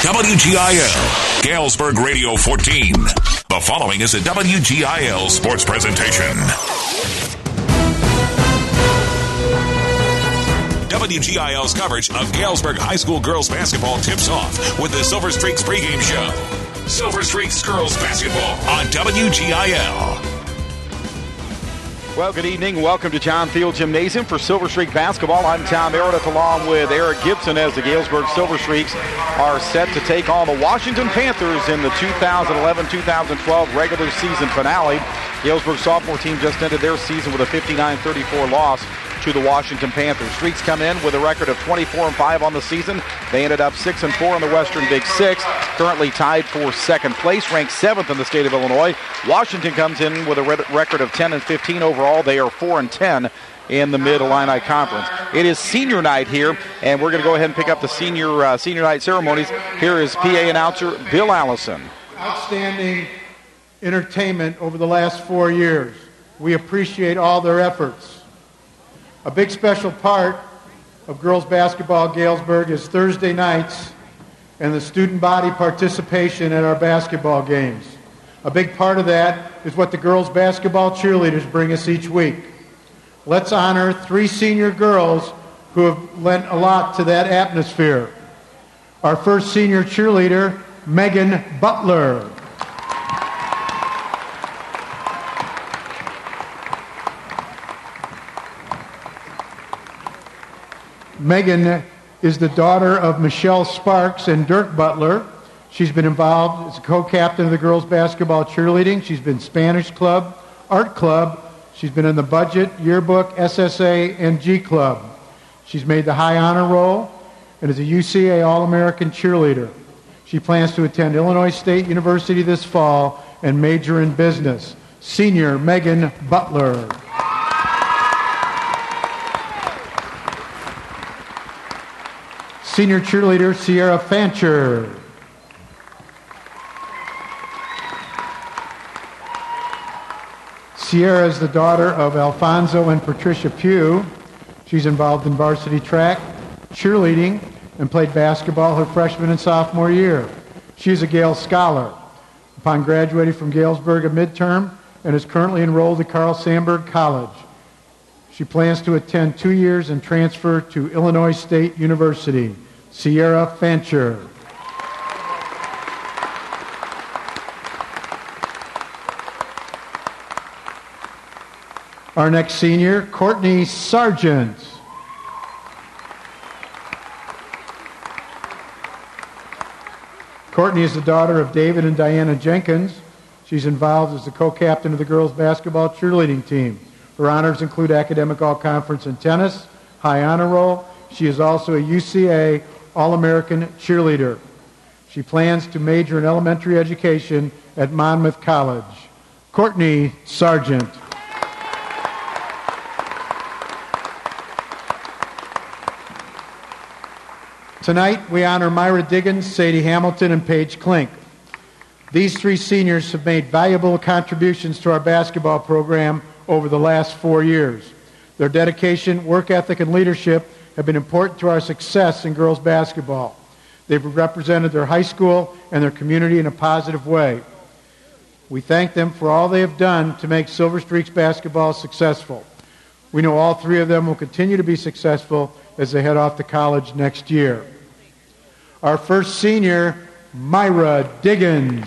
WGIL, Galesburg Radio 14. The following is a WGIL sports presentation. WGIL's coverage of Galesburg High School girls basketball tips off with the Silver Streaks pregame show. Silver Streaks girls basketball on WGIL. Well, good evening. Welcome to John Field Gymnasium for Silver Streak basketball. I'm Tom Meredith along with Eric Gibson as the Galesburg Silver Streaks are set to take on the Washington Panthers in the 2011-2012 regular season finale. Galesburg sophomore team just ended their season with a 59-34 loss to the Washington Panthers. Streaks come in with a record of 24-5 on the season. They ended up 6-4 in the Western Big Six, currently tied for second place, ranked 7th in the state of Illinois. Washington comes in with a record of 10-15 overall. They are 4-10 in the Mid-Illini Conference. It is senior night here, and we're going to go ahead and pick up the senior night ceremonies. Here is PA announcer Bill Allison. Outstanding entertainment over the last 4 years. We appreciate all their efforts. A big special part of girls basketball at Galesburg is Thursday nights and the student body participation at our basketball games. A big part of that is what the girls basketball cheerleaders bring us each week. Let's honor 3 senior girls who have lent a lot to that atmosphere. Our first senior cheerleader, Megan Butler. Megan is the daughter of Michelle Sparks and Dirk Butler. She's been involved as a co-captain of the girls basketball cheerleading. She's been Spanish club, art club. She's been in the budget, yearbook, SSA, and G club. She's made the high honor roll and is a UCA All-American cheerleader. She plans to attend Illinois State University this fall and major in business. Senior Megan Butler. Senior cheerleader Sierra Fancher. Sierra is the daughter of Alfonso and Patricia Pugh. She's involved in varsity track, cheerleading, and played basketball her freshman and sophomore year. She is a Gale Scholar. Upon graduating from Galesburg at midterm and is currently enrolled at Carl Sandburg College. She plans to attend 2 years and transfer to Illinois State University. Sierra Fancher. Our next senior, Courtney Sargent. Courtney is the daughter of David and Diana Jenkins. She's involved as the co-captain of the girls basketball cheerleading team. Her honors include academic all-conference in tennis, high honor roll. She is also a UCA All-American cheerleader. She plans to major in elementary education at Monmouth College. Courtney Sargent. Tonight, we honor Myra Diggins, Sadie Hamilton, and Paige Klink. These 3 seniors have made valuable contributions to our basketball program over the last 4 years. Their dedication, work ethic, and leadership have been important to our success in girls basketball. They've represented their high school and their community in a positive way. We thank them for all they have done to make Silver Streaks basketball successful. We know all 3 of them will continue to be successful as they head off to college next year. Our first senior, Myra Diggins.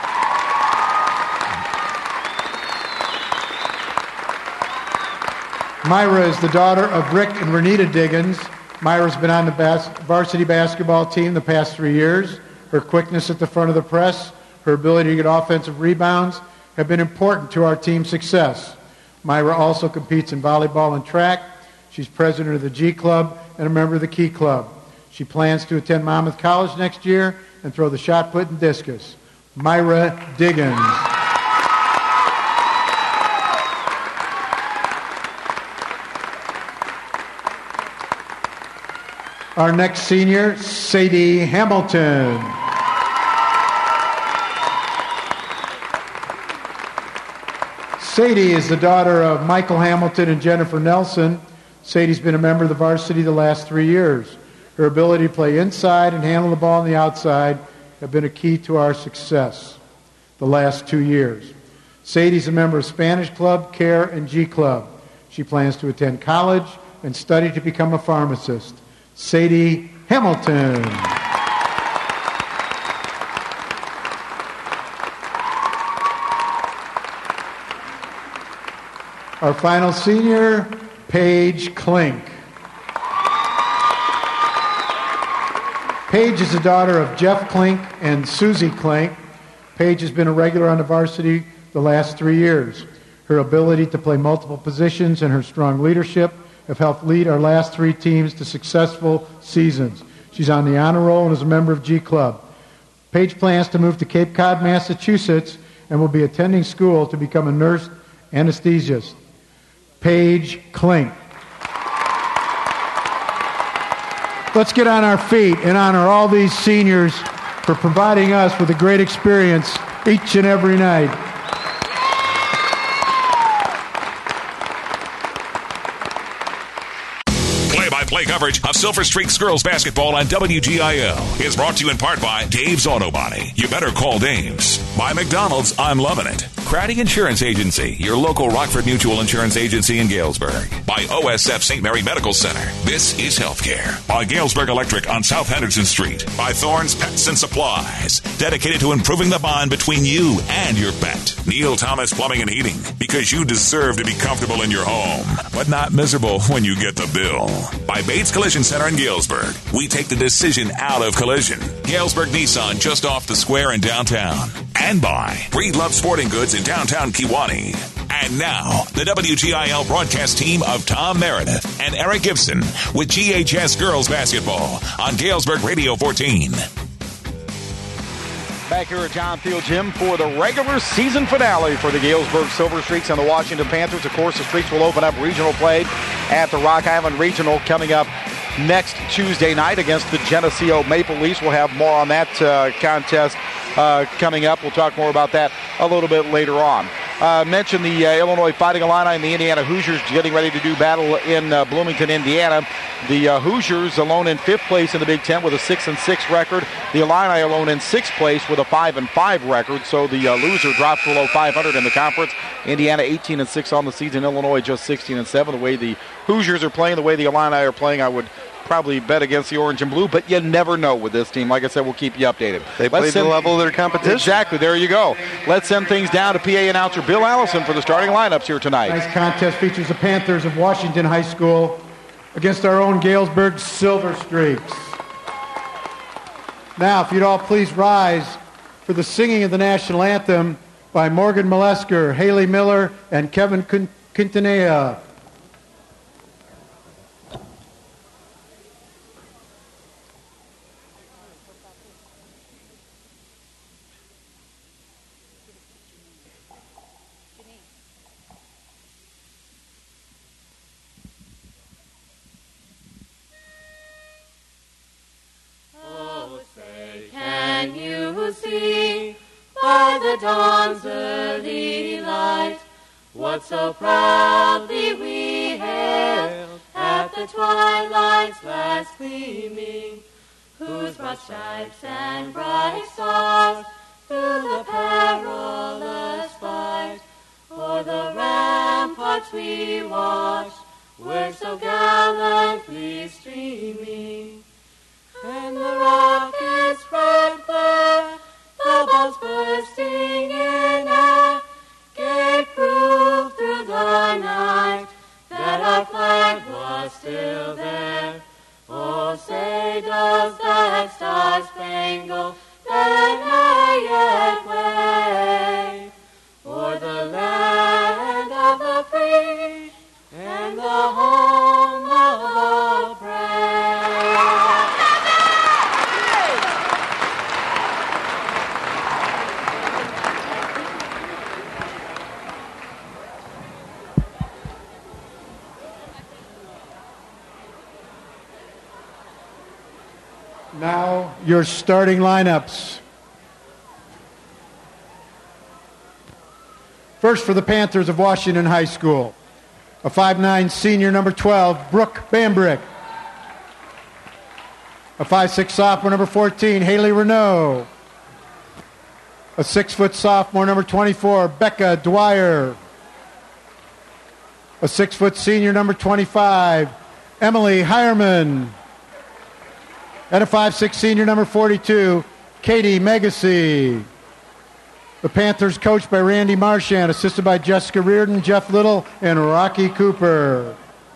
Myra is the daughter of Rick and Renita Diggins. Myra's been on the varsity basketball team the past 3 years. Her quickness at the front of the press, her ability to get offensive rebounds have been important to our team's success. Myra also competes in volleyball and track. She's president of the G Club and a member of the Key Club. She plans to attend Monmouth College next year and throw the shot put and discus. Myra Diggins. Our next senior, Sadie Hamilton. Sadie is the daughter of Michael Hamilton and Jennifer Nelson. Sadie's been a member of the varsity the last 3 years. Her ability to play inside and handle the ball on the outside have been a key to our success the last 2 years. Sadie's a member of Spanish Club, CARE, and G Club. She plans to attend college and study to become a pharmacist. Sadie Hamilton. Our final senior, Paige Klink. Paige is the daughter of Jeff Klink and Susie Klink. Paige has been a regular on the varsity the last 3 years. Her ability to play multiple positions and her strong leadership have helped lead our last 3 teams to successful seasons. She's on the honor roll and is a member of G Club. Paige plans to move to Cape Cod, Massachusetts, and will be attending school to become a nurse anesthesiast. Paige Klink. Let's get on our feet and honor all these seniors for providing us with a great experience each and every night. Play-by-play coverage of Silver Streaks girls basketball on WGIL is brought to you in part by Dave's Auto Body. You better call Dave's. By McDonald's, I'm loving it. Craddy Insurance Agency, your local Rockford Mutual Insurance Agency in Galesburg. By OSF St. Mary Medical Center. This is healthcare. By Galesburg Electric on South Henderson Street. By Thorne's Pets and Supplies, dedicated to improving the bond between you and your pet. Neil Thomas Plumbing and Heating, because you deserve to be comfortable in your home, but not miserable when you get the bill. By Bates Collision Center in Galesburg, we take the decision out of collision. Galesburg Nissan, just off the square in downtown. And by Breedlove Sporting Goods in downtown Kewanee. And now, the WGIL broadcast team of Tom Meredith and Eric Gibson with GHS Girls Basketball on Galesburg Radio 14. Back here at John Field Gym for the regular season finale for the Galesburg Silver Streaks and the Washington Panthers. Of course, the Streaks will open up regional play at the Rock Island Regional coming up next Tuesday night against the Geneseo Maple Leafs. We'll have more on that contest coming up. We'll talk more about that a little bit later on. Mentioned the Illinois Fighting Illini and the Indiana Hoosiers getting ready to do battle in Bloomington, Indiana. The Hoosiers alone in 5th place in the Big Ten with a 6-6 record. The Illini alone in 6th place with a 5-5 record. So the loser drops below 500 in the conference. Indiana 18-6 on the season. Illinois just 16-7. The way the Hoosiers are playing, the way the Illini are playing, I would probably bet against the orange and blue, but you never know with this team. Like I said, we'll keep you updated. They played the level of their competition. Exactly. There you go. Let's send things down to PA announcer Bill Allison for the starting lineups here tonight. Tonight's contest features the Panthers of Washington High School against our own Galesburg Silver Streaks. Now, if you'd all please rise for the singing of the national anthem by Morgan Malesker, Haley Miller, and Kevin Quintanilla. Can you see by the dawn's early light what so proudly we hailed at the twilight's last gleaming, whose broad stripes and bright stars through the perilous fight o'er the ramparts we watched were so gallantly streaming. And the rockets' red glare, the bombs bursting in air, gave proof through the night that our flag was still there. Oh, say does that star-spangled banner yet wave o'er the land of the free and the home of the brave? Now, your starting lineups. First for the Panthers of Washington High School, a 5'9" senior, number 12, Brooke Bambrick. A 5'6" sophomore, number 14, Haley Renault. A 6' sophomore, number 24, Becca Dwyer. A 6' senior, number 25, Emily Hireman. And a 5'6" senior, number 42, Katie Megacy. The Panthers coached by Randy Marchand, assisted by Jessica Reardon, Jeff Little, and Rocky Cooper.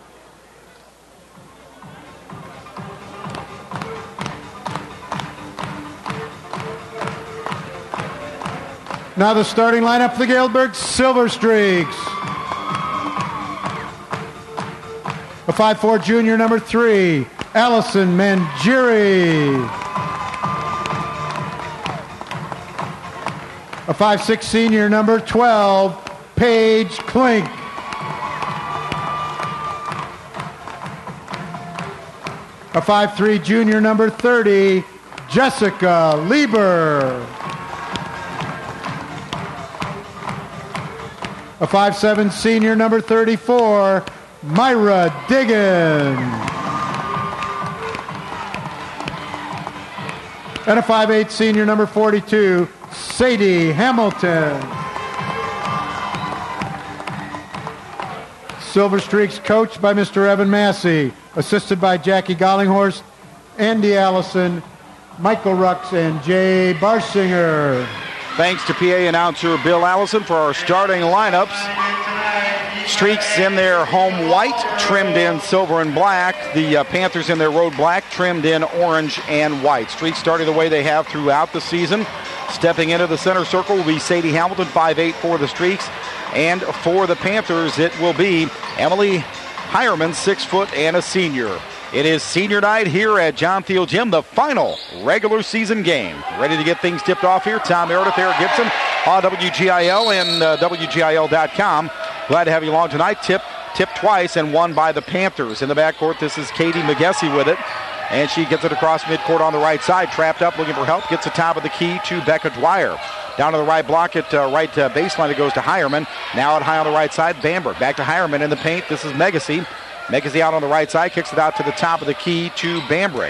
Now the starting lineup for the Galesburg Silver Streaks. A 5'4" junior, number 3, Allison Mangieri. A 5'6" senior, number 12, Paige Klink. A 5'3" junior, number 30, Jessica Lieber. A 5'7" senior, number 34, Myra Diggin. And a 5'8" senior, number 42, Sadie Hamilton. Silver Streaks coached by Mr. Evan Massey, assisted by Jackie Gollinghorst, Andy Allison, Michael Rux, and Jay Barsinger. Thanks to PA announcer Bill Allison for our starting lineups. Streaks in their home white, trimmed in silver and black. The Panthers in their road black, trimmed in orange and white. Streaks starting the way they have throughout the season. Stepping into the center circle will be Sadie Hamilton, 5'8" for the Streaks. And for the Panthers, it will be Emily Hireman, 6 foot and a senior. It is senior night here at John Thiel Gym, the final regular season game. Ready to get things tipped off here. Tom Meredith, Eric Gibson on WGIL and WGIL.com. Glad to have you along tonight. Tipped twice and won by the Panthers. In the backcourt, this is Katie Megacy with it. And she gets it across midcourt on the right side. Trapped up, looking for help. Gets the top of the key to Becca Dwyer. Down to the right block at right baseline. It goes to Hireman. Now out high on the right side, Bamberg. Back to Hireman in the paint. This is Megacy. Megacy out on the right side. Kicks it out to the top of the key to Bamberg.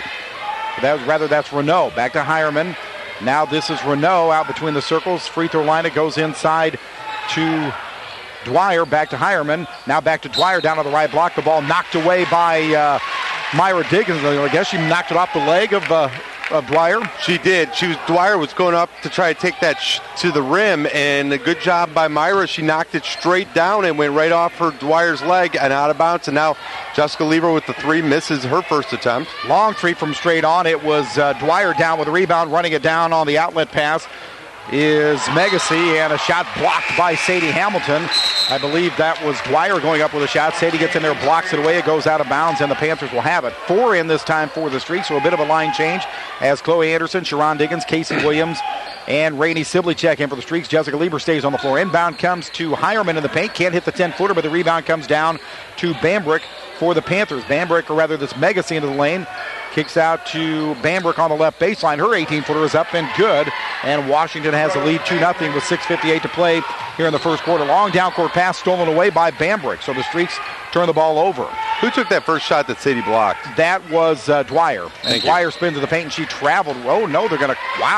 That's Renault. Back to Hireman. Now this is Renault out between the circles. Free throw line. It goes inside to Dwyer. Back to Hireman. Now back to Dwyer down on the right block. The ball knocked away by Myra Diggins. I guess she knocked it off the leg of Dwyer. She did. Dwyer was going up to try to take that to the rim, and a good job by Myra. She knocked it straight down and went right off her Dwyer's leg and out of bounds. And now Jessica Lieber with the three misses her first attempt. Long three from straight on. It was Dwyer down with a rebound, running it down on the outlet pass is Megacy, and a shot blocked by Sadie Hamilton. I believe that was Dwyer going up with a shot. Sadie gets in there, blocks it away. It goes out of bounds, and the Panthers will have it. 4 in this time for the Streaks, so a bit of a line change as Chloe Anderson, Sharon Diggins, Casey Williams, and Rainey Sibley check in for the Streaks. Jessica Lieber stays on the floor. Inbound comes to Hireman in the paint. Can't hit the 10-footer, but the rebound comes down to Bambrick for the Panthers. Bambrick, or rather this Megacy into the lane. Kicks out to Bambrick on the left baseline. Her 18-footer is up and good. And Washington has the lead 2-0 with 6:58 to play here in the first quarter. Long down-court pass stolen away by Bambrick. So the Streaks turn the ball over. Who took that first shot that Sadie blocked? That was Dwyer. And Dwyer spins to the paint, and she traveled. Oh, no, they're going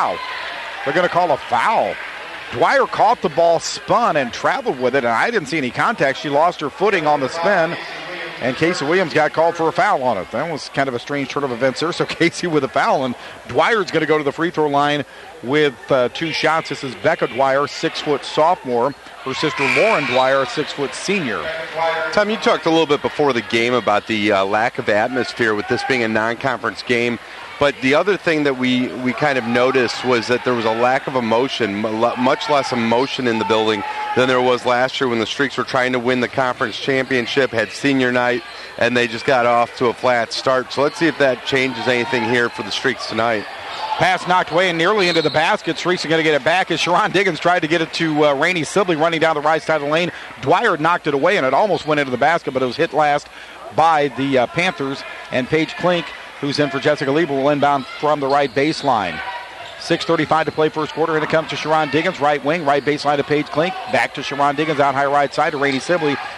to call a foul. Dwyer caught the ball, spun, and traveled with it, and I didn't see any contact. She lost her footing on the spin. And Casey Williams got called for a foul on it. That was kind of a strange turn of events there. So Casey with a foul, and Dwyer's going to go to the free throw line with 2 shots. This is Becca Dwyer, 6-foot sophomore. Her sister Lauren Dwyer, a 6-foot senior. Tom, you talked a little bit before the game about the lack of atmosphere with this being a non-conference game. But the other thing that we kind of noticed was that there was a lack of emotion, much less emotion in the building than there was last year when the Streaks were trying to win the conference championship, had senior night, and they just got off to a flat start. So let's see if that changes anything here for the Streaks tonight. Pass knocked away and nearly into the basket. Streaks are going to get it back as Sharon Diggins tried to get it to Rainey Sibley running down the right side of the lane. Dwyer knocked it away, and it almost went into the basket, but it was hit last by the Panthers. And Paige Klink, who's in for Jessica Lieber, will inbound from the right baseline. 6:35 to play first quarter, and it comes to Sharon Diggins, right wing, right baseline to Paige Klink. Back to Sharon Diggins, out high right side to Rainey Sibley.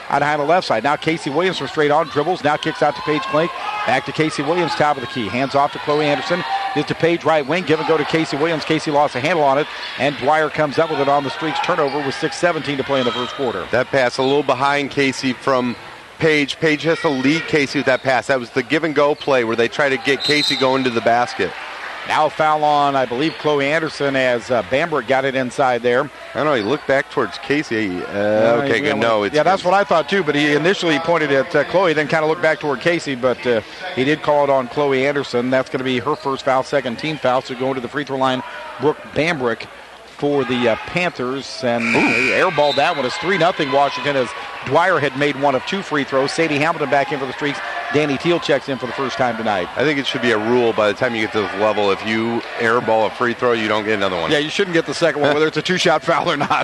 out on the left side. Now Casey Williams from straight on, dribbles, now kicks out to Paige Klink. Back to Casey Williams, top of the key. Hands off to Chloe Anderson. Gives to Paige, right wing. Give and go to Casey Williams. Casey lost a handle on it, and Dwyer comes up with it on the Streaks turnover with 6:17 to play in the first quarter. That pass a little behind Casey from Paige. Paige has to lead Casey with that pass. That was the give and go play where they try to get Casey going to the basket. Now a foul on, I believe, Chloe Anderson as Bambrick got it inside there. I don't know. He looked back towards Casey. Okay, good. No, it's that's what I thought too. But he initially pointed at Chloe, then kind of looked back toward Casey. But he did call it on Chloe Anderson. That's going to be her first foul, second team foul. So going to the free throw line, Brooke Bambrick for the Panthers, and airballed that one. It's 3-0 Washington as Dwyer had made one of 2 free throws. Sadie Hamilton back in for the Streaks. Danny Teal checks in for the first time tonight. I think it should be a rule by the time you get to this level. If you airball a free throw, you don't get another one. Yeah, you shouldn't get the second one, whether it's a 2-shot foul or not.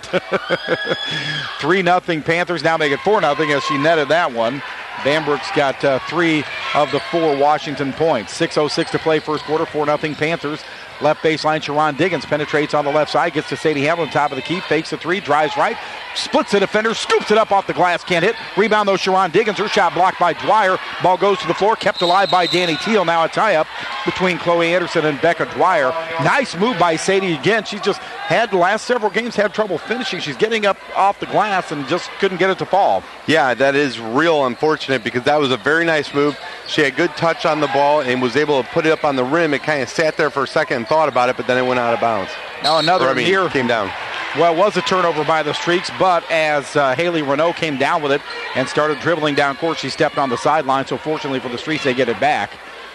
3-0 Panthers now make it 4-0 as she netted that one. Bambrick's got 3 of the 4 Washington points. 6:06 to play first quarter, 4-0 Panthers. Left baseline, Sharon Diggins penetrates on the left side, gets to Sadie Hamilton, top of the key, fakes a 3, drives right, splits the defender, scoops it up off the glass, can't hit. Rebound though, Sharon Diggins, her shot blocked by Dwyer. Ball goes to the floor, kept alive by Danny Teal. Now a tie-up between Chloe Anderson and Becca Dwyer. Nice move by Sadie again. She just had the last several games had trouble finishing. She's getting up off the glass and just couldn't get it to fall. Yeah, that is real unfortunate because that was a very nice move. She had good touch on the ball and was able to put it up on the rim. It kind of sat there for a second and thought about it, but then it went out of bounds. Now another here came down. Well, it was a turnover by the Streaks, but as Haley Renault came down with it and started dribbling down court, she stepped on the sideline, so fortunately for the Streaks, they get it back.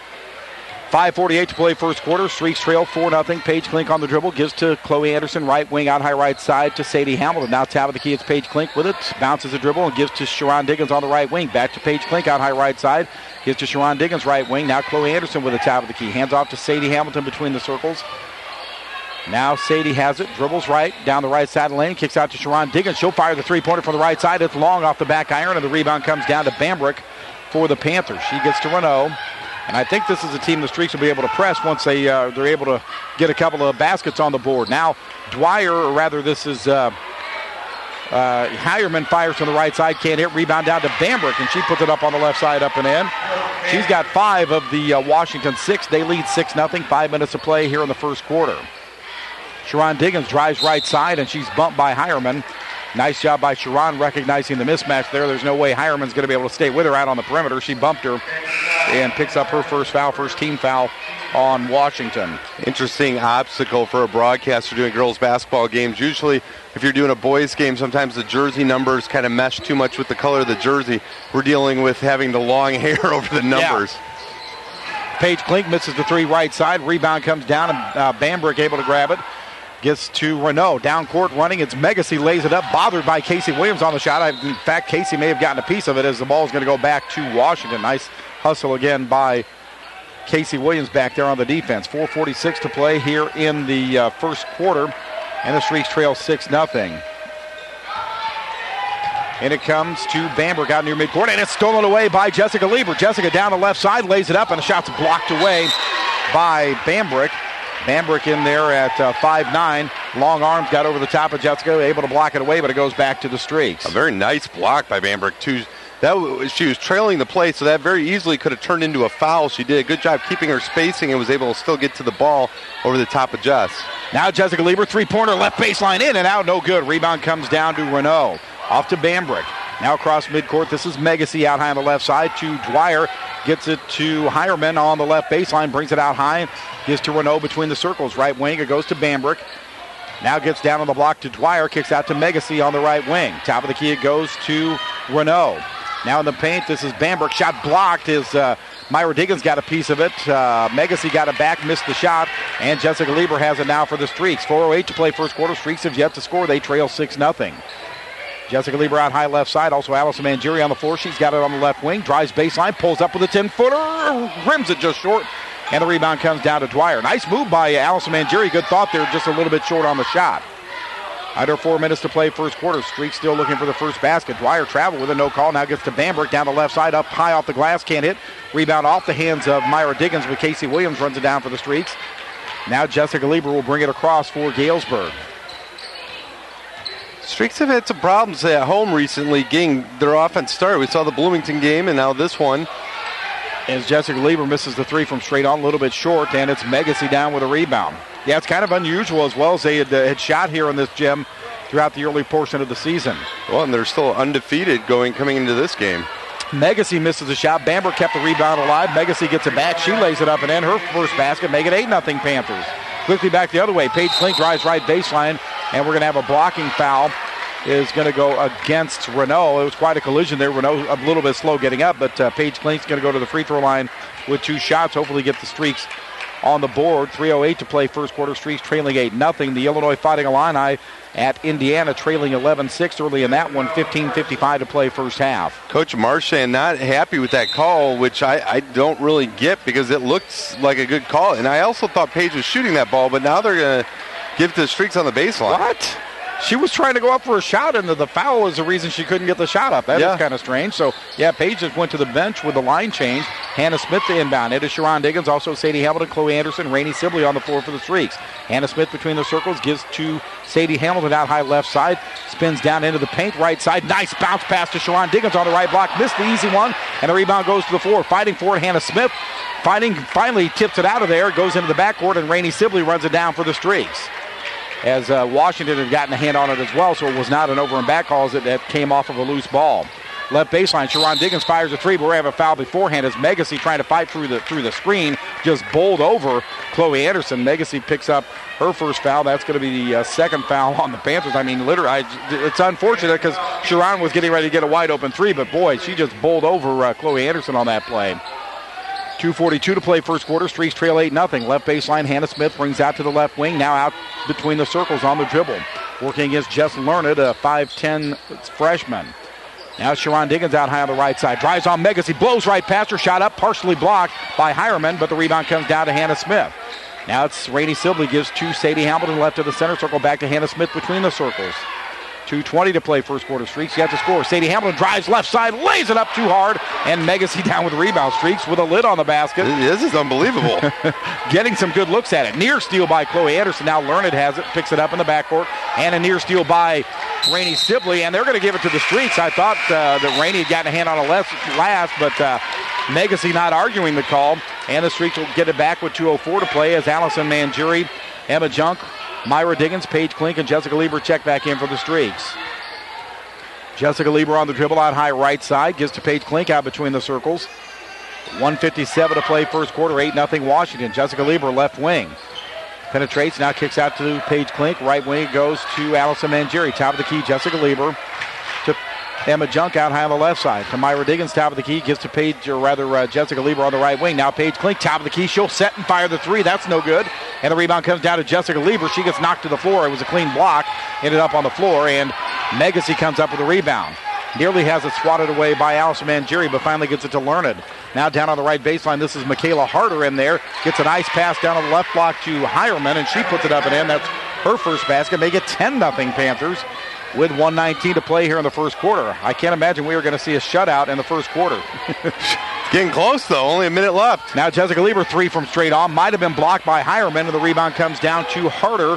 5:48 to play first quarter. Streaks trail 4-0. Paige Klink on the dribble. Gives to Chloe Anderson, right wing, out high right side to Sadie Hamilton. Now top of the key, it's Paige Klink with it. Bounces the dribble and gives to Sharon Diggins on the right wing. Back to Paige Klink out high right side. Gives to Sharon Diggins, right wing. Now Chloe Anderson with the top of the key. Hands off to Sadie Hamilton between the circles. Now Sadie has it. Dribbles right down the right side of the lane. Kicks out to Sharon Diggins. She'll fire the three-pointer from the right side. It's long off the back iron, and the rebound comes down to Bambrick for the Panthers. She gets to Renault. And I think this is a team the Streaks will be able to press once they're able to get a couple of baskets on the board. Now Dwyer, or rather this is Hireman, fires from the right side, can't hit. Rebound down to Bambrick, and she puts it up on the left side, up and in. She's got 5 of the Washington 6. They lead 6-0. 5 minutes to play here in the first quarter. Sharon Diggins drives right side, and she's bumped by Hireman. Nice job by Sharon recognizing the mismatch there. There's no way Hireman's going to be able to stay with her out on the perimeter. She bumped her and picks up her first team foul on Washington. Interesting obstacle for a broadcaster doing girls basketball games. Usually, if you're doing a boys game, sometimes the jersey numbers kind of mesh too much with the color of the jersey. We're dealing with having the long hair over the numbers. Yeah. Paige Klink misses the 3 right side. Rebound comes down, and Bambrick able to grab it. Gets to Renault. Down court running. It's Megacy lays it up. Bothered by Casey Williams on the shot. In fact, Casey may have gotten a piece of it as the ball is going to go back to Washington. Nice hustle again by Casey Williams back there on the defense. 4:46 to play here in the first quarter. And the Streaks trail 6-0. And it comes to Bambrick out near midcourt. And it's stolen away by Jessica Lieber. Jessica down the left side. Lays it up. And the shot's blocked away by Bambrick. Bambrick in there at 5'9". Long arms got over the top of Jessica, able to block it away, but it goes back to the Streaks. A very nice block by Bambrick, too. She was trailing the play, so that very easily could have turned into a foul. She did a good job keeping her spacing and was able to still get to the ball over the top of Jess. Now Jessica Lieber, three-pointer, left baseline, in and out, no good. Rebound comes down to Renault. Off to Bambrick. Now across midcourt, this is Megacy out high on the left side to Dwyer. Gets it to Hireman on the left baseline, brings it out high. Gives to Renault between the circles. Right wing, it goes to Bambrick. Now gets down on the block to Dwyer, kicks out to Megacy on the right wing. Top of the key, it goes to Renault. Now in the paint, this is Bambrick. Shot blocked as Myra Diggins got a piece of it. Megacy got it back, missed the shot, and Jessica Lieber has it now for the Streaks. 4:08 to play first quarter. Streaks have yet to score. They trail 6-0. Jessica Lieber out high left side. Also Allison Mangieri on the floor. She's got it on the left wing. Drives baseline. Pulls up with a 10-footer. Rims it just short. And the rebound comes down to Dwyer. Nice move by Allison Mangieri. Good thought there. Just a little bit short on the shot. Under 4 minutes to play first quarter. Streaks still looking for the first basket. Dwyer traveled with a no call. Now gets to Bambrick down the left side. Up high off the glass. Can't hit. Rebound off the hands of Myra Diggins, but Casey Williams runs it down for the Streaks. Now Jessica Lieber will bring it across for Galesburg. Streaks have had some problems at home recently getting their offense started. We saw the Bloomington game and now this one. As Jessica Lieber misses the three from straight on, a little bit short, and it's Megacy down with a rebound. Yeah, it's kind of unusual as well as they had shot here in this gym throughout the early portion of the season. Well, and they're still undefeated coming into this game. Megacy misses a shot. Bamber kept the rebound alive. Megacy gets it back. She lays it up and in. Her first basket, make it 8-0 Panthers. Quickly back the other way. Paige Klink drives right baseline, and we're going to have a blocking foul. Is going to go against Renault. It was quite a collision there. Renault a little bit slow getting up, but Paige Klink's going to go to the free throw line with 2 shots. Hopefully get the Streaks on the board. 3:08 to play first quarter. Streaks trailing 8-0. The Illinois Fighting Illini at Indiana trailing 11-6 early in that one. 15:55 to play first half. Coach Marchand not happy with that call, which I don't really get because it looks like a good call. And I also thought Paige was shooting that ball, but now they're going to give it to the Streaks on the baseline. What? She was trying to go up for a shot, and the foul was the reason she couldn't get the shot up. That is kind of strange. So, Paige just went to the bench with the line change. Hannah Smith to inbound. It is Sharon Diggins, also Sadie Hamilton, Chloe Anderson, Rainey Sibley on the floor for the Streaks. Hannah Smith between the circles gives to Sadie Hamilton out high left side. Spins down into the paint, right side. Nice bounce pass to Sharon Diggins on the right block. Missed the easy one, and the rebound goes to the floor. Fighting for it, Hannah Smith. Finally tips it out of there. Goes into the backcourt, and Rainey Sibley runs it down for the Streaks. As Washington had gotten a hand on it as well, so it was not an over and back call as it came off of a loose ball. Left baseline, Sharon Diggins fires a three, but we have a foul beforehand as Megacy trying to fight through the screen, just bowled over Chloe Anderson. Megacy picks up her first foul. That's going to be the second foul on the Panthers. I mean, literally, it's unfortunate because Sharon was getting ready to get a wide open three, but boy, she just bowled over Chloe Anderson on that play. 2:42 to play first quarter. Streaks trail 8-0. Left baseline, Hannah Smith brings out to the left wing. Now out between the circles on the dribble. Working against Jess Learned, a 5'10 freshman. Now Sharon Diggins out high on the right side. Drives on Megacy, blows right past her. Shot up, partially blocked by Hireman, but the rebound comes down to Hannah Smith. Now it's Rainey Sibley, gives to Sadie Hamilton left of the center circle, back to Hannah Smith between the circles. 2:20 to play first quarter. Streaks yet to score. Sadie Hamilton drives left side, lays it up too hard, and Megacy down with the rebound. Streaks with a lid on the basket. This is unbelievable. Getting some good looks at it. Near steal by Chloe Anderson. Now Learned has it, picks it up in the backcourt, and a near steal by Rainey Sibley, and they're going to give it to the Streaks. I thought that Rainey had gotten a hand on it last, but Megacy not arguing the call, and the Streaks will get it back with 2:04 to play as Allison Mangieri, Emma Junk, Myra Diggins, Paige Klink, and Jessica Lieber check back in for the Streaks. Jessica Lieber on the dribble out high right side. Gives to Paige Klink out between the circles. 1:57 to play first quarter. 8-0 Washington. Jessica Lieber left wing. Penetrates, now kicks out to Paige Klink. Right wing goes to Allison Mangieri. Top of the key, Jessica Lieber. To Emma Junk out high on the left side. To Myra Diggins, top of the key. Gives to Jessica Lieber on the right wing. Now Paige Klink, top of the key. She'll set and fire the three. That's no good. And the rebound comes down to Jessica Lieber. She gets knocked to the floor. It was a clean block. Ended up on the floor. And Megacy comes up with a rebound. Nearly has it swatted away by Allison Mangieri, but finally gets it to Learned. Now down on the right baseline, this is Michaela Harder in there. Gets a nice pass down on the left block to Hireman, and she puts it up and in. That's her first basket. Make it 10-0 Panthers with 1:19 to play here in the first quarter. I can't imagine we were going to see a shutout in the first quarter. Getting close, though. Only a minute left. Now Jessica Lieber, three from straight on. Might have been blocked by Hireman, and the rebound comes down to Harder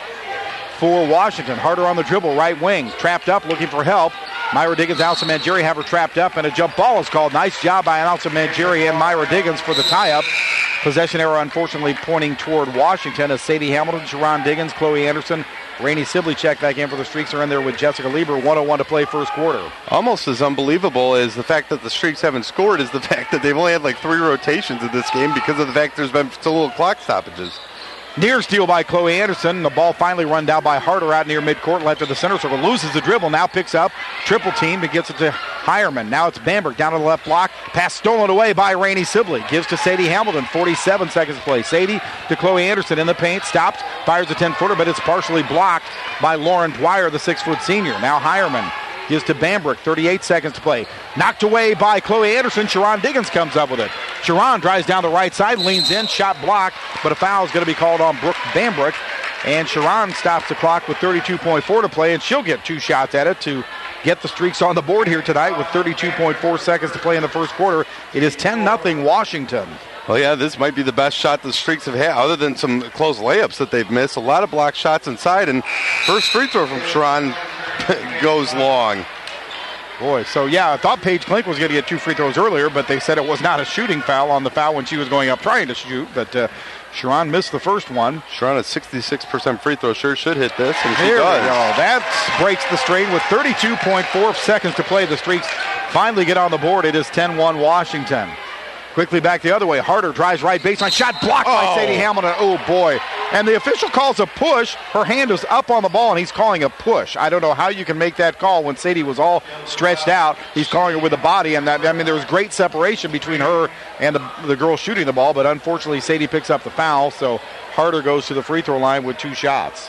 for Washington. Harder on the dribble, right wing. Trapped up, looking for help. Myra Diggins, Allison Mangieri have her trapped up, and a jump ball is called. Nice job by Allison Mangieri and Myra Diggins for the tie-up. Possession error, unfortunately, pointing toward Washington as Sadie Hamilton, Sharon Diggins, Chloe Anderson, Rainey Sibley check back in for the Streaks. Are in there with Jessica Lieber. 1:01 to play first quarter. Almost as unbelievable as the fact that the Streaks haven't scored is the fact that they've only had like 3 rotations in this game because of the fact there's been so little clock stoppages. Near steal by Chloe Anderson. The ball finally run down by Harder out near midcourt, left of the center circle. Loses the dribble, now picks up. Triple team and gets it to Hireman. Now it's Bamberg down to the left block. Pass stolen away by Rainey Sibley. Gives to Sadie Hamilton. 47 seconds to play. Sadie to Chloe Anderson in the paint. Stops. Fires a 10-footer, but it's partially blocked by Lauren Dwyer, the 6-foot senior. Now Hireman gives to Bambrick. 38 seconds to play. Knocked away by Chloe Anderson. Sharon Diggins comes up with it. Sharon drives down the right side, leans in, shot blocked, but a foul is going to be called on Brooke Bambrick. And Sharon stops the clock with 32.4 to play, and she'll get 2 shots at it to get the Streaks on the board here tonight with 32.4 seconds to play in the first quarter. It is 10-0 Washington. Well, yeah, this might be the best shot the Streaks have had, other than some close layups that they've missed. A lot of block shots inside, and first free throw from Sharon goes long. Boy, so yeah, I thought Paige Klink was going to get 2 free throws earlier, but they said it was not a shooting foul on the foul when she was going up trying to shoot. But Sharon missed the first one. Sharon at 66% free throw. Sure should hit this, and she Here does. we go. That breaks the strain with 32.4 seconds to play. The Streaks finally get on the board. It is 10-1 Washington. Quickly back the other way. Harder drives right baseline. Shot blocked by Sadie Hamilton. Oh, boy. And the official calls a push. Her hand is up on the ball, and he's calling a push. I don't know how you can make that call when Sadie was all stretched out. He's calling her with the body, and that, I mean, there was great separation between her and the girl shooting the ball, but unfortunately Sadie picks up the foul, so Harder goes to the free throw line with 2 shots.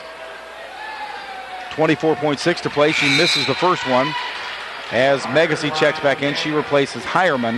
24.6 to play. She misses the first one. As Megacy checks back in, she replaces Hireman.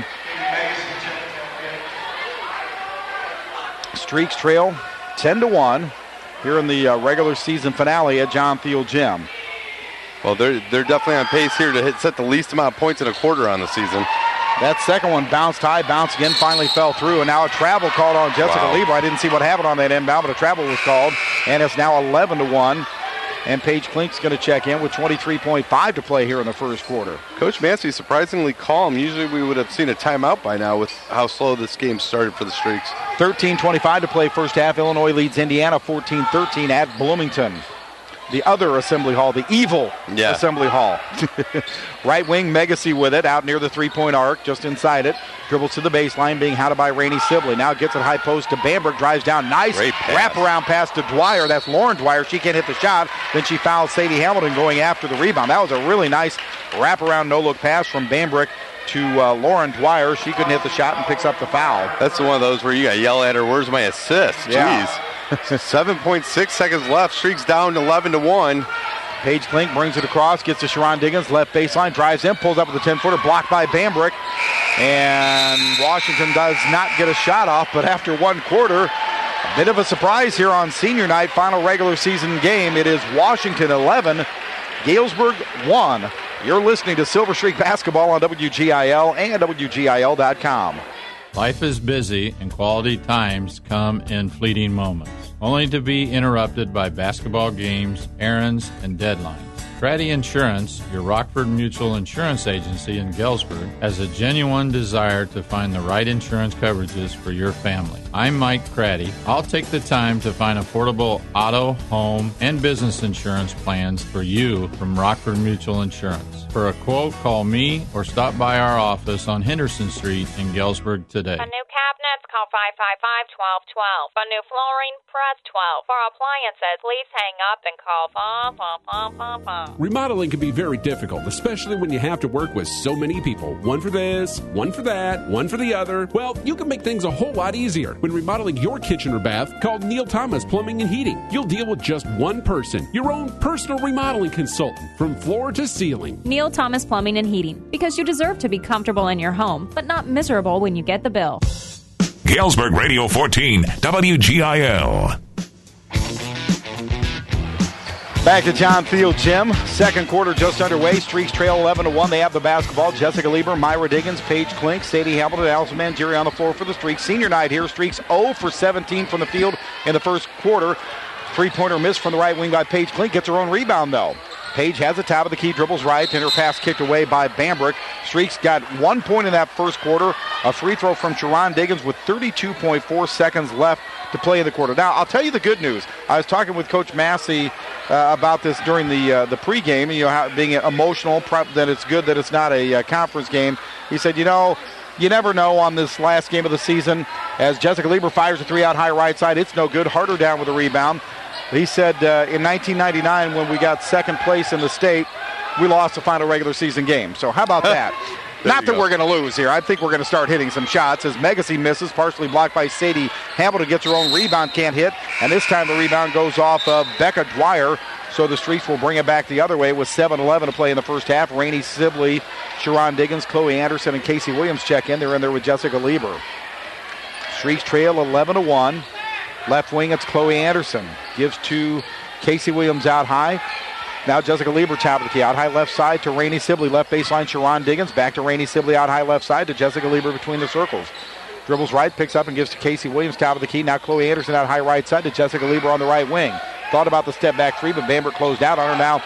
Streaks trail 10-1 here in the regular season finale at John Thiel Gym. Well, they're definitely on pace here to set the least amount of points in a quarter on the season. That second one bounced high, bounced again, finally fell through, and now a travel called on Jessica Lieber. I didn't see what happened on that inbound, but a travel was called, and it's now 11-1. And Paige Klink's going to check in with 23.5 to play here in the first quarter. Coach Massey surprisingly calm. Usually we would have seen a timeout by now with how slow this game started for the Streaks. 13:25 to play first half. Illinois leads Indiana 14-13 at Bloomington. The other assembly hall, the evil assembly hall. Right wing, Megacy with it, out near the three-point arc, just inside it. Dribbles to the baseline, being hounded by Rainey Sibley. Now gets it high post to Bamberg, drives down. Nice wraparound pass to Dwyer. That's Lauren Dwyer. She can't hit the shot. Then she fouls Sadie Hamilton going after the rebound. That was a really nice wraparound no-look pass from Bamberg to Lauren Dwyer. She couldn't hit the shot and picks up the foul. That's one of those where you got to yell at her, where's my assist? Yeah. Jeez. 7.6 seconds left. Streaks down 11-1. Paige Klink brings it across, gets to Sharon Diggins, left baseline, drives in, pulls up with the 10-footer, blocked by Bambrick. And Washington does not get a shot off, but after one quarter, a bit of a surprise here on senior night, final regular season game. It is Washington 11, Galesburg 1. You're listening to Silver Streak Basketball on WGIL and WGIL.com. Life is busy and quality times come in fleeting moments, only to be interrupted by basketball games, errands, and deadlines. Craddy Insurance, your Rockford Mutual Insurance Agency in Galesburg, has a genuine desire to find the right insurance coverages for your family. I'm Mike Craddy. I'll take the time to find affordable auto, home, and business insurance plans for you from Rockford Mutual Insurance. For a quote, call me or stop by our office on Henderson Street in Galesburg today. For new cabinets, call 555-1212. For new flooring, press 12. For appliances, please hang up and call 555. Remodeling can be very difficult, especially when you have to work with so many people. One for this, one for that, one for the other. Well, you can make things a whole lot easier. When remodeling your kitchen or bath, call Neil Thomas Plumbing and Heating. You'll deal with just one person, your own personal remodeling consultant, from floor to ceiling. Neil Thomas Plumbing and Heating, because you deserve to be comfortable in your home, but not miserable when you get the bill. Galesburg Radio 14, WGIL. Back to John Thiel Gym. Second quarter just underway. Streaks trail 11-1. They have the basketball. Jessica Lieber, Myra Diggins, Paige Klink, Sadie Hamilton, Allison Mangieri on the floor for the Streaks. Senior night here. Streaks 0 for 17 from the field in the first quarter. Three-pointer miss from the right wing by Paige Klink. Gets her own rebound, though. Paige has the top of the key, dribbles right, and her pass kicked away by Bambrick. Streaks got 1 point in that first quarter. A free throw from Sharon Diggins with 32.4 seconds left to play in the quarter. Now, I'll tell you the good news. I was talking with Coach Massey about this during the pregame, how being emotional, that it's good that it's not a conference game. He said, you never know on this last game of the season. As Jessica Lieber fires a three out high right side, it's no good. Harder down with a rebound. He said in 1999, when we got second place in the state, we lost the final regular season game. So how about that? Not that we're going to lose here. I think we're going to start hitting some shots as Megacy misses, partially blocked by Sadie Hamilton, gets her own rebound, can't hit. And this time the rebound goes off of Becca Dwyer. So the Streaks will bring it back the other way with 7:11 to play in the first half. Rainey Sibley, Sharon Diggins, Chloe Anderson, and Casey Williams check in. They're in there with Jessica Lieber. Streaks trail 11-1. Left wing, it's Chloe Anderson. Gives to Casey Williams out high. Now Jessica Lieber, top of the key, out high left side to Rainey Sibley. Left baseline, Sharon Diggins. Back to Rainey Sibley, out high left side to Jessica Lieber between the circles. Dribbles right, picks up and gives to Casey Williams, top of the key. Now Chloe Anderson out high right side to Jessica Lieber on the right wing. Thought about the step back three, but Bamber closed out on her now.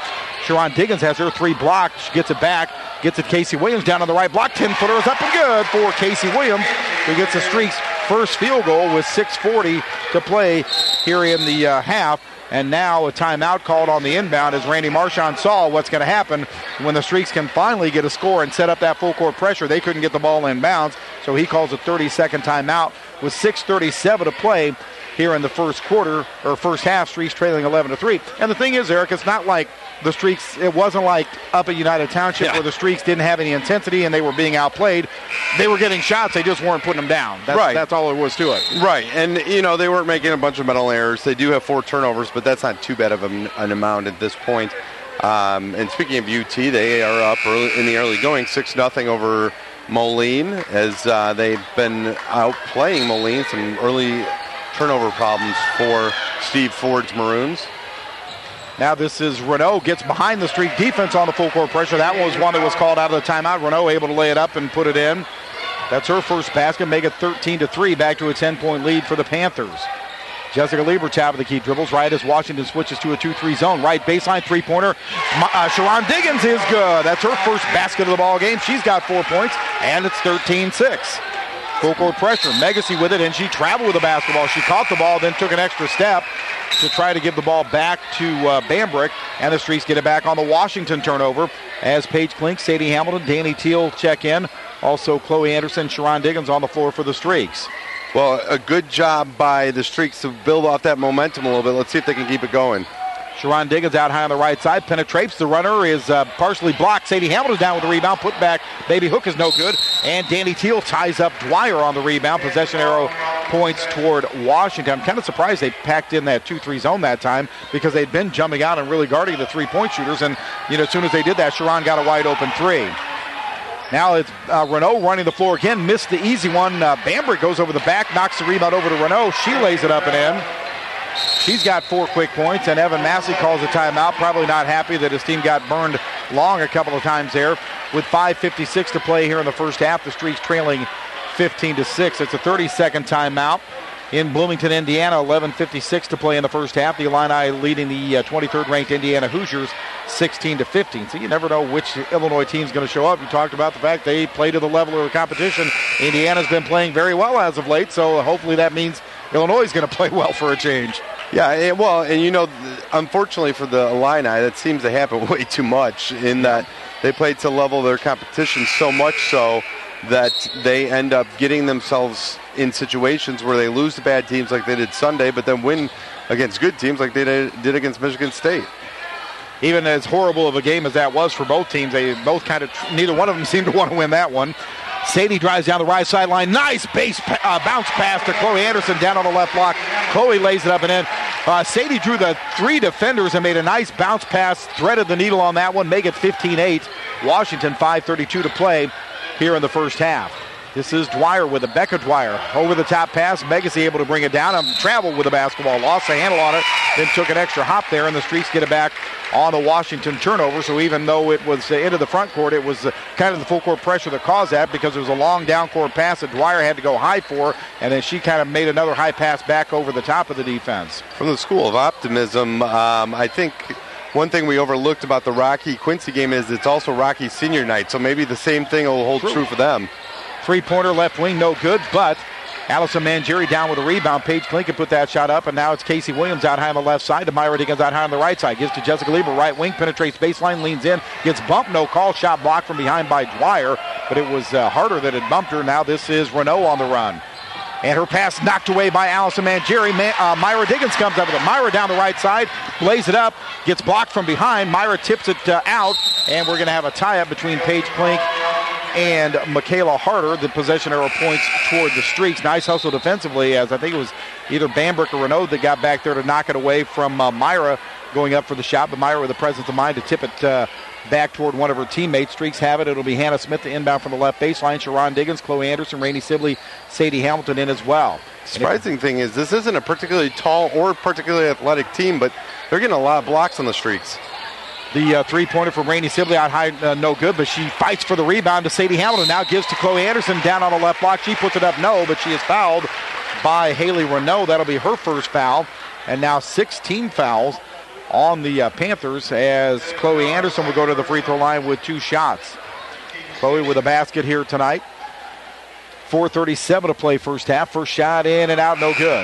Sharon Diggins has her three blocked. She gets it back, gets it Casey Williams down on the right block. 10-footer is up and good for Casey Williams, who gets the Streaks' first field goal with 6:40 to play here in the half. And now a timeout called on the inbound as Randy Marchand saw what's going to happen when the Streaks can finally get a score and set up that full court pressure. They couldn't get the ball inbounds, so he calls a 30-second timeout with 6:37 to play here in the first quarter, or first half. Streaks trailing 11-3. And the thing is, Eric, it's not like the Streaks, it wasn't like up at United Township where the Streaks didn't have any intensity and they were being outplayed. They were getting shots, they just weren't putting them down. That's all there was to it. Right, and they weren't making a bunch of mental errors. They do have 4 turnovers, but that's not too bad of an amount at this point. And speaking of UT, they are up in the early going, 6-0 over Moline, as they've been outplaying Moline. Some early turnover problems for Steve Ford's Maroons. Now this is Renault gets behind the Streak defense on the full court pressure. That one was one that was called out of the timeout. Renault able to lay it up and put it in. That's her first basket, make it 13-3, back to a 10-point lead for the Panthers. Jessica Lieber, top of the key, dribbles right as Washington switches to a 2-3 zone. Right baseline, three-pointer. Sharon Diggins is good. That's her first basket of the ball game. She's got 4 points, and it's 13-6. Full court pressure. Megacy with it, and she traveled with the basketball. She caught the ball, then took an extra step to try to give the ball back to Bambrick, and the Streaks get it back on the Washington turnover as Paige Klink, Sadie Hamilton, Danny Teal check in. Also Chloe Anderson, Sharon Diggins on the floor for the Streaks. Well, a good job by the Streaks to build off that momentum a little bit. Let's see if they can keep it going. Sharon Diggins out high on the right side, penetrates. The runner is partially blocked. Sadie Hamilton down with the rebound. Put back. Baby hook is no good. And Danny Teal ties up Dwyer on the rebound. Possession arrow points toward Washington. I'm kind of surprised they packed in that 2-3 zone that time because they'd been jumping out and really guarding the three-point shooters. And, as soon as they did that, Sharon got a wide open three. Now it's Renault running the floor again. Missed the easy one. Bambrick goes over the back, knocks the rebound over to Renault. She lays it up and in. She's got 4 quick points, and Evan Massey calls a timeout. Probably not happy that his team got burned long a couple of times there. With 5:56 to play here in the first half, the Streaks trailing 15-6. It's a 30-second timeout in Bloomington, Indiana. 11:56 to play in the first half. The Illini leading the 23rd-ranked Indiana Hoosiers 16-15. So you never know which Illinois team's going to show up. You talked about the fact they play to the level of the competition. Indiana's been playing very well as of late, so hopefully that means Illinois is going to play well for a change. Yeah, unfortunately for the Illini, that seems to happen way too much in that they play to the level of their competition, so much so that they end up getting themselves in situations where they lose to bad teams like they did Sunday, but then win against good teams like they did against Michigan State. Even as horrible of a game as that was for both teams, they both neither one of them seemed to want to win that one. Sadie drives down the right sideline. Nice bounce pass to Chloe Anderson down on the left block. Chloe lays it up and in. Sadie drew the 3 defenders and made a nice bounce pass. Threaded the needle on that one. Make it 15-8. Washington 5:32 to play here in the first half. This is Dwyer with it. Becca Dwyer over the top pass. Megacy able to bring it down and traveled with the basketball. Lost the handle on it. Then took an extra hop there, and the Streaks get it back on the Washington turnover. So even though it was into the front court, it was kind of the full court pressure that caused that, because it was a long down court pass that Dwyer had to go high for, and then she kind of made another high pass back over the top of the defense. From the School of Optimism, I think one thing we overlooked about the Rocky Quincy game is it's also Rocky's senior night, so maybe the same thing will hold true for them. Three-pointer left wing, no good, but Allison Mangieri down with a rebound. Paige Clinton put that shot up, and now it's Casey Williams out high on the left side to Myra Diggins out high on the right side. Gives to Jessica Lieber, right wing, penetrates baseline, leans in, gets bumped, no call, shot blocked from behind by Dwyer, but it was Harder that had bumped her. Now this is Renault on the run. And her pass knocked away by Allison Mangieri. Myra Diggins comes up with it. Myra down the right side, lays it up, gets blocked from behind. Myra tips it out, and we're going to have a tie-up between Paige Klink and Michaela Harder. The possession arrow points toward the Streaks. Nice hustle defensively, as I think it was either Bambrick or Renault that got back there to knock it away from Myra going up for the shot. But Myra with the presence of mind to tip it back toward one of her teammates. Streaks have it. It'll be Hannah Smith, the inbound from the left baseline. Sharon Diggins, Chloe Anderson, Rainey Sibley, Sadie Hamilton in as well. Surprising thing is this isn't a particularly tall or particularly athletic team, but they're getting a lot of blocks on the Streaks. The three-pointer from Rainey Sibley out high, no good, but she fights for the rebound to Sadie Hamilton. Now gives to Chloe Anderson down on the left block. She puts it up, no, but she is fouled by Haley Renault. That'll be her first foul. And now 16 fouls on the Panthers, as Chloe Anderson will go to the free throw line with 2 shots. Chloe with a basket here tonight. 4:37 to play first half. First shot in and out, no good.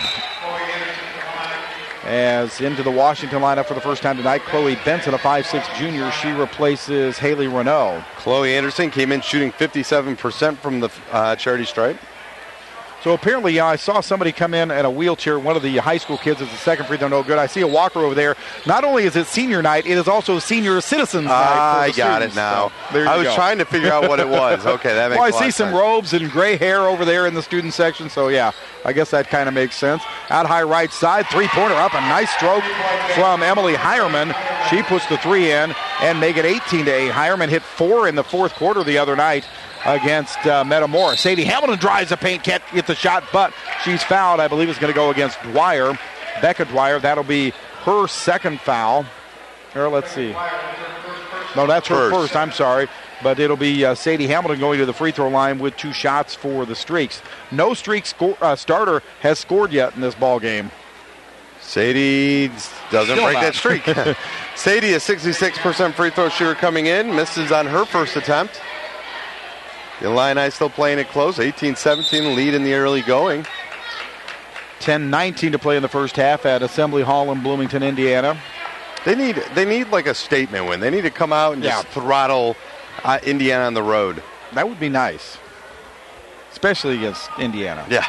As into the Washington lineup for the first time tonight, Chloe Benson, a 5'6 junior. She replaces Haley Renault. Chloe Anderson came in shooting 57% from the charity stripe. So apparently, I saw somebody come in a wheelchair. One of the high school kids is the second free throw, no good. I see a walker over there. Not only is it senior night, it is also senior citizens night. I got it now. So I was trying to figure out what it was. Okay, that makes well, a lot I see of some sense. robes and gray hair over there in the student section. So, yeah, I guess that kind of makes sense. Out high right side, three-pointer up. A nice stroke from Emily Hireman. She puts the 3 in and make it 18-8. Hireman hit 4 in the fourth quarter the other night against Metamora. Sadie Hamilton drives the paint, can't get the shot, but she's fouled. I believe it's going to go against Dwyer. Becca Dwyer, that'll be her second foul. Or let's see. No, that's her first. I'm sorry. But it'll be Sadie Hamilton going to the free throw line with 2 shots for the Streaks. No Streak starter has scored yet in this ball game. Sadie doesn't Still break not. that streak. Sadie, a 66% free throw shooter coming in, misses on her first attempt. The Illini still playing it close, 18-17 lead in the early going. 10-19 to play in the first half at Assembly Hall in Bloomington, Indiana. They need like a statement win. They need to come out and just throttle Indiana on the road. That would be nice, especially against Indiana. Yeah.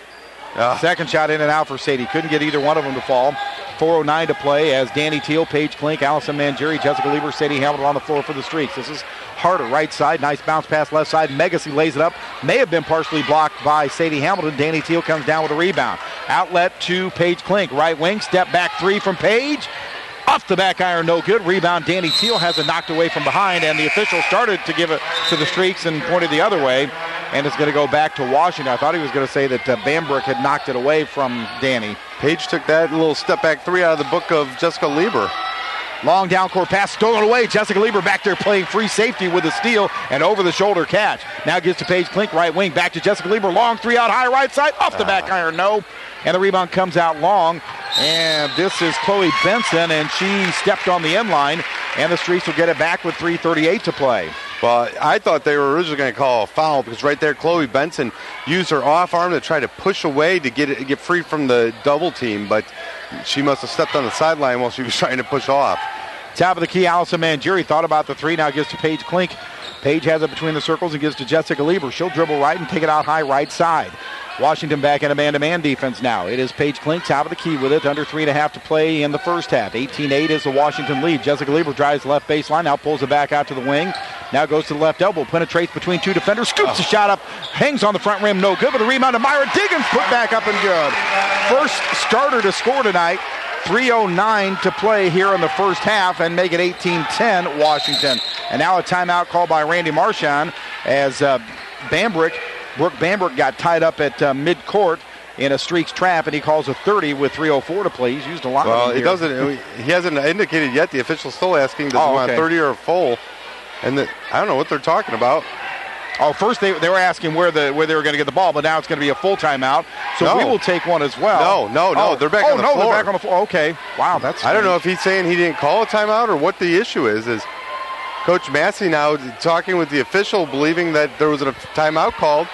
Second shot in and out for Sadie. Couldn't get either one of them to fall. 4:09 to play as Danny Teal, Paige Klink, Allison Mangieri, Jessica Lieber, Sadie Hamilton on the floor for the Streaks. This is Harder, right side. Nice bounce pass left side. Megacy lays it up. May have been partially blocked by Sadie Hamilton. Danny Teal comes down with a rebound. Outlet to Paige Klink. Right wing. Step back 3 from Paige. Off the back iron, no good. Rebound, Danny Teal has it knocked away from behind, and the official started to give it to the Streaks and pointed the other way, and it's going to go back to Washington. I thought he was going to say that Bambrick had knocked it away from Danny. Paige took that little step back 3 out of the book of Jessica Lieber. Long down court pass stolen away. Jessica Lieber back there playing free safety with a steal and over the shoulder catch. Now gives to Paige Klink, right wing, back to Jessica Lieber. Long 3 out high right side, off the back iron, no. And the rebound comes out long. And this is Chloe Benson, and she stepped on the end line. And the Streaks will get it back with 3:38 to play. Well, I thought they were originally going to call a foul because right there, Chloe Benson used her off arm to try to push away to get free from the double team, but she must have stepped on the sideline while she was trying to push off. Top of the key, Allison Mangieri thought about the 3, now gives to Paige Klink. Paige has it between the circles and gives to Jessica Lieber. She'll dribble right and take it out high right side. Washington back in a man-to-man defense now. It is Paige Klink, top of the key with it. Under 3.5 to play in the first half. 18-8 is the Washington lead. Jessica Lieber drives the left baseline, now pulls it back out to the wing. Now goes to the left elbow, penetrates between 2 defenders, scoops the shot up, hangs on the front rim, no good, but the rebound to Myra Diggins, put back up and good. First starter to score tonight. 3:09 to play here in the first half and make it 18-10 Washington. And now a timeout called by Randy Marchand as Brooke Bambrick got tied up at midcourt in a Streaks trap, and he calls a 30 with 3:04 to play. He's used a lot of them here. He hasn't indicated yet. The official's still asking, does he want a 30 or a full? And I don't know what they're talking about. Oh, first they were asking where they were going to get the ball, but now it's going to be a full timeout. So we will take one as well. No. They're back on the floor. They're back on the floor. Okay. Wow, that's I don't know if he's saying he didn't call a timeout or what the issue is. Is Coach Massey now talking with the official, believing that there was a timeout called?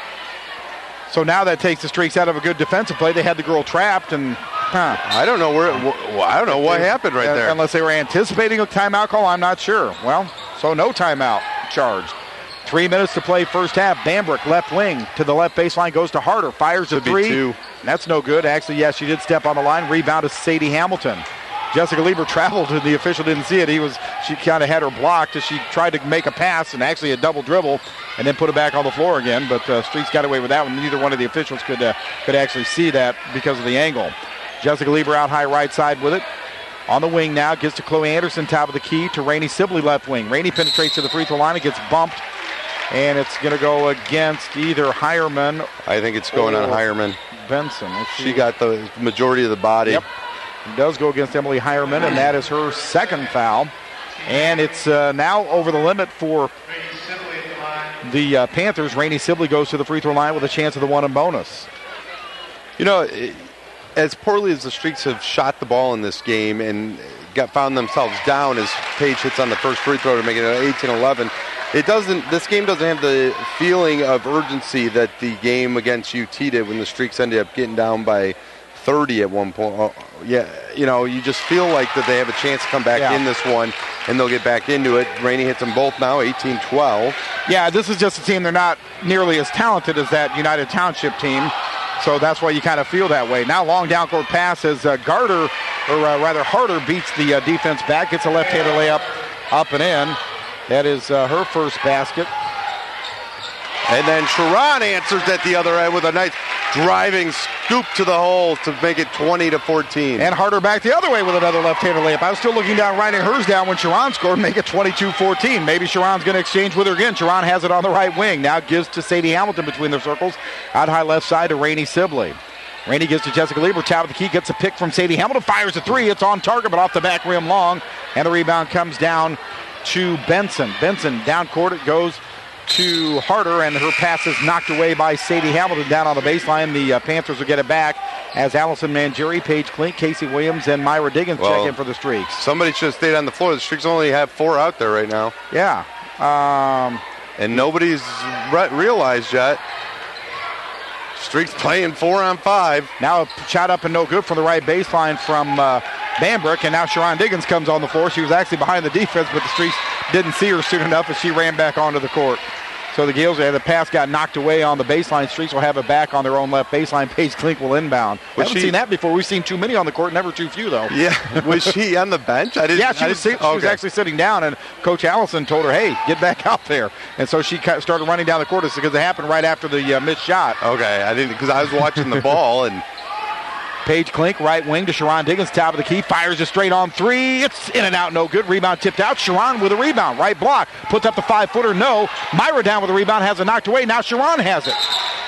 So now that takes the Streaks out of a good defensive play. They had the girl trapped, and I don't know what happened right there. Unless they were anticipating a timeout call, I'm not sure. Well, so no timeout charged. 3 minutes to play first half. Bambrick, left wing to the left baseline, goes to Harder, fires a 3. That's no good. Actually, yes, she did step on the line. Rebound to Sadie Hamilton. Jessica Lieber traveled, and the official didn't see it. She kind of had her blocked as she tried to make a pass, and actually a double dribble, and then put it back on the floor again. But Streaks got away with that one. Neither one of the officials could actually see that because of the angle. Jessica Lieber out high right side with it. On the wing now, gets to Chloe Anderson, top of the key, to Rainey Sibley, left wing. Rainey penetrates to the free throw line. It gets bumped, and it's going to go against either Hireman. I think it's going on Hireman. Benson. She got the majority of the body. Yep. It does go against Emily Hireman, and that is her second foul. And it's now over the limit for the Panthers. Rainey Sibley goes to the free throw line with a chance of the one and bonus. You know, as poorly as the Streaks have shot the ball in this game and found themselves down as Page hits on the first free throw to make it 18-11, this game doesn't have the feeling of urgency that the game against UT did when the Streaks ended up getting down by 30 at one point. You just feel like that they have a chance to come back in this one, and they'll get back into it. Rainey hits them both now, 18-12. Yeah, this is just a team. They're not nearly as talented as that United Township team, so that's why you kind of feel that way. Now long down court pass as Harder beats the defense back, gets a left-handed layup up and in. That is her first basket. And then Sharon answers at the other end with a nice driving scoop to the hole to make it 20-14. And Harder back the other way with another left-handed layup. I was still looking down, writing hers down when Sharon scored, make it 22-14. Maybe Sharon's going to exchange with her again. Sharon has it on the right wing. Now gives to Sadie Hamilton between their circles. Out high left side to Rainey Sibley. Rainey gives to Jessica Lieber. Top of the key, gets a pick from Sadie Hamilton. Fires a three. It's on target, but off the back rim long. And the rebound comes down to Benson. Benson down court. It goes to Harder, and her pass is knocked away by Sadie Hamilton down on the baseline. The Panthers will get it back as Allison Mangieri, Paige Klink, Casey Williams, and Myra Diggins check in for the Streaks. Somebody should have stayed on the floor. The Streaks only have 4 out there right now. Yeah. And nobody's realized yet. Streaks playing 4-on-5. Now a shot up and no good from the right baseline from Bambrick, and now Sharon Diggins comes on the floor. She was actually behind the defense, but the Streaks didn't see her soon enough as she ran back onto the court. So the Gales, the pass got knocked away on the baseline. Streaks will have it back on their own left baseline. Paige Klink will inbound. We haven't seen that before. We've seen too many on the court, never too few, though. Yeah. Was she on the bench? She was actually sitting down, and Coach Allison told her, hey, get back out there. And so she started running down the court because it happened right after the missed shot. Okay, I didn't, because I was watching the ball, and Paige Klink, right wing to Sharon Diggins, top of the key, fires a straight on three. It's in and out, no good. Rebound tipped out. Sharon with a rebound, right block. Puts up the 5-footer, no. Myra down with a rebound, has it knocked away. Now Sharon has it.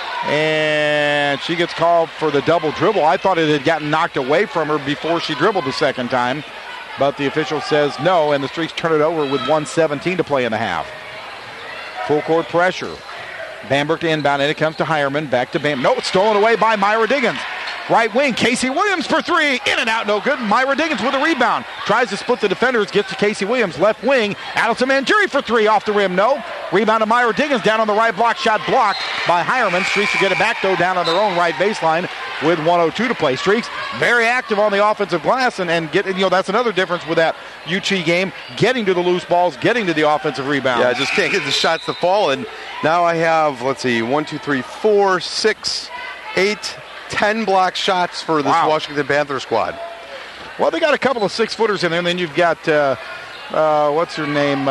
And she gets called for the double dribble. I thought it had gotten knocked away from her before she dribbled the second time. But the official says no, and the Streaks turn it over with 1:17 to play in the half. Full court pressure. Bamberg to inbound, and it comes to Hireman. Back to Bam. No, it's stolen away by Myra Diggins. Right wing, Casey Williams for three. In and out, no good. Myra Diggins with a rebound. Tries to split the defenders, gets to Casey Williams. Left wing, Allison Mangieri for three. Off the rim, no. Rebound to Myra Diggins down on the right block. Shot blocked by Hireman. Streaks will get it back, though, down on their own right baseline with 1:02 to play. Streaks very active on the offensive glass, and that's another difference with that UT game. Getting to the loose balls, getting to the offensive rebound. Yeah, just can't get the shots to fall. And now I have, 1, 2, 3, 4, 6, 8, 10 block shots for this Washington Panther squad. Well, they got a couple of 6-footers in there, and then you've got, what's her name?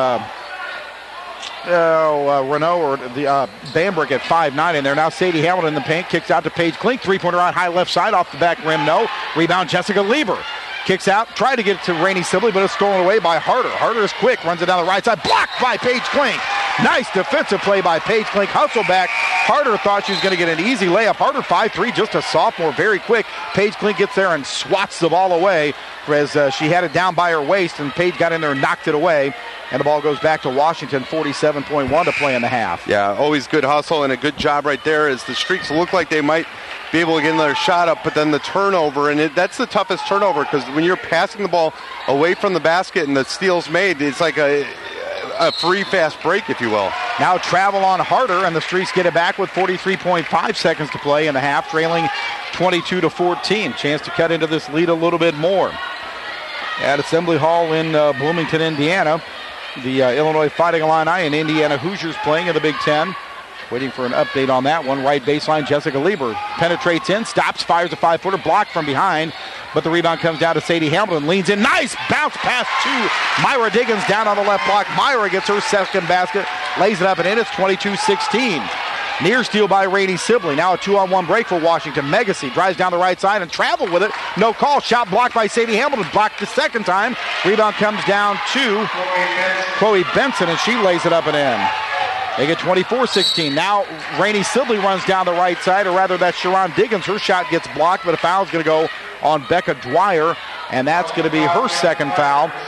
Renault or the Bambrick at 5'9" in there. Now Sadie Hamilton in the paint, kicks out to Paige Klink. 3-pointer on high left side, off the back rim, no. Rebound, Jessica Lieber. Kicks out, tried to get it to Rainey Sibley, but it's stolen away by Harder. Harder is quick, runs it down the right side, blocked by Paige Klink. Nice defensive play by Paige Klink. Hustle back. Harder thought she was going to get an easy layup. Harder 5'3", just a sophomore, very quick. Paige Klink gets there and swats the ball away as she had it down by her waist, and Paige got in there and knocked it away. And the ball goes back to Washington, 47.1 to play in the half. Yeah, always good hustle and a good job right there as the Streaks look like they might be able to get another shot up, but then the turnover, and that's the toughest turnover because when you're passing the ball away from the basket and the steal's made, it's like a free fast break, if you will. Now travel on Harder, and the Streaks get it back with 43.5 seconds to play in the half, trailing 22-14. Chance to cut into this lead a little bit more. At Assembly Hall in Bloomington, Indiana, the Illinois Fighting Illini and Indiana Hoosiers playing in the Big Ten. Waiting for an update on that one. Right baseline, Jessica Lieber penetrates in, stops, fires a 5-footer, blocked from behind, but the rebound comes down to Sadie Hamilton, leans in, nice bounce pass to Myra Diggins down on the left block. Myra gets her second basket, lays it up and in. It's 22-16. Near steal by Rainey Sibley. Now a 2-on-1 break for Washington. Megacy drives down the right side and traveled with it. No call. Shot blocked by Sadie Hamilton. Blocked the second time. Rebound comes down to Chloe Benson, and she lays it up and in. They get 24-16. Now Rainey Sibley runs down the right side, or rather that's Sharon Diggins. Her shot gets blocked, but a foul is going to go on Becca Dwyer, and that's going to be her second foul.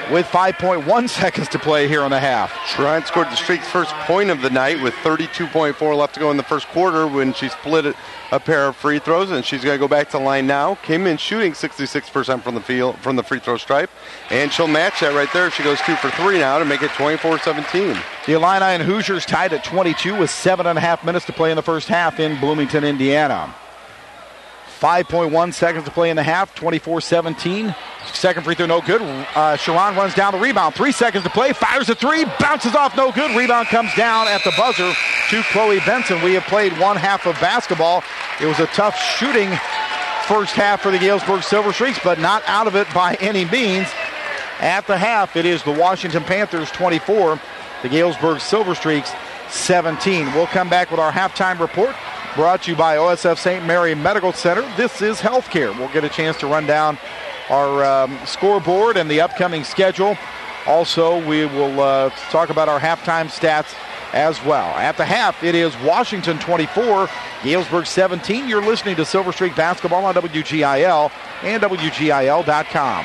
with 5.1 seconds to play here in the half. Shrine scored the Streaks' first point of the night with 32.4 left to go in the first quarter when she split a pair of free throws, and she's going to go back to the line now. Came in shooting 66% from the free throw stripe, and she'll match that right there. She goes 2 for 3 now to make it 24-17. The Illini and Hoosiers tied at 22 with 7.5 minutes to play in the first half in Bloomington, Indiana. 5.1 seconds to play in the half, 24-17. Second free throw, no good. Sharon runs down the rebound. 3 seconds to play, fires a three, bounces off, no good. Rebound comes down at the buzzer to Chloe Benson. We have played one half of basketball. It was a tough shooting first half for the Galesburg Silver Streaks, but not out of it by any means. At the half, it is the Washington Panthers 24, the Galesburg Silver Streaks 17. We'll come back with our halftime report, brought to you by OSF St. Mary Medical Center. This is healthcare. We'll get a chance to run down our scoreboard and the upcoming schedule. Also, we will talk about our halftime stats as well. At the half, it is Washington 24, Galesburg 17. You're listening to Silver Streak Basketball on WGIL and WGIL.com.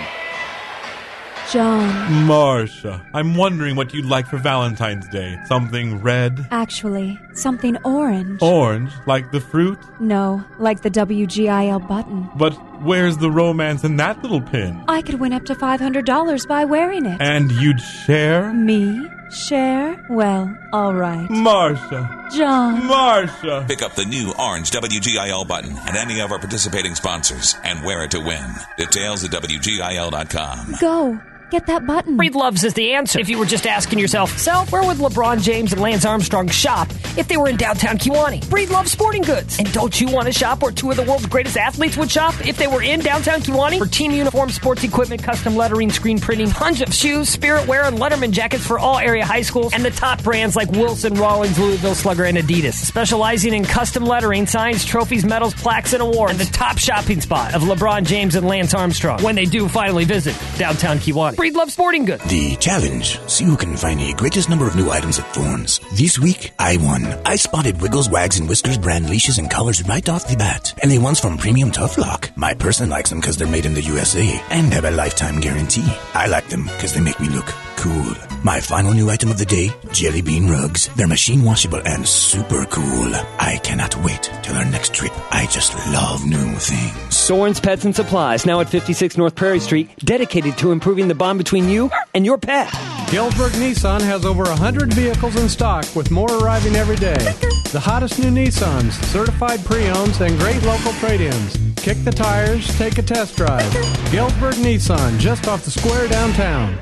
John. Marcia, I'm wondering what you'd like for Valentine's Day. Something red? Actually, something orange. Orange? Like the fruit? No, like the WGIL button. But where's the romance in that little pin? I could win up to $500 by wearing it. And you'd share? Me? Share? Well, all right. Marcia. John. Marcia. Pick up the new orange WGIL button at any of our participating sponsors and wear it to win. Details at WGIL.com. Go. Get that button. Breedlove's is the answer. If you were just asking yourself, so where would LeBron James and Lance Armstrong shop if they were in downtown Kewanee? Breedlove Sporting Goods. And don't you want to shop where two of the world's greatest athletes would shop if they were in downtown Kewanee? For team uniforms, sports equipment, custom lettering, screen printing, tons of shoes, Spirit wear, and Letterman jackets for all area high schools, and the top brands like Wilson, Rawlings, Louisville Slugger, and Adidas. Specializing in custom lettering, signs, trophies, medals, plaques, and awards. And the top shopping spot of LeBron James and Lance Armstrong when they do finally visit downtown Kewanee. Breedlove Sporting Goods. The challenge. See who can find the greatest number of new items at Thorns. This week, I won. I spotted Wiggles, Wags, and Whiskers brand leashes and collars right off the bat. And the ones from Premium Tough Lock. My person likes them because they're made in the USA and have a lifetime guarantee. I like them because they make me look cool. My final new item of the day, Jelly Bean Rugs. They're machine washable and super cool. I cannot wait till our next trip. I just love new things. Soren's Pets and Supplies, now at 56 North Prairie Street, dedicated to improving the bond between you and your pet. Galesburg Nissan has over 100 vehicles in stock, with more arriving every day. The hottest new Nissans, certified pre-owns, and great local trade-ins. Kick the tires, take a test drive. Galesburg Nissan, just off the square downtown.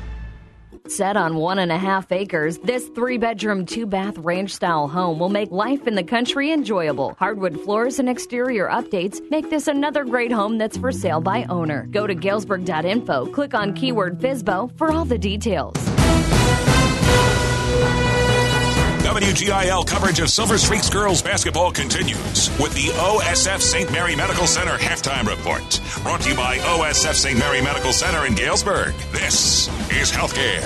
Set on 1.5 acres, this 3-bedroom, 2-bath ranch-style home will make life in the country enjoyable. Hardwood floors and exterior updates make this another great home that's for sale by owner. Go to galesburg.info, click on keyword FSBO for all the details. WGIL coverage of Silver Streaks girls basketball continues with the OSF St. Mary Medical Center halftime report. Brought to you by OSF St. Mary Medical Center in Galesburg. This is healthcare.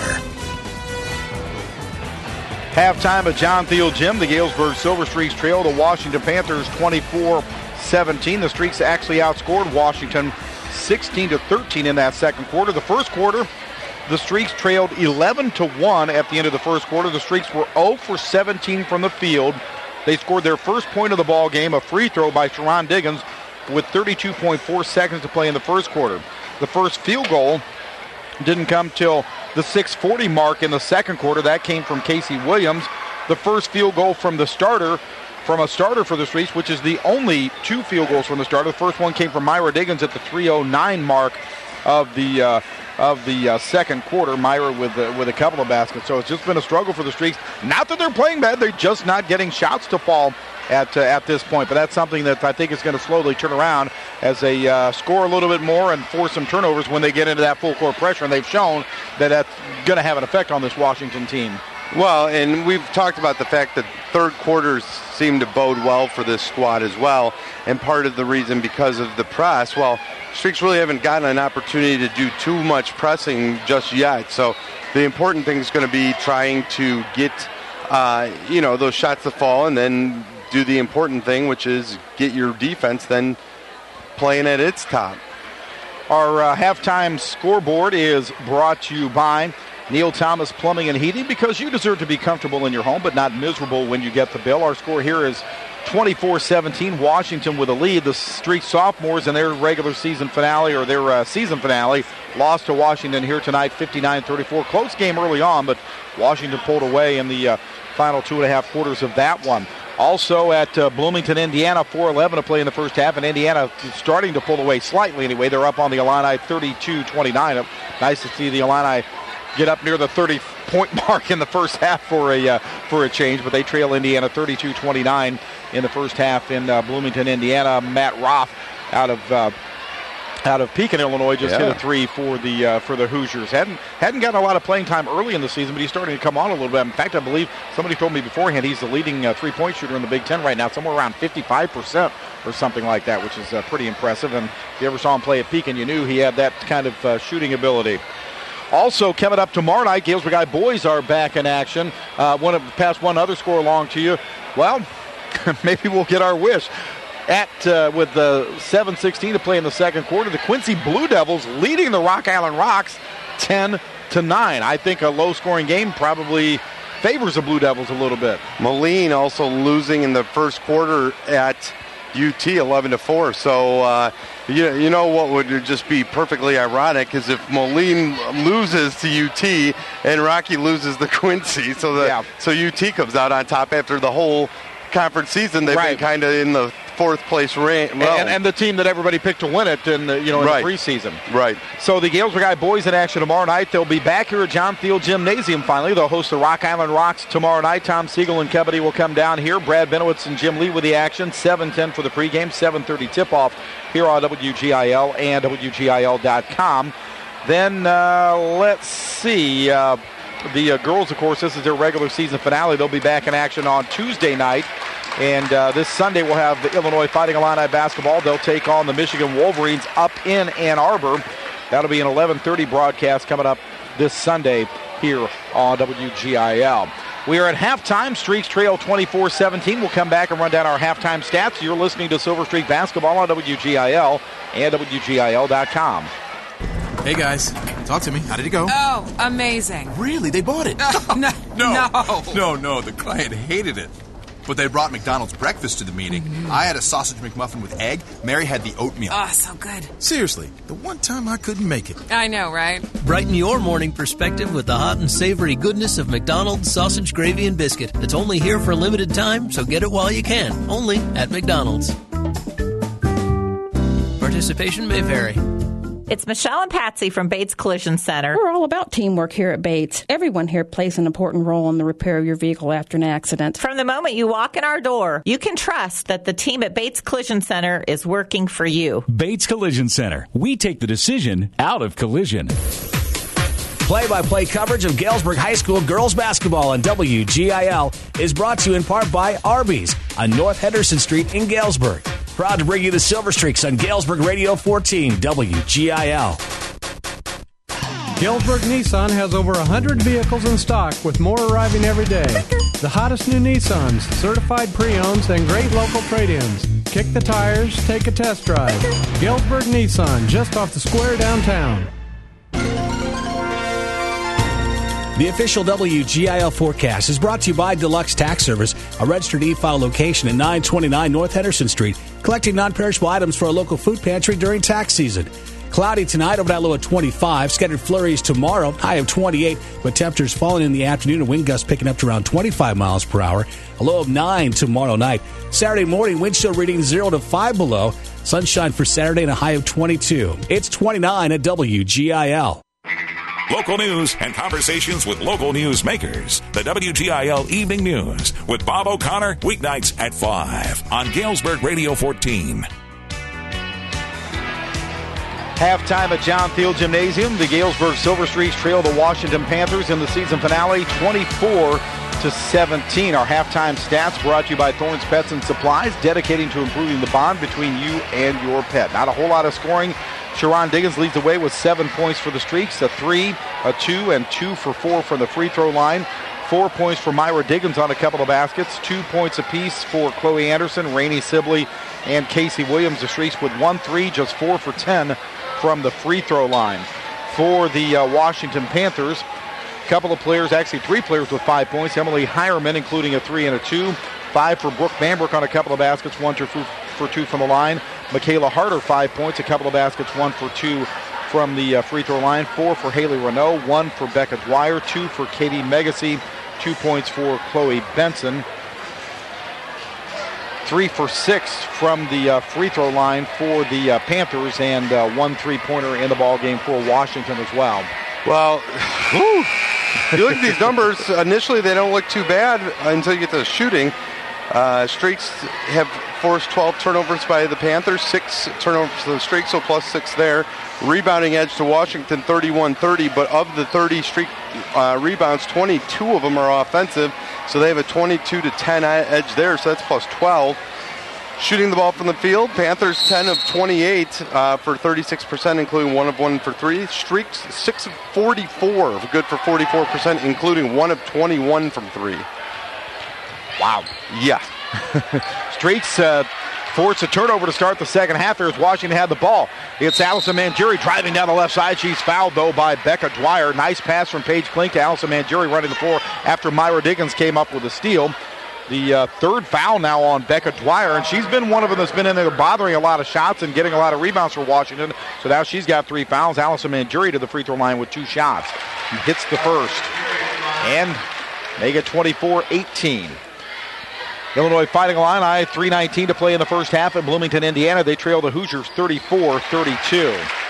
Halftime at John Thiel Gym. The Galesburg Silver Streaks trail the Washington Panthers 24-17. The Streaks actually outscored Washington 16-13 in that second quarter. The first quarter, the Streaks trailed 11-1 at the end of the first quarter. The Streaks were 0 for 17 from the field. They scored their first point of the ball game, a free throw by Sharon Diggins, with 32.4 seconds to play in the first quarter. The first field goal didn't come till the 6:40 mark in the second quarter. That came from Casey Williams. The first field goal from a starter for the Streaks, which is the only 2 field goals from the starter. The first one came from Myra Diggins at the 3:09 mark of the second quarter. Myra with a couple of baskets. So it's just been a struggle for the Streaks. Not that they're playing bad, they're just not getting shots to fall at this point. But that's something that I think is going to slowly turn around as they score a little bit more and force some turnovers when they get into that full court pressure. And they've shown that that's going to have an effect on this Washington team. Well, and we've talked about the fact that third quarters seem to bode well for this squad as well, and part of the reason because of the press. Well, Streaks really haven't gotten an opportunity to do too much pressing just yet, so the important thing is going to be trying to get those shots to fall and then do the important thing, which is get your defense then playing at its top. Our halftime scoreboard is brought to you by Neil Thomas Plumbing and Heating, because you deserve to be comfortable in your home but not miserable when you get the bill. Our score here is 24-17, Washington with a lead. The Streak sophomores in their regular season finale, or their season finale, lost to Washington here tonight, 59-34. Close game early on, but Washington pulled away in the final 2.5 quarters of that one. Also at Bloomington, Indiana, 4:11 to play in the first half, and Indiana starting to pull away slightly anyway. They're up on the Illini 32-29. Nice to see the Illini get up near the 30-point mark in the first half for a change, but they trail Indiana 32-29 in the first half in Bloomington, Indiana. Matt Roth out of Pekin, Illinois, just hit a three for the Hoosiers. Hadn't gotten a lot of playing time early in the season, but he's starting to come on a little bit. In fact, I believe somebody told me beforehand he's the leading three-point shooter in the Big Ten right now, somewhere around 55% or something like that, which is pretty impressive. And if you ever saw him play at Pekin, you knew he had that kind of shooting ability. Also, coming up tomorrow night, Galesburg High boys are back in action. Pass one other score along to you. Well, maybe we'll get our wish. With 7:16 to play in the second quarter, the Quincy Blue Devils leading the Rock Island Rocks 10-9. I think a low-scoring game probably favors the Blue Devils a little bit. Moline also losing in the first quarter at UT 11-4. So you know what would just be perfectly ironic is if Moline loses to UT and Rocky loses to Quincy. So UT comes out on top after the whole conference season. They've been kind of in the fourth place rank, and the team that everybody picked to win it in the preseason. Right. So the Galesburg High boys in action tomorrow night. They'll be back here at John Thiel Gymnasium finally. They'll host the Rock Island Rocks tomorrow night. Tom Siegel and Kebedy will come down here. Brad Benowitz and Jim Lee with the action. 7:10 for the pregame, 7:30 tip-off here on WGIL and WGIL.com. Then let's see. The girls, of course, this is their regular season finale. They'll be back in action on Tuesday night. And this Sunday we'll have the Illinois Fighting Illini basketball. They'll take on the Michigan Wolverines up in Ann Arbor. That'll be an 11:30 broadcast coming up this Sunday here on WGIL. We are at halftime. Streaks trail 24-17. We'll come back and run down our halftime stats. You're listening to Silver Streak Basketball on WGIL and WGIL.com. Hey guys, talk to me. How did it go? Oh, amazing. Really? They bought it? No. The client hated it. But they brought McDonald's breakfast to the meeting. Mm-hmm. I had a sausage McMuffin with egg. Mary had the oatmeal. Oh, so good. Seriously, the one time I couldn't make it. I know, right? Brighten your morning perspective with the hot and savory goodness of McDonald's sausage, gravy, and biscuit. It's only here for a limited time, so get it while you can. Only at McDonald's. Participation may vary. It's Michelle and Patsy from Bates Collision Center. We're all about teamwork here at Bates. Everyone here plays an important role in the repair of your vehicle after an accident. From the moment you walk in our door, you can trust that the team at Bates Collision Center is working for you. Bates Collision Center. We take the decision out of collision. Play-by-play coverage of Galesburg High School girls basketball on WGIL is brought to you in part by Arby's on North Henderson Street in Galesburg. Proud to bring you the Silver Streaks on Galesburg Radio 14, WGIL. Galesburg Nissan has over 100 vehicles in stock, with more arriving every day. The hottest new Nissans, certified pre-owns, and great local trade-ins. Kick the tires, take a test drive. Galesburg Nissan, just off the square downtown. The official WGIL forecast is brought to you by Deluxe Tax Service, a registered e-file location at 929 North Henderson Street, collecting non-perishable items for a local food pantry during tax season. Cloudy tonight, overnight low of 25. Scattered flurries tomorrow, high of 28, but temperatures falling in the afternoon and wind gusts picking up to around 25 miles per hour. A low of 9 tomorrow night. Saturday morning, wind chill reading 0 to 5 below. Sunshine for Saturday and a high of 22. It's 29 at WGIL. Local news and conversations with local news makers. The WGIL Evening News with Bob O'Connor, weeknights at 5 on Galesburg Radio 14. Halftime at John Thiel Gymnasium. The Galesburg Silver Streaks trail the Washington Panthers in the season finale 24-17. Our halftime stats brought to you by Thorne's Pets and Supplies, dedicating to improving the bond between you and your pet. Not a whole lot of scoring. Sharon Diggins leads the way with 7 points for the Streaks, a 3, a 2, and 2 for 4 from the free throw line. 4 points for Myra Diggins on a couple of baskets. 2 points apiece for Chloe Anderson, Rainey Sibley, and Casey Williams. The Streaks with 1 3, just 4 for 10 from the free throw line. For the Washington Panthers, a couple of players, actually 3 players with 5 points. Emily Hireman, including a 3 and a 2. 5 for Brooke Bambrick on a couple of baskets, 1 for 2 from the line. Michaela Harder, 5 points, a couple of baskets, 1 for 2 from the free throw line. 4 for Haley Renault, 1 for Becca Dwyer, 2 for Katie Megacy, 2 points for Chloe Benson. 3 for 6 from the free throw line for the Panthers, and 1 3-pointer in the ball game for Washington as well. Well, you look at these numbers, initially they don't look too bad until you get to the shooting. Streaks have forced 12 turnovers by the Panthers, 6 turnovers to the Streaks, so plus 6 there. Rebounding edge to Washington, 31-30, but of the 30 Streak rebounds, 22 of them are offensive, so they have a 22-10 edge there, so that's plus 12. Shooting the ball from the field, Panthers 10 of 28 for 36%, including 1 of 1 for 3. Streaks 6 of 44, good for 44%, including 1 of 21 from 3. Wow. Yeah. Streaks forced a turnover to start the second half here as Washington had the ball. It's Allison Mangieri driving down the left side. She's fouled, though, by Becca Dwyer. Nice pass from Paige Klink to Allison Mangieri running the floor after Myra Diggins came up with a steal. The third foul now on Becca Dwyer, and she's been one of them that's been in there bothering a lot of shots and getting a lot of rebounds for Washington. So now she's got 3 fouls. Allison Mangieri to the free throw line with 2 shots. He hits the first. And make it 24-18. Illinois Fighting Illini, 3:19 to play in the first half at Bloomington, Indiana. They trail the Hoosiers 34-32.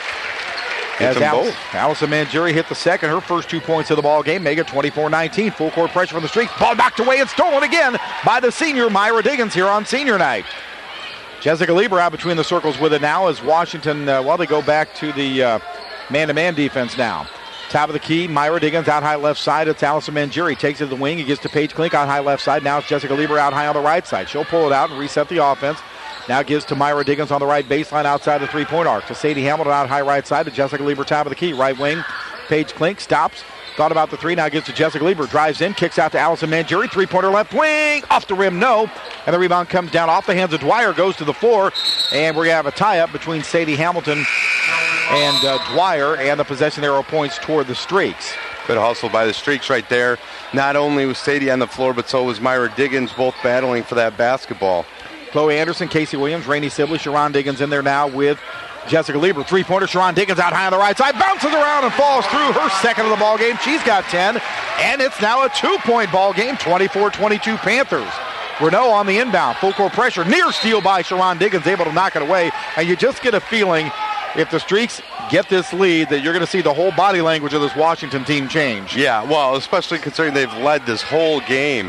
As Allison Mangieri hit the second, her first 2 points of the ball game, make it 24-19. Full court pressure from the Streaks. Ball knocked away and stolen again by the senior Myra Diggins here on senior night. Jessica Lieber out between the circles with it now as Washington, they go back to the man-to-man defense now. Top of the key, Myra Diggins out high left side. It's Allison Mangieri. Takes it to the wing. He gets to Paige Klink out high left side. Now it's Jessica Lieber out high on the right side. She'll pull it out and reset the offense. Now gives to Myra Diggins on the right baseline outside the three-point arc. To Sadie Hamilton out high right side. To Jessica Lieber top of the key. Right wing. Paige Klink stops. Thought about the three. Now gives to Jessica Lieber. Drives in. Kicks out to Allison Mangieri. Three-pointer left wing. Off the rim. No. And the rebound comes down off the hands of Dwyer. Goes to the floor. And we're going to have a tie-up between Sadie Hamilton and Dwyer, and the possession arrow points toward the Streaks. Good hustle by the Streaks right there. Not only was Sadie on the floor, but so was Myra Diggins, both battling for that basketball. Chloe Anderson, Casey Williams, Rainey Sibley, Sharon Diggins in there now with Jessica Lieber. Three-pointer, Sharon Diggins out high on the right side. Bounces around and falls through. Her second of the ball game. She's got 10. And it's now a 2-point ball game, 24-22 Panthers. Renault on the inbound. Full court pressure. Near steal by Sharon Diggins, able to knock it away. And you just get a feeling if the Streaks get this lead that you're going to see the whole body language of this Washington team change. Yeah, well, especially considering they've led this whole game.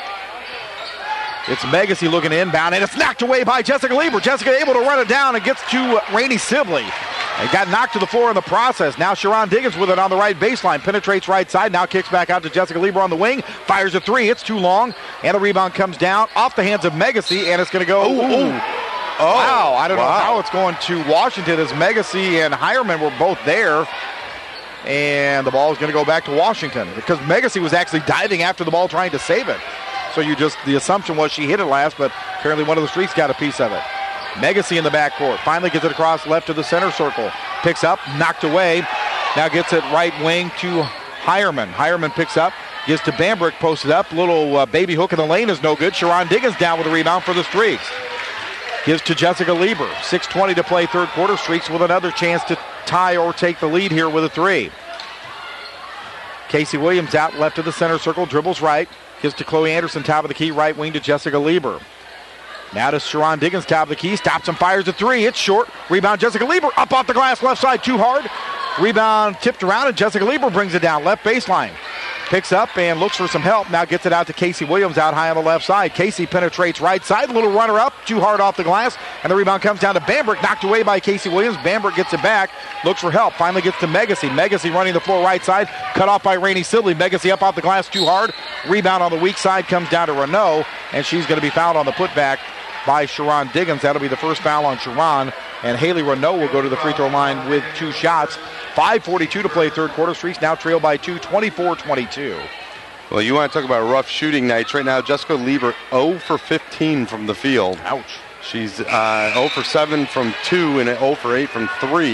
It's Megacy looking to inbound, and it's knocked away by Jessica Lieber. Jessica able to run it down and gets to Rainey Sibley. It got knocked to the floor in the process. Now Sharon Diggins with it on the right baseline. Penetrates right side. Now kicks back out to Jessica Lieber on the wing. Fires a three. It's too long. And the rebound comes down off the hands of Megacy, and it's going to go. Wow. I don't know how it's going to Washington as Megacy and Hireman were both there. And the ball is going to go back to Washington because Megacy was actually diving after the ball trying to save it. So the assumption was she hit it last, but apparently one of the Streaks got a piece of it. Megacy in the backcourt. Finally gets it across left to the center circle. Picks up, knocked away. Now gets it right wing to Hireman. Hireman picks up, gives to Bambrick, posted up. Little baby hook in the lane is no good. Sharon Diggins down with a rebound for the Streaks. Gives to Jessica Lieber. 6:20 to play third quarter. Streaks with another chance to tie or take the lead here with a three. Casey Williams out left of the center circle. Dribbles right. Gives to Chloe Anderson, top of the key, right wing to Jessica Lieber. Now to Sharon Diggins, top of the key, stops and fires a three. It's short. Rebound, Jessica Lieber, up off the glass, left side, too hard. Rebound tipped around, and Jessica Lieber brings it down, left baseline. Picks up and looks for some help. Now gets it out to Casey Williams out high on the left side. Casey penetrates right side, little runner up, too hard off the glass, and the rebound comes down to Bambrick, knocked away by Casey Williams. Bambrick gets it back, looks for help, finally gets to Megacy. Megacy running the floor right side, cut off by Rainey Sibley. Megacy up off the glass, too hard. Rebound on the weak side comes down to Renault, and she's going to be fouled on the putback by Sharon Diggins. That'll be the first foul on Sharon, and Haley Renault will go to the free throw line with 2 shots. 5:42 to play third quarter. Streaks now trail by 2, 24-22. Well, you want to talk about rough shooting nights. Right now, Jessica Lieber 0 for 15 from the field. Ouch. She's 0 for 7 from 2 and 0 for 8 from 3.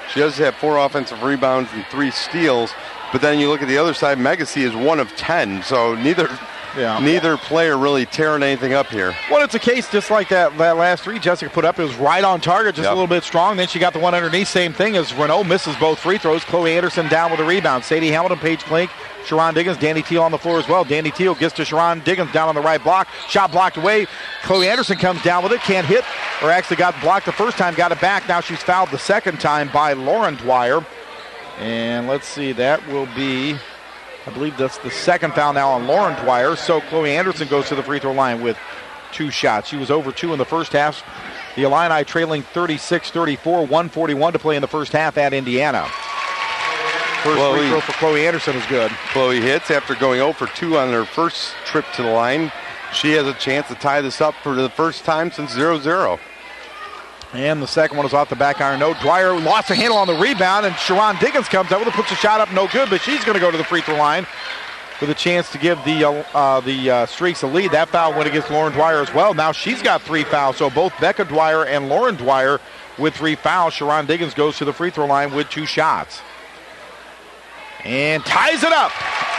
She does have 4 offensive rebounds and 3 steals. But then you look at the other side, Megacy is 1 of 10. So neither player really tearing anything up here. Well, it's a case just like that last 3 Jessica put up. It was right on target, just a little bit strong. Then she got the one underneath. Same thing as Renault misses both free throws. Chloe Anderson down with a rebound. Sadie Hamilton, Paige Klink, Sharon Diggins, Danny Teal on the floor as well. Danny Teal gets to Sharon Diggins down on the right block. Shot blocked away. Chloe Anderson comes down with it. Can't hit, or actually got blocked the first time, got it back. Now she's fouled the second time by Lauren Dwyer. And let's see, that will be, I believe that's the second foul now on Lauren Dwyer. So Chloe Anderson goes to the free throw line with 2 shots. She was over 2 in the first half. The Illini trailing 36-34, 1:41 to play in the first half at Indiana. First free throw for Chloe Anderson is good. Chloe hits after going 0 for 2 on her first trip to the line. She has a chance to tie this up for the first time since 0-0. And the second one is off the back iron. No, Dwyer lost a handle on the rebound, and Sharon Diggins comes up with it, puts a shot up, no good, but she's going to go to the free throw line with a chance to give the Streaks a lead. That foul went against Lauren Dwyer as well. Now she's got 3 fouls, so both Becca Dwyer and Lauren Dwyer with 3 fouls. Sharon Diggins goes to the free throw line with 2 shots. And ties it up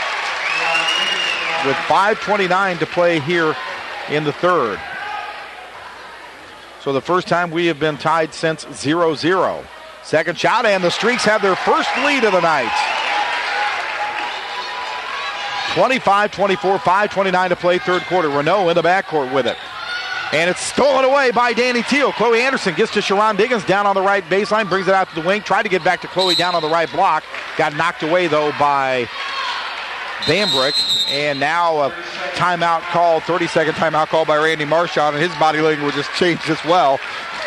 with 5:29 to play here in the third. So the first time we have been tied since 0-0. Second shot, and the Streaks have their first lead of the night. 25-24, 5:29 to play third quarter. Renault in the backcourt with it. And it's stolen away by Danny Teal. Chloe Anderson gets to Sharon Diggins down on the right baseline, brings it out to the wing, tried to get back to Chloe down on the right block. Got knocked away, though, by Bambrick. And now a timeout call, 30-second timeout call by Randy Marchand, and his body language has changed as well.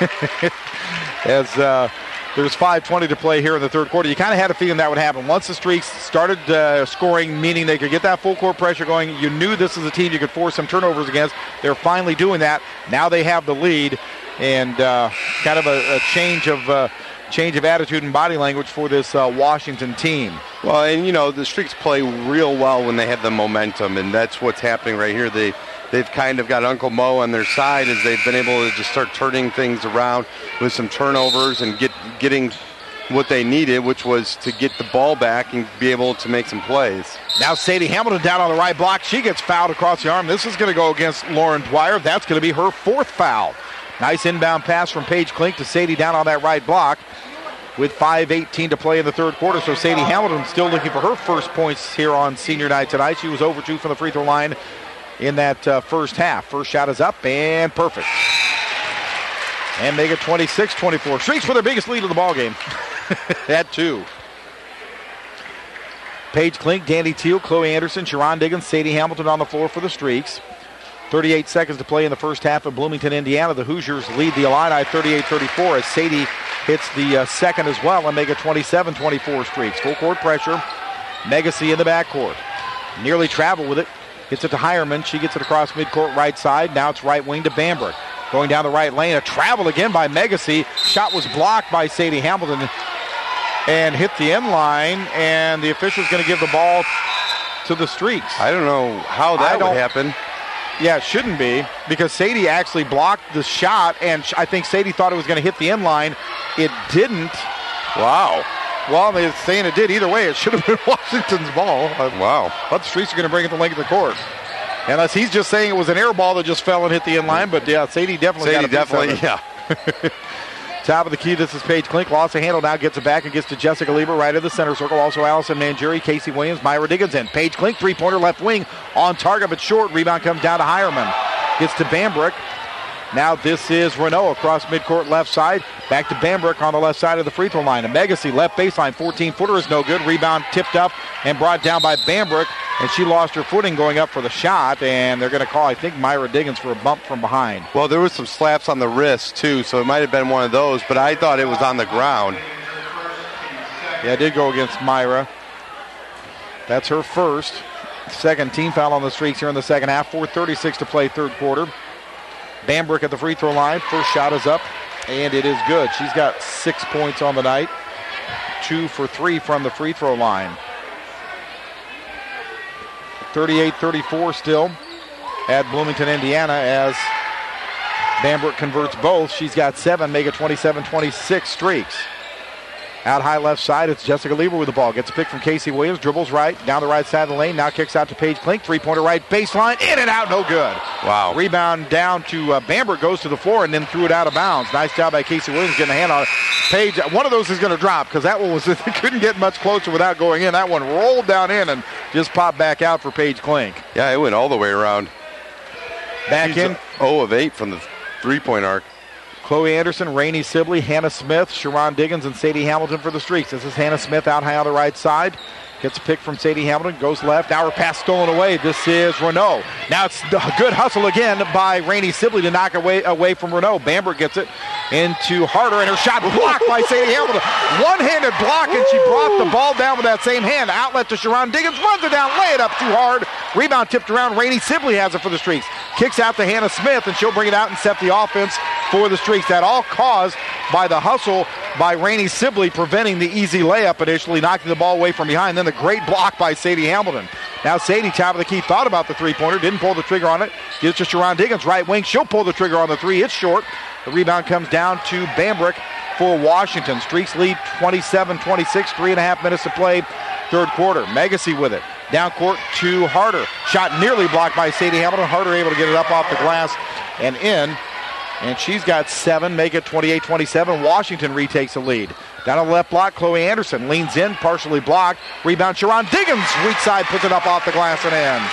As there's 5:20 to play here in the third quarter. You kind of had a feeling that would happen. Once the Streaks started scoring, meaning they could get that full court pressure going, you knew this is a team you could force some turnovers against. They're finally doing that. Now they have the lead, and kind of a change of attitude and body language for this Washington team. Well, and the Streaks play real well when they have the momentum, and that's what's happening right here. They've kind of got Uncle Mo on their side as they've been able to just start turning things around with some turnovers and getting what they needed, which was to get the ball back and be able to make some plays. Now Sadie Hamilton down on the right block. She gets fouled across the arm. This is going to go against Lauren Dwyer. That's going to be her 4th foul. Nice inbound pass from Paige Klink to Sadie down on that right block with 5:18 to play in the third quarter. So Sadie Hamilton still looking for her first points here on senior night tonight. She was over 2 from the free throw line in that first half. First shot is up and perfect. And make it 26-24. Streaks for their biggest lead of the ball game. At 2. Paige Klink, Danny Teal, Chloe Anderson, Sharon Diggins, Sadie Hamilton on the floor for the Streaks. 38 seconds to play in the first half of Bloomington, Indiana. The Hoosiers lead the Illini 38-34 as Sadie hits the second as well and make it 27-24 Streaks. Full court pressure. Megacy in the backcourt. Nearly traveled with it. Gets it to Hireman. She gets it across midcourt right side. Now it's right wing to Bambrick. Going down the right lane. A travel again by Megacy. Shot was blocked by Sadie Hamilton and hit the end line. And the official's going to give the ball to the Streaks. I don't know how that would happen. Yeah, it shouldn't be, because Sadie actually blocked the shot, and I think Sadie thought it was going to hit the end line. It didn't. Wow. Well, they're saying it did. Either way, it should have been Washington's ball. Wow. But the Streaks are going to bring it the length of the court. Unless he's just saying it was an air ball that just fell and hit the end line. But, yeah, Sadie definitely got a piece of it. Yeah. Top of the key, this is Paige Klink. Lost a handle, now gets it back and gets to Jessica Lieber right in the center circle. Also Allison Mangieri, Casey Williams, Myra Diggins in. Paige Klink, three-pointer left wing on target but short. Rebound comes down to Hireman. Gets to Bambrick. Now this is Renault across midcourt left side. Back to Bambrick on the left side of the free throw line. And Megacy left baseline, 14-footer is no good. Rebound tipped up and brought down by Bambrick. And she lost her footing going up for the shot. And they're going to call, I think, Myra Diggins for a bump from behind. Well, there was some slaps on the wrist, too, so it might have been one of those. But I thought it was on the ground. Yeah, it did go against Myra. That's her first. Second team foul on the Streaks here in the second half. 4:36 to play third quarter. Bambrick at the free throw line. First shot is up, and it is good. She's got 6 points on the night. 2 for 3 from the free throw line. 38-34 still at Bloomington, Indiana, as Bambrick converts both. She's got 7, make it 27-26 Streaks. Out high left side, it's Jessica Lieber with the ball. Gets a pick from Casey Williams, dribbles right, down the right side of the lane, now kicks out to Paige Klink. Three-pointer right baseline, in and out, no good. Wow. Rebound down to Bamberg, goes to the floor, and then threw it out of bounds. Nice job by Casey Williams getting a hand on it. Paige, one of those is going to drop because that one couldn't get much closer without going in. That one rolled down in and just popped back out for Paige Klink. Yeah, it went all the way around. Back in. 0 of 8 from the three-point arc. Chloe Anderson, Rainey Sibley, Hannah Smith, Sharon Diggins, and Sadie Hamilton for the Streaks. This is Hannah Smith out high on the right side. Gets a pick from Sadie Hamilton, goes left. Now her pass stolen away. This is Renault. Now it's a good hustle again by Rainey Sibley to knock away from Renault. Bamberg gets it into Harder, and her shot blocked by Sadie Hamilton. One-handed block, and she brought the ball down with that same hand. Outlet to Sharon Diggins, runs it down, lay it up too hard. Rebound tipped around. Rainey Sibley has it for the Streaks. Kicks out to Hannah Smith, and she'll bring it out and set the offense for the Streaks. That all caused by the hustle by Rainey Sibley, preventing the easy layup initially, knocking the ball away from behind. Then the great block by Sadie Hamilton. Now Sadie, top of the key, thought about the three-pointer, didn't pull the trigger on it. Gives to Sharon Diggins, right wing. She'll pull the trigger on the three. It's short. The rebound comes down to Bambrick for Washington. Streaks lead 27-26, 3.5 minutes to play, third quarter. Megacy with it. Down court to Harder. Shot nearly blocked by Sadie Hamilton. Harder able to get it up off the glass and in. And she's got 7, make it 28-27. Washington retakes the lead. Down on the left block, Chloe Anderson leans in, partially blocked. Rebound, Sharon Diggins, weak side, puts it up off the glass and in.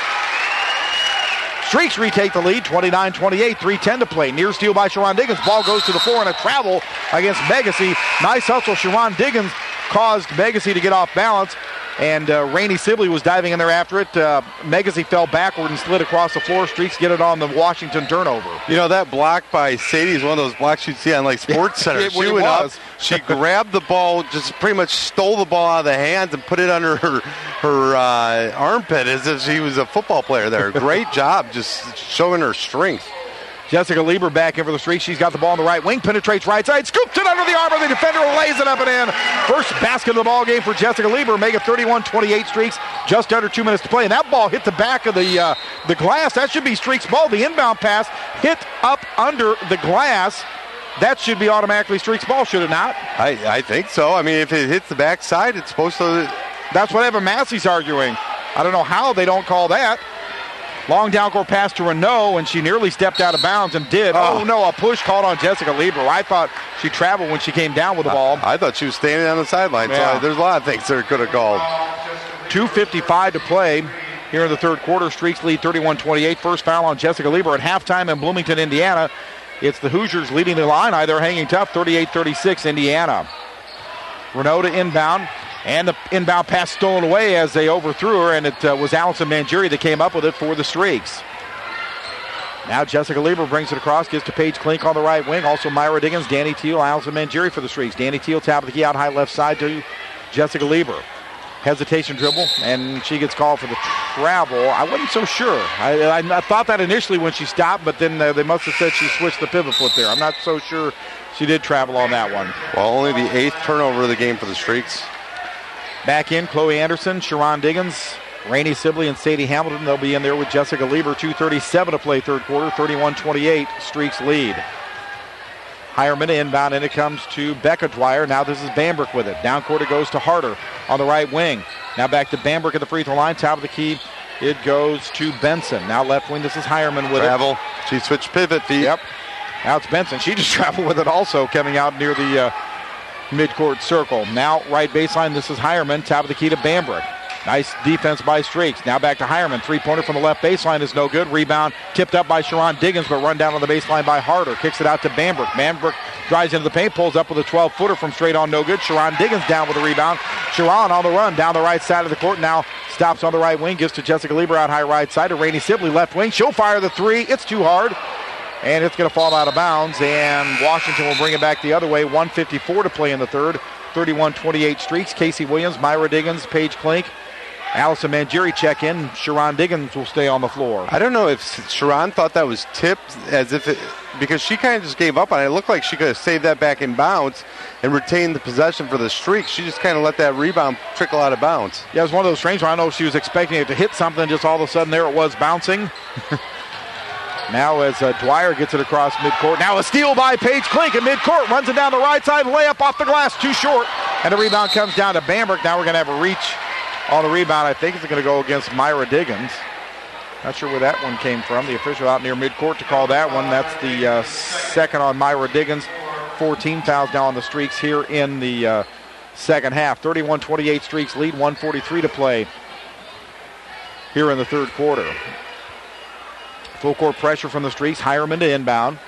Streaks retake the lead, 29-28, 3:10 to play. Near steal by Sharon Diggins. Ball goes to the floor and a travel against Megacy. Nice hustle. Sharon Diggins caused Megacy to get off balance. And Rainey Sibley was diving in there after it. Megacy fell backward and slid across the floor. Streaks get it on the Washington turnover. You know, that block by Sadie is one of those blocks you'd see on like Sports Center. She went up, she grabbed the ball, just pretty much stole the ball out of the hands and put it under her armpit as if she was a football player there. Great job, just showing her strength. Jessica Lieber back in for the Streaks. She's got the ball on the right wing, penetrates right side, scoops it under the arm of the defender, lays it up and in. First basket of the ball game for Jessica Lieber, make it 31-28 Streaks, just under 2 minutes to play. And that ball hit the back of the glass. That should be Streaks' ball. The inbound pass hit up under the glass. That should be automatically Streaks' ball, should it not? I think so. I mean, if it hits the backside, it's supposed to. That's what Evan Massey's arguing. I don't know how they don't call that. Long down court pass to Renault, and she nearly stepped out of bounds and did. Oh, no, a push called on Jessica Lieber. I thought she traveled when she came down with the ball. I thought she was standing on the sideline. Yeah. So there's a lot of things that could have called. 2:55 to play here in the third quarter. Streaks lead 31-28. First foul on Jessica Lieber at halftime in Bloomington, Indiana. It's the Hoosiers leading the line. They're hanging tough, 38-36 Indiana. Renault to inbound. And the inbound pass stolen away as they overthrew her, and it was Allison Mangieri that came up with it for the Streaks. Now Jessica Lieber brings it across, gives to Paige Klink on the right wing. Also Myra Diggins, Danny Teal, Allison Mangieri for the Streaks. Danny Teal, top of the key, out high left side to Jessica Lieber. Hesitation dribble, and she gets called for the travel. I wasn't so sure. I thought that initially when she stopped, but then they must have said she switched the pivot foot there. I'm not so sure she did travel on that one. Well, only the 8th turnover of the game for the Streaks. Back in, Chloe Anderson, Sharon Diggins, Rainey Sibley, and Sadie Hamilton. They'll be in there with Jessica Lieber. 2:37 to play third quarter, 31-28, Streaks lead. Hireman inbound, and it comes to Becca Dwyer. Now this is Bambrick with it. Down court it goes to Harder on the right wing. Now back to Bambrick at the free throw line. Top of the key, it goes to Benson. Now left wing, this is Hireman with it. She switched pivot feet. Yep. Now it's Benson. She just traveled with it also, coming out near the midcourt circle. Now right baseline, this is Hireman. Top of the key to Bambrick. Nice defense by Streaks. Now back to Hireman. Three-pointer from the left baseline is no good. Rebound tipped up by Sharon Diggins, but run down on the baseline by Harder. Kicks it out to Bambrick. Bambrick drives into the paint, pulls up with a 12-footer from straight on, no good. Sharon Diggins down with the rebound. Sharon on the run down the right side of the court. Now stops on the right wing, gives to Jessica Lieber out high right side to Rainey Sibley left wing. She'll fire the three. It's too hard. And it's going to fall out of bounds, and Washington will bring it back the other way. 1:54 to play in the third. 31-28 Streaks. Casey Williams, Myra Diggins, Paige Klink, Allison Mangieri check in. Sharon Diggins will stay on the floor. I don't know if Sharon thought that was tipped, because she kind of just gave up on it. It looked like she could have saved that back in bounds and retained the possession for the Streaks. She just kind of let that rebound trickle out of bounds. Yeah, it was one of those strange ones. I don't know if she was expecting it to hit something, just all of a sudden there it was bouncing. Now as Dwyer gets it across midcourt. Now a steal by Paige Klink in midcourt. Runs it down the right side. Layup off the glass. Too short. And the rebound comes down to Bambrick. Now we're going to have a reach on the rebound. I think it's going to go against Myra Diggins. Not sure where that one came from. The official out near midcourt to call that one. That's the second on Myra Diggins. 14 fouls now on the Streaks here in the second half. 31-28 Streaks lead, 1:43 to play here in the third quarter. Full court pressure from the Streaks. Hireman to inbound.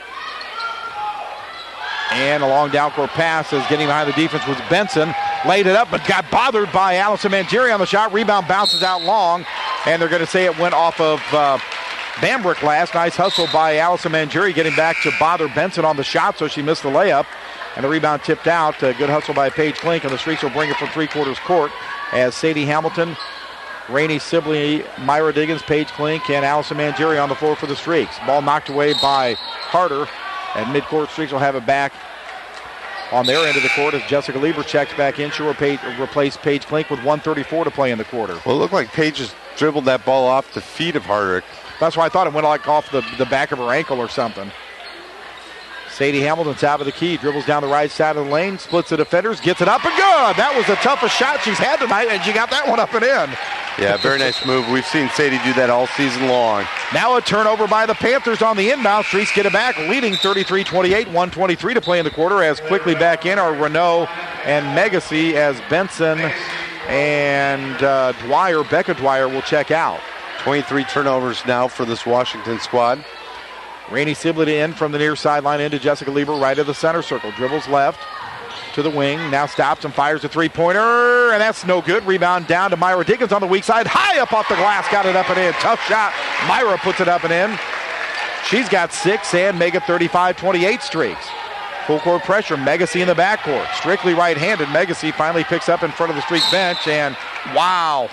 And a long down court pass as getting behind the defense was Benson. Laid it up, but got bothered by Allison Mangieri on the shot. Rebound bounces out long, and they're going to say it went off of Bambrick last. Nice hustle by Allison Mangieri getting back to bother Benson on the shot, so she missed the layup. And the rebound tipped out. Good hustle by Paige Klink, and the Streaks will bring it from three-quarters court as Sadie Hamilton, Rainey Sibley, Myra Diggins, Paige Klink, and Allison Mangieri on the floor for the Streaks. Ball knocked away by Harder. At midcourt, Streaks will have it back on their end of the court as Jessica Lieber checks back in. She'll replace Paige Klink with 1:34 to play in the quarter. Well, it looked like Paige just dribbled that ball off the feet of Hardrick. That's why I thought it went like off the back of her ankle or something. Sadie Hamilton, top of the key, dribbles down the right side of the lane, splits the defenders, gets it up and good. That was the toughest shot she's had tonight, and she got that one up and in. Yeah, very nice move. We've seen Sadie do that all season long. Now a turnover by the Panthers on the inbound. Streaks get it back, leading 33-28, 1:23 to play in the quarter. As quickly back in are Renault and Megacy as Benson and Becca Dwyer will check out. 23 turnovers now for this Washington squad. Rainey Sibley in from the near sideline into Jessica Lieber, right of the center circle. Dribbles left to the wing. Now stops and fires a three-pointer, and that's no good. Rebound down to Myra Diggins on the weak side. High up off the glass, got it up and in. Tough shot. Myra puts it up and in. She's got 6 and make it 35-28 Streaks. Full court pressure. Megacy in the backcourt. Strictly right-handed. Megacy finally picks up in front of the Streak bench, and wow.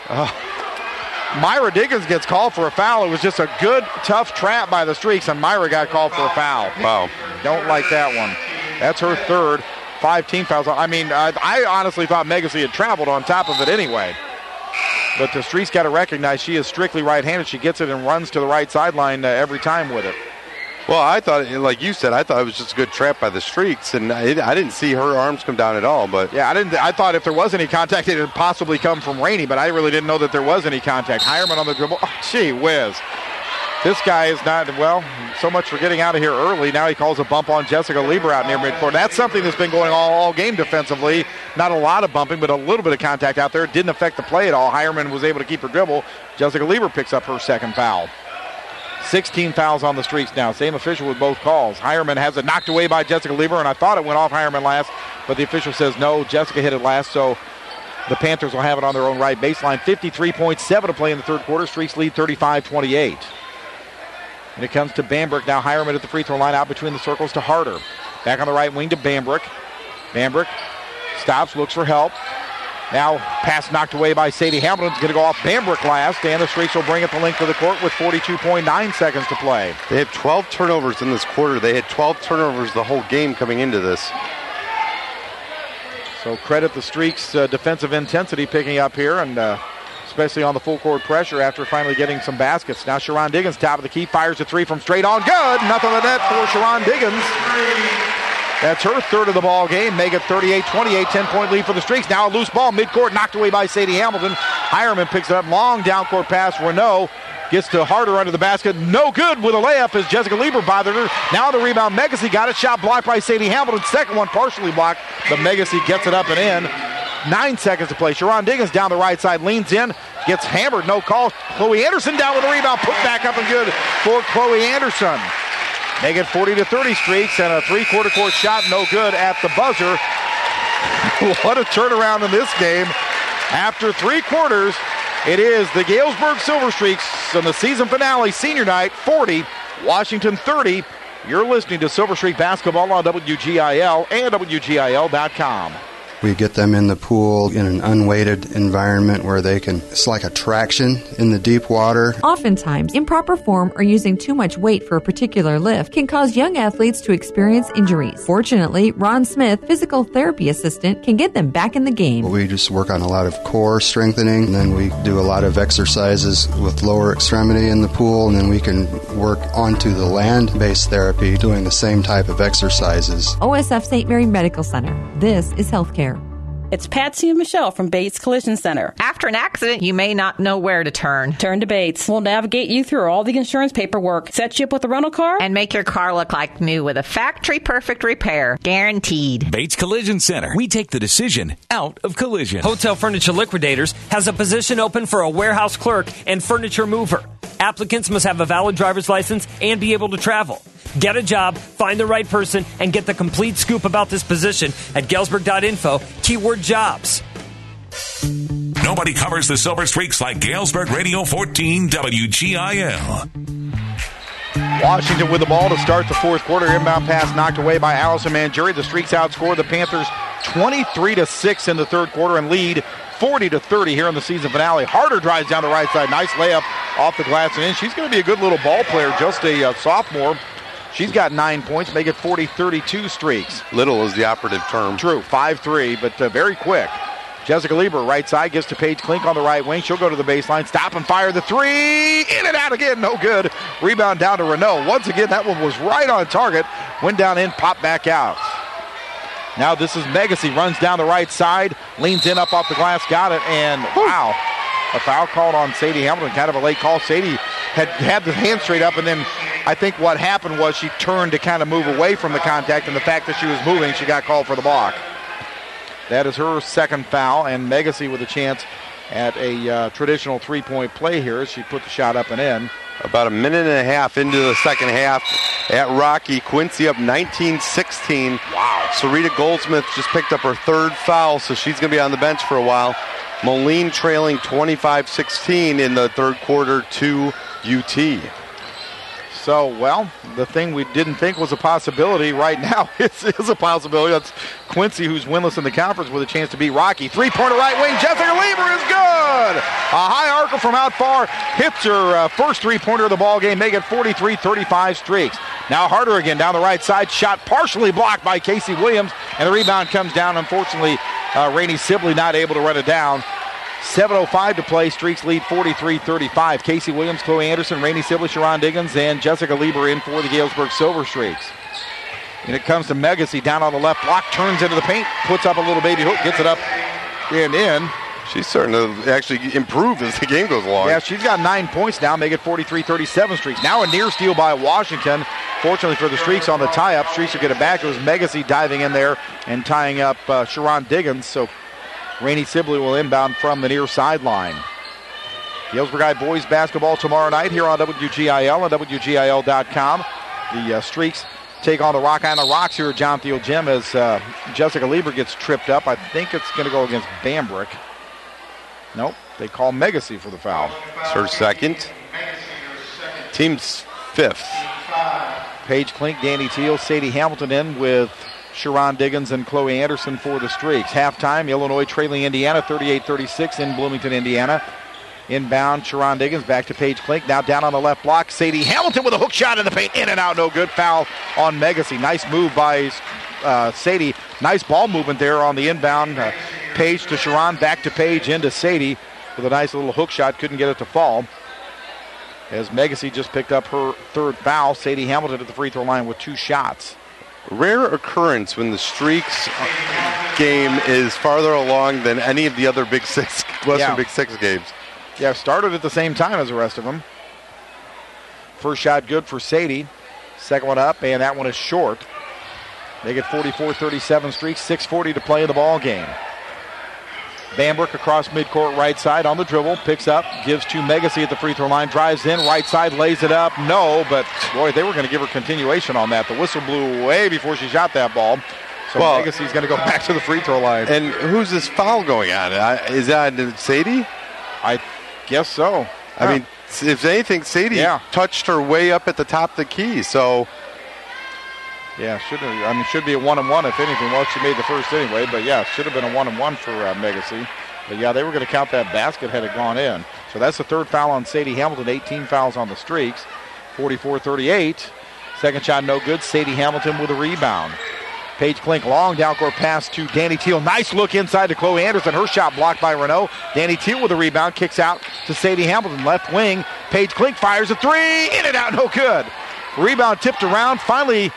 Myra Diggins gets called for a foul. It was just a good, tough trap by the Streaks, and Myra got called for a foul. Wow. Don't like that one. That's her third. 5 team fouls. I mean, I honestly thought Megacy had traveled on top of it anyway. But the Streaks got to recognize she is strictly right-handed. She gets it and runs to the right sideline every time with it. Well, I thought, like you said, I thought it was just a good trap by the Streaks, and I didn't see her arms come down at all. But yeah, I thought if there was any contact, it would possibly come from Rainey, but I really didn't know that there was any contact. Hireman on the dribble. Oh, gee whiz. This guy is not, well, so much for getting out of here early. Now he calls a bump on Jessica Lieber out near midcourt. That's something that's been going all game defensively. Not a lot of bumping, but a little bit of contact out there. It didn't affect the play at all. Hireman was able to keep her dribble. Jessica Lieber picks up her second foul. 16 fouls on the Streaks now. Same official with both calls. Hireman has it knocked away by Jessica Lieber, and I thought it went off Hireman last, but the official says no. Jessica hit it last, so the Panthers will have it on their own right baseline. 53.7 to play in the third quarter. Streaks lead 35-28. And it comes to Bambrick. Now Hireman at the free throw line, out between the circles to Harder. Back on the right wing to Bambrick. Bambrick stops, looks for help. Now pass knocked away by Sadie Hamilton. It's going to go off Bambrick last, and the Streaks will bring it the length of the court with 42.9 seconds to play. They had 12 turnovers in this quarter. They had 12 turnovers the whole game coming into this. So credit the Streaks' defensive intensity picking up here, and especially on the full court pressure after finally getting some baskets. Now Sharon Diggins, top of the key, fires a three from straight on. Good. Nothing but net for Sharon Diggins. That's her third of the ball game. Make it 38-28, 10-point lead for the Streaks. Now a loose ball, midcourt, knocked away by Sadie Hamilton. Hireman picks it up, long down court pass. Renault gets to Harder under the basket. No good with a layup as Jessica Lieber bothered her. Now the rebound, Megacy got it. Shot blocked by Sadie Hamilton. Second one partially blocked, but Megacy gets it up and in. 9 seconds to play. Sharon Diggins down the right side, leans in, gets hammered, no call. Chloe Anderson down with a rebound, put back up and good for Chloe Anderson. Make it 40-30 Streaks, and a three-quarter court shot, no good at the buzzer. What a turnaround in this game. After 3 quarters, it is the Galesburg Silver Streaks on the season finale, senior night, 40, Washington 30. You're listening to Silver Streak Basketball on WGIL and WGIL.com. We get them in the pool in an unweighted environment where they can, it's like a traction in the deep water. Oftentimes, improper form or using too much weight for a particular lift can cause young athletes to experience injuries. Fortunately, Ron Smith, physical therapy assistant, can get them back in the game. We just work on a lot of core strengthening, and then we do a lot of exercises with lower extremity in the pool, and then we can work onto the land-based therapy doing the same type of exercises. OSF St. Mary Medical Center. This is healthcare. It's Patsy and Michelle from Bates Collision Center. After an accident, you may not know where to turn. Turn to Bates. We'll navigate you through all the insurance paperwork, set you up with a rental car, and make your car look like new with a factory-perfect repair. Guaranteed. Bates Collision Center. We take the decision out of collision. Hotel Furniture Liquidators has a position open for a warehouse clerk and furniture mover. Applicants must have a valid driver's license and be able to travel. Get a job, find the right person, and get the complete scoop about this position at Galesburg.info, keyword jobs. Nobody covers the Silver Streaks like Galesburg Radio 14 WGIL. Washington with the ball to start the fourth quarter. Inbound pass knocked away by Allison Mangieri. The Streaks outscored the Panthers 23-6 in the third quarter and lead 40-30 here in the season finale. Harder drives down the right side. Nice layup off the glass and in. She's going to be a good little ball player, just a sophomore. She's got 9 points, make it 40-32 Streaks. Little is the operative term. True, 5'3", but very quick. Jessica Lieber, right side, gets to Paige Klink on the right wing. She'll go to the baseline, stop and fire the three. In and out again, no good. Rebound down to Renault. Once again, that one was right on target. Went down in, popped back out. Now this is Megacy, runs down the right side, leans in up off the glass, got it, and wow. A foul called on Sadie Hamilton, kind of a late call. Sadie had the hand straight up, and then I think what happened was she turned to kind of move away from the contact, and the fact that she was moving, she got called for the block. That is her second foul, and Megacy with a chance at a traditional three-point play here as she put the shot up and in. About a minute and a half into the second half at Rocky. Quincy up 19-16. Wow. Sarita Goldsmith just picked up her third foul, so she's going to be on the bench for a while. Moline trailing 25-16 in the third quarter to UT. So, well, the thing we didn't think was a possibility right now is a possibility. That's Quincy, who's winless in the conference, with a chance to beat Rocky. Three-pointer right wing. Jessica Lieber is good. A high arcer from out far hits her first three-pointer of the ball game, make it 43-35 Streaks. Now Harder again down the right side. Shot partially blocked by Casey Williams, and the rebound comes down. Unfortunately, Rainey Sibley not able to run it down. 7:05 to play. Streaks lead 43-35. Casey Williams, Chloe Anderson, Rainey Sibley, Sharon Diggins, and Jessica Lieber in for the Galesburg Silver Streaks. And it comes to Megacy down on the left block, turns into the paint, puts up a little baby hook, gets it up and in. She's starting to actually improve as the game goes along. Yeah, she's got 9 points now, make it 43-37 Streaks. Now a near steal by Washington. Fortunately for the Streaks on the tie-up, Streaks will get it back. It was Megacy diving in there and tying up Sharon Diggins. So Rainey Sibley will inbound from the near sideline. Galesburg High boys basketball tomorrow night here on WGIL and WGIL.com. The Streaks take on the Rock on the Rocks here at John Thiel Gym as Jessica Lieber gets tripped up. I think it's going to go against Bambrick. Nope, they call Megacy for the foul. It's her second. Team's fifth. Paige Klink, Danny Teal, Sadie Hamilton in with Sharon Diggins and Chloe Anderson for the Streaks. Halftime, Illinois trailing Indiana 38-36 in Bloomington, Indiana. Inbound, Sharon Diggins back to Paige Klink. Now down on the left block, Sadie Hamilton with a hook shot in the paint. In and out, no good. Foul on Megacy. Nice move by Sadie. Nice ball movement there on the inbound. Paige to Sharon, back to Paige, into Sadie with a nice little hook shot. Couldn't get it to fall. As Megacy just picked up her third foul. Sadie Hamilton at the free throw line with 2 shots. Rare occurrence when the Streaks game is farther along than any of the other Big Six, Western Big Six games. Yeah, started at the same time as the rest of them. First shot good for Sadie. Second one up, and that one is short. They get 44-37 Streaks, 6:40 to play in the ball game. Bambrick across midcourt right side on the dribble, picks up, gives to Megacy at the free throw line, drives in, right side, lays it up. No, but boy, they were going to give her continuation on that. The whistle blew way before she shot that ball. So Megacy's going to go back to the free throw line. And who's this foul going on? Is that Sadie? I guess so. I mean, if anything, Sadie touched her way up at the top of the key, so... Yeah, should be a 1-and-1 if anything. Well, she made the first anyway, but yeah, should have been a 1-and-1 for Megacy. But yeah, they were going to count that basket had it gone in. So that's the third foul on Sadie Hamilton, 18 fouls on the Streaks, 44-38. Second shot no good. Sadie Hamilton with a rebound. Paige Klink, long down court pass to Danny Teal. Nice look inside to Chloe Anderson. Her shot blocked by Renault. Danny Teal with a rebound, kicks out to Sadie Hamilton. Left wing, Paige Klink fires a three. In and out, no good. Rebound tipped around. Finally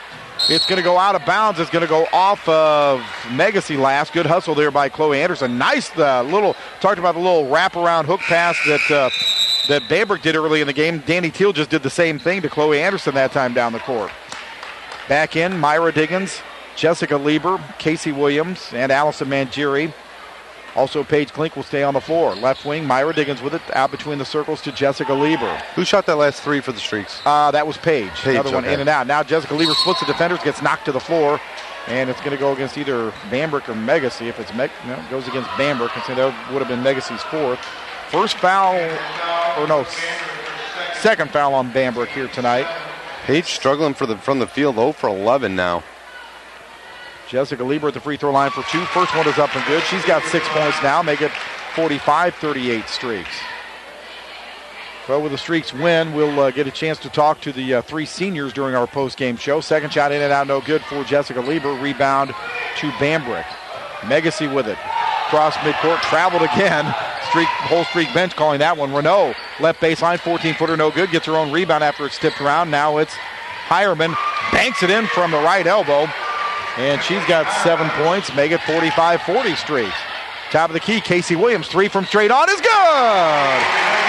It's going to go out of bounds. It's going to go off of Megacy last. Good hustle there by Chloe Anderson. Nice talked about the little wraparound hook pass that Bambrick did early in the game. Danny Teal just did the same thing to Chloe Anderson that time down the court. Back in, Myra Diggins, Jessica Lieber, Casey Williams, and Allison Mangieri. Also, Paige Klink will stay on the floor. Left wing, Myra Diggins with it, out between the circles to Jessica Lieber. Who shot that last three for the Streaks? That was Paige. Another one okay. in and out. Now Jessica Lieber splits the defenders, gets knocked to the floor, and it's going to go against either Bambrick or Megacy. If it's it goes against Bambrick, and so that would have been Megacy's fourth. Second foul on Bambrick here tonight. Paige struggling from the field, 0 for 11 now. Jessica Lieber at the free throw line for 2. First one is up and good. She's got 6 points now, make it 45-38 Streaks. Well, with the Streaks win, we'll get a chance to talk to the 3 seniors during our post-game show. Second shot in and out, no good for Jessica Lieber. Rebound to Bambrick. Megacy with it. Cross midcourt, traveled again. Whole streak bench calling that one. Renault, left baseline, 14-footer, no good. Gets her own rebound after it's tipped around. Now it's Hireman. Banks it in from the right elbow. And she's got 7 points, make it 45-40 Streaks. Top of the key, Casey Williams, 3 from straight on is good!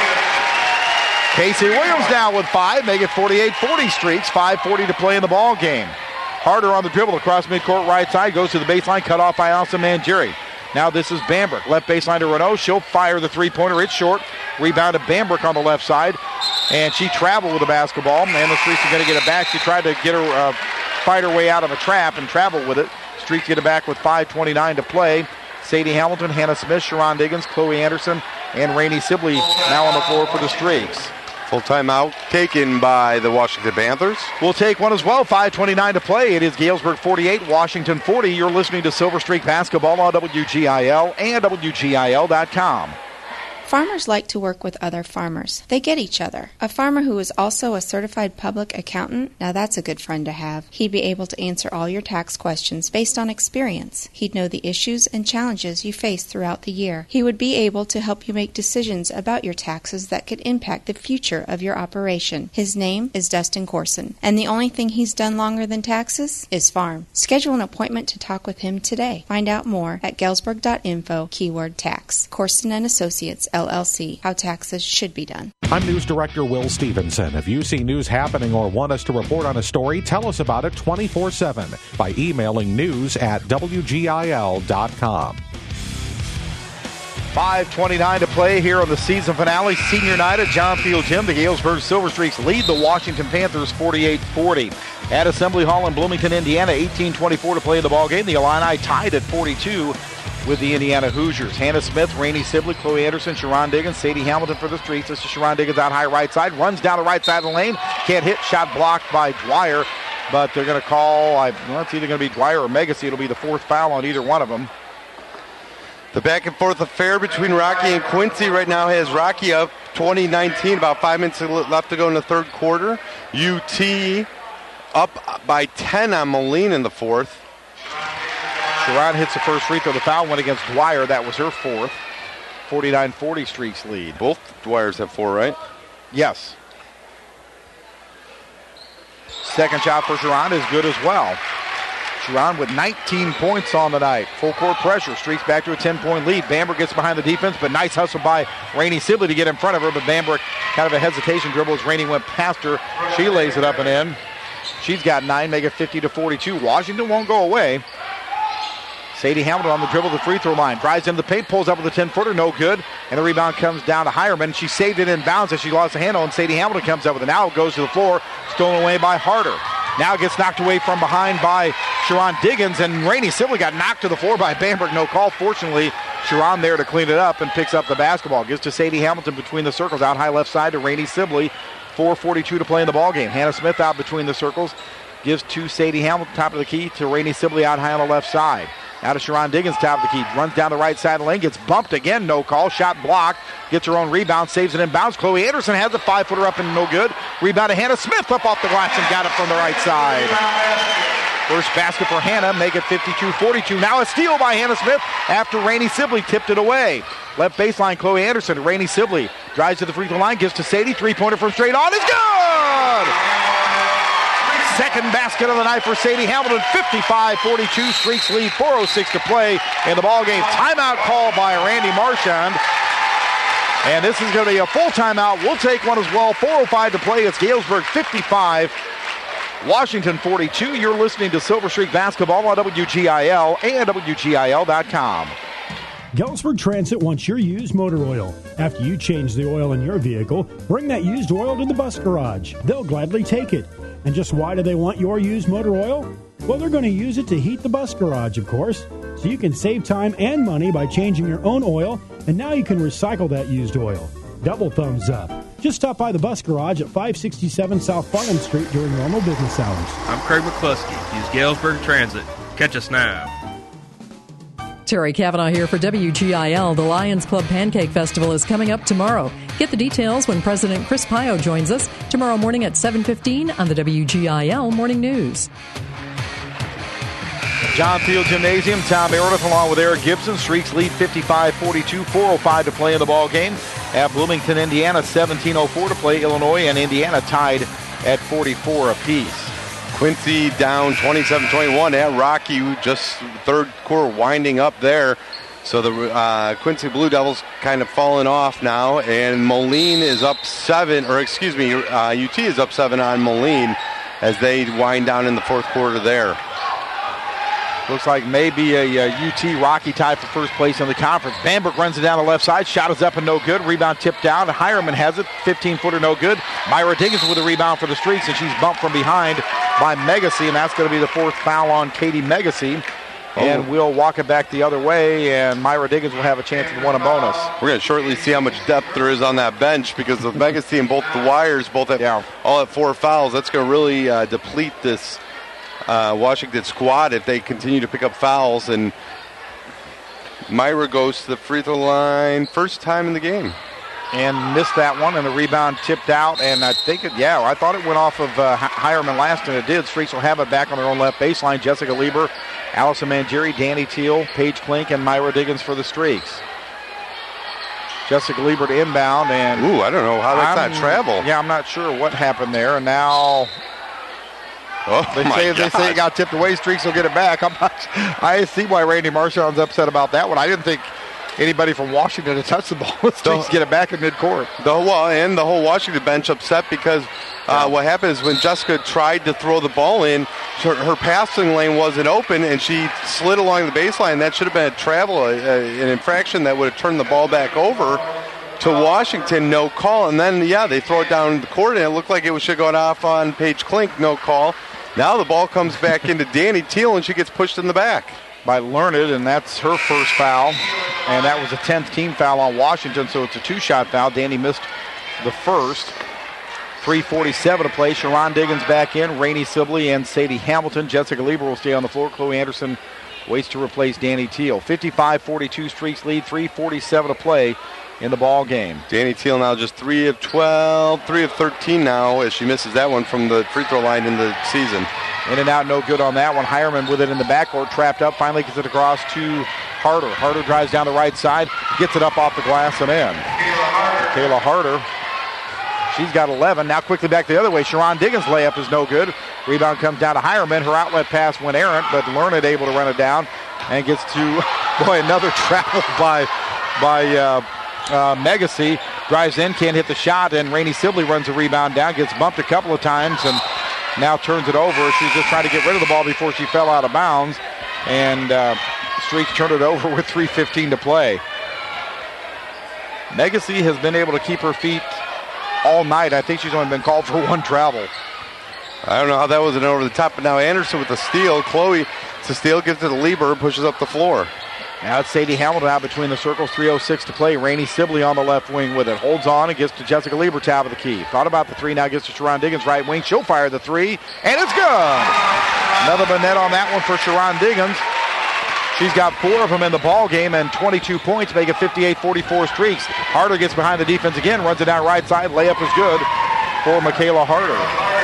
Casey Williams now with 5, make it 48-40 Streaks, 5:40 to play in the ball game. Harder on the dribble across midcourt right side, goes to the baseline, cut off by Allison Mangieri. Now this is Bambrick, left baseline to Renault. She'll fire the three-pointer, it's short. Rebound to Bambrick on the left side. And she traveled with the basketball, and the Streaks are going to get it back. She tried to get her... fight her way out of a trap and travel with it. Streaks get it back with 5:29 to play. Sadie Hamilton, Hannah Smith, Sharon Diggins, Chloe Anderson, and Rainey Sibley now on the floor for the Streaks. Full timeout taken by the Washington Panthers. We'll take one as well. 5:29 to play. It is Galesburg 48, Washington 40. You're listening to Silver Streak Basketball on WGIL and WGIL.com. Farmers like to work with other farmers. They get each other. A farmer who is also a certified public accountant, now that's a good friend to have. He'd be able to answer all your tax questions based on experience. He'd know the issues and challenges you face throughout the year. He would be able to help you make decisions about your taxes that could impact the future of your operation. His name is Dustin Corson, and the only thing he's done longer than taxes is farm. Schedule an appointment to talk with him today. Find out more at galesburg.info, keyword tax. Corson and Associates, LLC, how taxes should be done. I'm News Director Will Stevenson. If you see news happening or want us to report on a story, tell us about it 24/7 by emailing news@wgil.com. 5:29 to play here on the season finale. Senior night at John Field Gym. The Galesburg Silver Streaks lead the Washington Panthers 48-40. At Assembly Hall in Bloomington, Indiana, 18:24 to play in the ballgame. The Illini tied at 42 with the Indiana Hoosiers. Hannah Smith, Rainey Sibley, Chloe Anderson, Sharon Diggins, Sadie Hamilton for the Streaks. This is Sharon Diggins out high right side. Runs down the right side of the lane. Can't hit. Shot blocked by Dwyer. But they're going to call, it's either going to be Dwyer or Megacy. It'll be the 4th foul on either one of them. The back and forth affair between Rocky and Quincy right now has Rocky up 20-19, about 5 minutes left to go in the third quarter. UT up by 10 on Moline in the 4th. Sharon hits the first free throw. The foul went against Dwyer. That was her 4th. 49-40 Streaks lead. Both Dwyers have 4, right? Yes. Second shot for Sharon is good as well. Sharon with 19 points on the night. Full court pressure. Streaks back to a 10-point lead. Bambrick gets behind the defense, but nice hustle by Rainey Sibley to get in front of her. But Bambrick kind of a hesitation dribble as Rainey went past her. She lays it up and in. She's got 9, make it 50-42. Washington won't go away. Sadie Hamilton on the dribble, the free throw line. Drives into the paint, pulls up with a 10-footer, no good. And the rebound comes down to Hireman. She saved it in bounds as she lost the handle, and Sadie Hamilton comes up with it. Now it goes to the floor, stolen away by Harder. Now it gets knocked away from behind by Sharon Diggins, and Rainey Sibley got knocked to the floor by Bambrick. No call. Fortunately, Sharon there to clean it up and picks up the basketball. Gives to Sadie Hamilton between the circles, out high left side to Rainey Sibley. 4:42 to play in the ballgame. Hannah Smith out between the circles. Gives to Sadie Hamilton, top of the key, to Rainey Sibley out high on the left side. Now to Sharon Diggins, top of the key. Runs down the right side of the lane, gets bumped again, no call. Shot blocked, gets her own rebound, saves it in bounds. Chloe Anderson has a 5-footer up and no good. Rebound to Hannah Smith up off the glass and got it from the right side. First basket for Hannah, make it 52-42. Now a steal by Hannah Smith after Rainey Sibley tipped it away. Left baseline, Chloe Anderson. Rainey Sibley drives to the free throw line, gives to Sadie. 3-pointer from straight on is good! second basket of the night for Sadie Hamilton. 55-42, Streaks lead, 4:06 to play in the ballgame. Timeout called by Randy Marchand. And this is going to be a full timeout. We'll take one as well. 4:05 to play. It's Galesburg 55, Washington 42. You're listening to Silver Streak Basketball on WGIL and WGIL.com. Galesburg Transit wants your used motor oil. After you change the oil in your vehicle, bring that used oil to the bus garage. They'll gladly take it. And just why do they want your used motor oil? Well, they're going to use it to heat the bus garage, of course. So you can save time and money by changing your own oil, and now you can recycle that used oil. Double thumbs up. Just stop by the bus garage at 567 South Farnham Street during normal business hours. I'm Craig McCluskey. Use Galesburg Transit. Catch us now. Terry Cavanaugh here for WGIL. The Lions Club Pancake Festival is coming up tomorrow. Get the details when President Chris Pio joins us tomorrow morning at 7:15 on the WGIL Morning News. John Field Gymnasium, Tom Meredith along with Eric Gibson. Streaks lead 55-42, 4:05 to play in the ball game. At Bloomington, Indiana, 17:04 to play. Illinois and Indiana tied at 44 apiece. Quincy down 27-21 at Rocky, just third quarter winding up there. So the Quincy Blue Devils kind of falling off now, and Moline is up 7, or excuse me, UT is up 7 on Moline as they wind down in the fourth quarter there. Looks like maybe a UT Rocky tie for first place in the conference. Bamberg runs it down the left side. Shot is up and no good. Rebound tipped down. Hireman has it. 15-footer no good. Myra Diggins with a rebound for the Streaks, and she's bumped from behind by Megacy, and that's going to be the fourth foul on Katie Megacy. And we'll walk it back the other way, and Myra Diggins will have a chance to win a bonus. We're going to shortly see how much depth there is on that bench, because with Megacy and both the Wires, all at 4 fouls, that's going to really deplete this Washington squad if they continue to pick up fouls. And Myra goes to the free throw line first time in the game. And missed that one, and the rebound tipped out, and I think I thought it went off of Hireman last, and it did. Streaks will have it back on their own left baseline. Jessica Lieber, Allison Mangieri, Danny Teal, Paige Klink, and Myra Diggins for the Streaks. Jessica Lieber to inbound, and I don't know how that's not travel. Yeah, I'm not sure what happened there, and now they say it got tipped away. Streaks will get it back. I see why Randy Marchand's upset about that one. I didn't think anybody from Washington to touch the ball. Streaks get it back in midcourt. And the whole Washington bench upset because what happened is when Jessica tried to throw the ball in, her passing lane wasn't open, and she slid along the baseline. That should have been a travel, an infraction that would have turned the ball back over to Washington. No call. And then, they throw it down the court, and it looked like it should have gone off on Paige Klink. No call. Now the ball comes back into Danny Teal, and she gets pushed in the back by Learned, and that's her first foul. And that was a 10th team foul on Washington, so it's a 2-shot foul. Danny missed the first. 3:47 to play. Sharon Diggins back in. Rainey Sibley and Sadie Hamilton. Jessica Lieber will stay on the floor. Chloe Anderson waits to replace Danny Teal. 55-42 Streaks lead. 3:47 to play in the ball game. Danny Teal now just 3 of 12, 3 of 13 now as she misses that one from the free throw line in the season. In and out, no good on that one. Hireman with it in the backcourt, trapped up, finally gets it across to Harder. Harder drives down the right side, gets it up off the glass and in. Kayla Harder, she's got 11. Now quickly back the other way. Sharon Diggins' layup is no good. Rebound comes down to Hireman. Her outlet pass went errant, but Learned able to run it down and gets to, another travel by Megacy. Drives in, can't hit the shot, and Rainey Sibley runs the rebound down, gets bumped a couple of times, and now turns it over. She's just trying to get rid of the ball before she fell out of bounds, and Streaks turned it over with 3:15 to play. Megacy has been able to keep her feet all night. I think she's only been called for one travel. I don't know how that wasn't over the top, but now Anderson with the steal. Chloe, it's a steal, gives it to Lieber, pushes up the floor. Now it's Sadie Hamilton out between the circles, 3:06 to play. Rainey Sibley on the left wing with it. Holds on and gets to Jessica Lieber, top of the key. Thought about the three, now gets to Sharon Diggins, right wing. She'll fire the three, and it's good! Another net on that one for Sharon Diggins. She's got 4 of them in the ball game and 22 points, make it 58-44 Streaks. Harder gets behind the defense again, runs it down right side. Layup is good for Michaela Harder.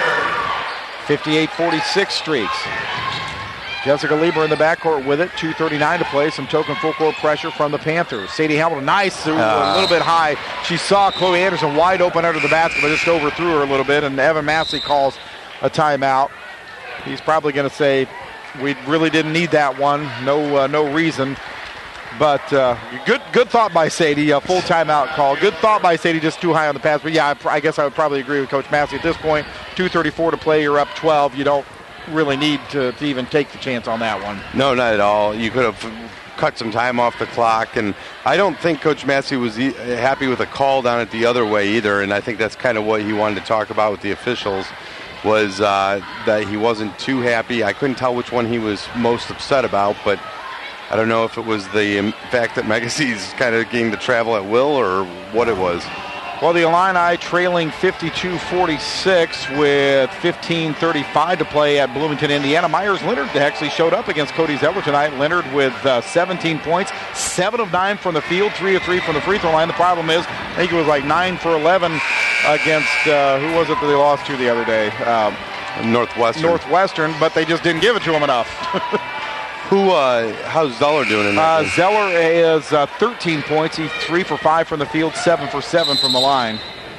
58-46 Streaks. Jessica Lieber in the backcourt with it. 2:39 to play. Some token full court pressure from the Panthers. Sadie Hamilton, nice, a little bit high. She saw Chloe Anderson wide open under the basket, but just overthrew her a little bit, and Evan Massey calls a timeout. He's probably going to say, we really didn't need that one. No reason. But good thought by Sadie. Full timeout call. Good thought by Sadie, just too high on the pass. But, yeah, I guess I would probably agree with Coach Massey. At this point, 2:34 to play, you're up 12. You don't really need to even take the chance on that one. No, not at all. You could have cut some time off the clock. And I don't think Coach Massey was happy with a call down it the other way either. And I think that's kind of what he wanted to talk about with the officials, was that he wasn't too happy. I couldn't tell which one he was most upset about, but I don't know if it was the fact that Megacy's kind of getting to travel at will or what it was. Well, the Illini trailing 52-46 with 15:35 to play at Bloomington, Indiana. Myers Leonard actually showed up against Cody Zeller tonight. Leonard with 17 points, 7 of 9 from the field, 3 of 3 from the free throw line. The problem is, I think it was like 9 for 11 against, who was it that they lost to the other day? Northwestern, but they just didn't give it to him enough. How's Zeller doing in that? Zeller is 13 points. He's 3 for 5 from the field, 7 for 7 from the line.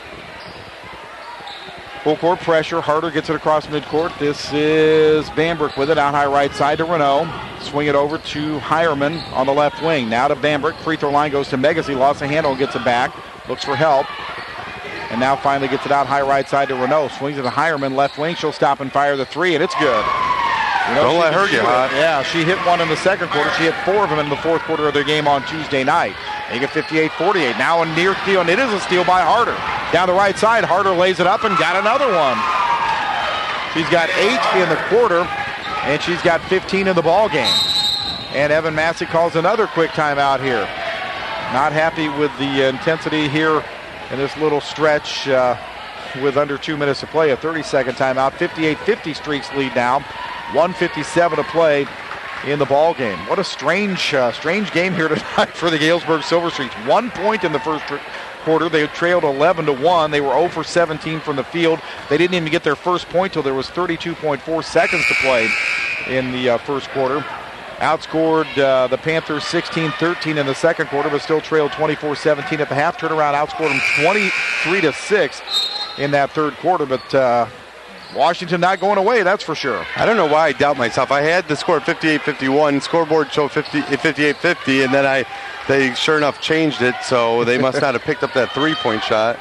Full court pressure. Harder gets it across midcourt. This is Bambrick with it out high right side to Renault. Swing it over to Hireman on the left wing. Now to Bambrick. Free throw line goes to Megacy. Lost the handle and gets it back. Looks for help. And now finally gets it out high right side to Renault. Swings it to Hireman. Left wing. She'll stop and fire the three, and it's good. Don't let her get hot. Yeah, she hit one in the second quarter. She hit 4 of them in the fourth quarter of their game on Tuesday night. They get 58-48. Now a near steal, and it is a steal by Harder. Down the right side, Harder lays it up and got another one. She's got 8 in the quarter, and she's got 15 in the ball game. And Evan Massey calls another quick timeout here. Not happy with the intensity here in this little stretch with under 2 minutes to play. A 30-second timeout. 58-50 Streaks lead now. 1:57 to play in the ball game. What a strange game here tonight for the Galesburg Silver Streaks. 1 point in the first quarter. They trailed 11-1. They were 0 for 17 from the field. They didn't even get their first point till there was 32.4 seconds to play in the first quarter. Outscored the Panthers 16-13 in the second quarter, but still trailed 24-17 at the half. Turnaround outscored them 23-6 in that third quarter, but Washington not going away, that's for sure. I don't know why I doubt myself. I had the score 58-51. Scoreboard showed 58-50, and then they sure enough changed it, so they must not have picked up that three-point shot.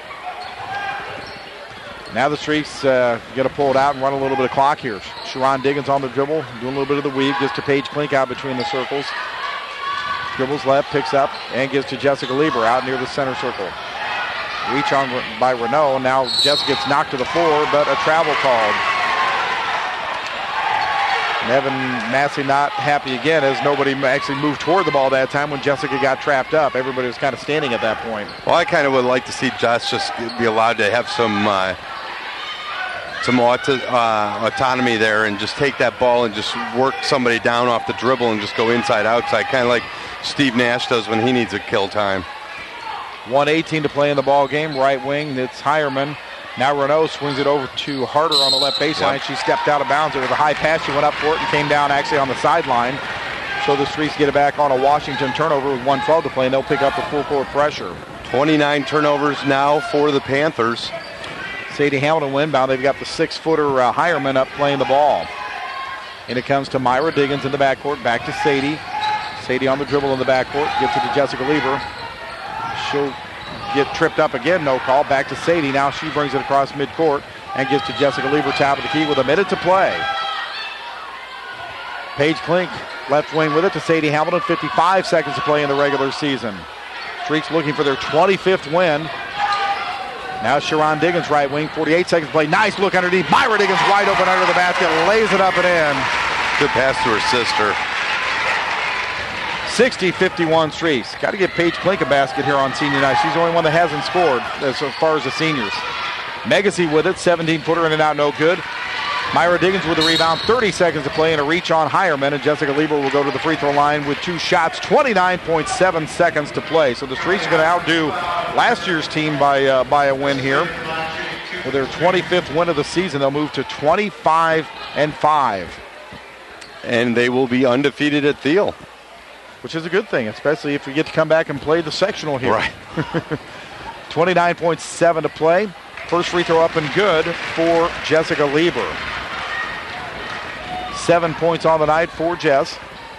Now the Streaks going to pull it out and run a little bit of clock here. Sharon Diggins on the dribble, doing a little bit of the weave, gives to Paige Klink out between the circles. Dribbles left, picks up, and gives to Jessica Lieber out near the center circle. Reach on by Renault. Now Jessica gets knocked to the floor, but a travel called. And Evan Massey not happy again, as nobody actually moved toward the ball that time when Jessica got trapped up. Everybody was kind of standing at that point. Well, I kind of would like to see Jess just be allowed to have some autonomy there and just take that ball and just work somebody down off the dribble and just go inside outside, kind of like Steve Nash does when he needs a kill time. 1:18 to play in the ball game. Right wing, it's Hireman. Now Renault swings it over to Harder on the left baseline. She stepped out of bounds. It was a high pass. She went up for it and came down actually on the sideline. So the Streaks get it back on a Washington turnover with 1:12 to play, and they'll pick up the full court pressure. 29 turnovers now for the Panthers. Sadie Hamilton will inbound. They've got the 6-footer Hireman up playing the ball. And it comes to Myra Diggins in the backcourt. Back to Sadie. Sadie on the dribble in the backcourt. Gets it to Jessica Lieber. She'll get tripped up again, no call. Back to Sadie. Now she brings it across midcourt and gives to Jessica Lieber, top of the key with a minute to play. Paige Klink, left wing with it to Sadie Hamilton. 55 seconds to play in the regular season. Streaks looking for their 25th win. Now Sharon Diggins, right wing. 48 seconds to play. Nice look underneath. Myra Diggins wide open under the basket. Lays it up and in. Good pass to her sister. 60-51 Streaks. Got to get Paige Klink a basket here on senior night. She's the only one that hasn't scored as far as the seniors. Megacy with it. 17-footer in and out, no good. Myra Diggins with the rebound. 30 seconds to play and a reach on Hireman. And Jessica Lieber will go to the free throw line with 2 shots. 29.7 seconds to play. So the Streaks are going to outdo last year's team by a win here. With their 25th win of the season, they'll move to 25-5. And they will be undefeated at Thiel. Which is a good thing, especially if we get to come back and play the sectional here. Right. 29.7 to play. First free throw up and good for Jessica Lieber. 7 points on the night for Jess.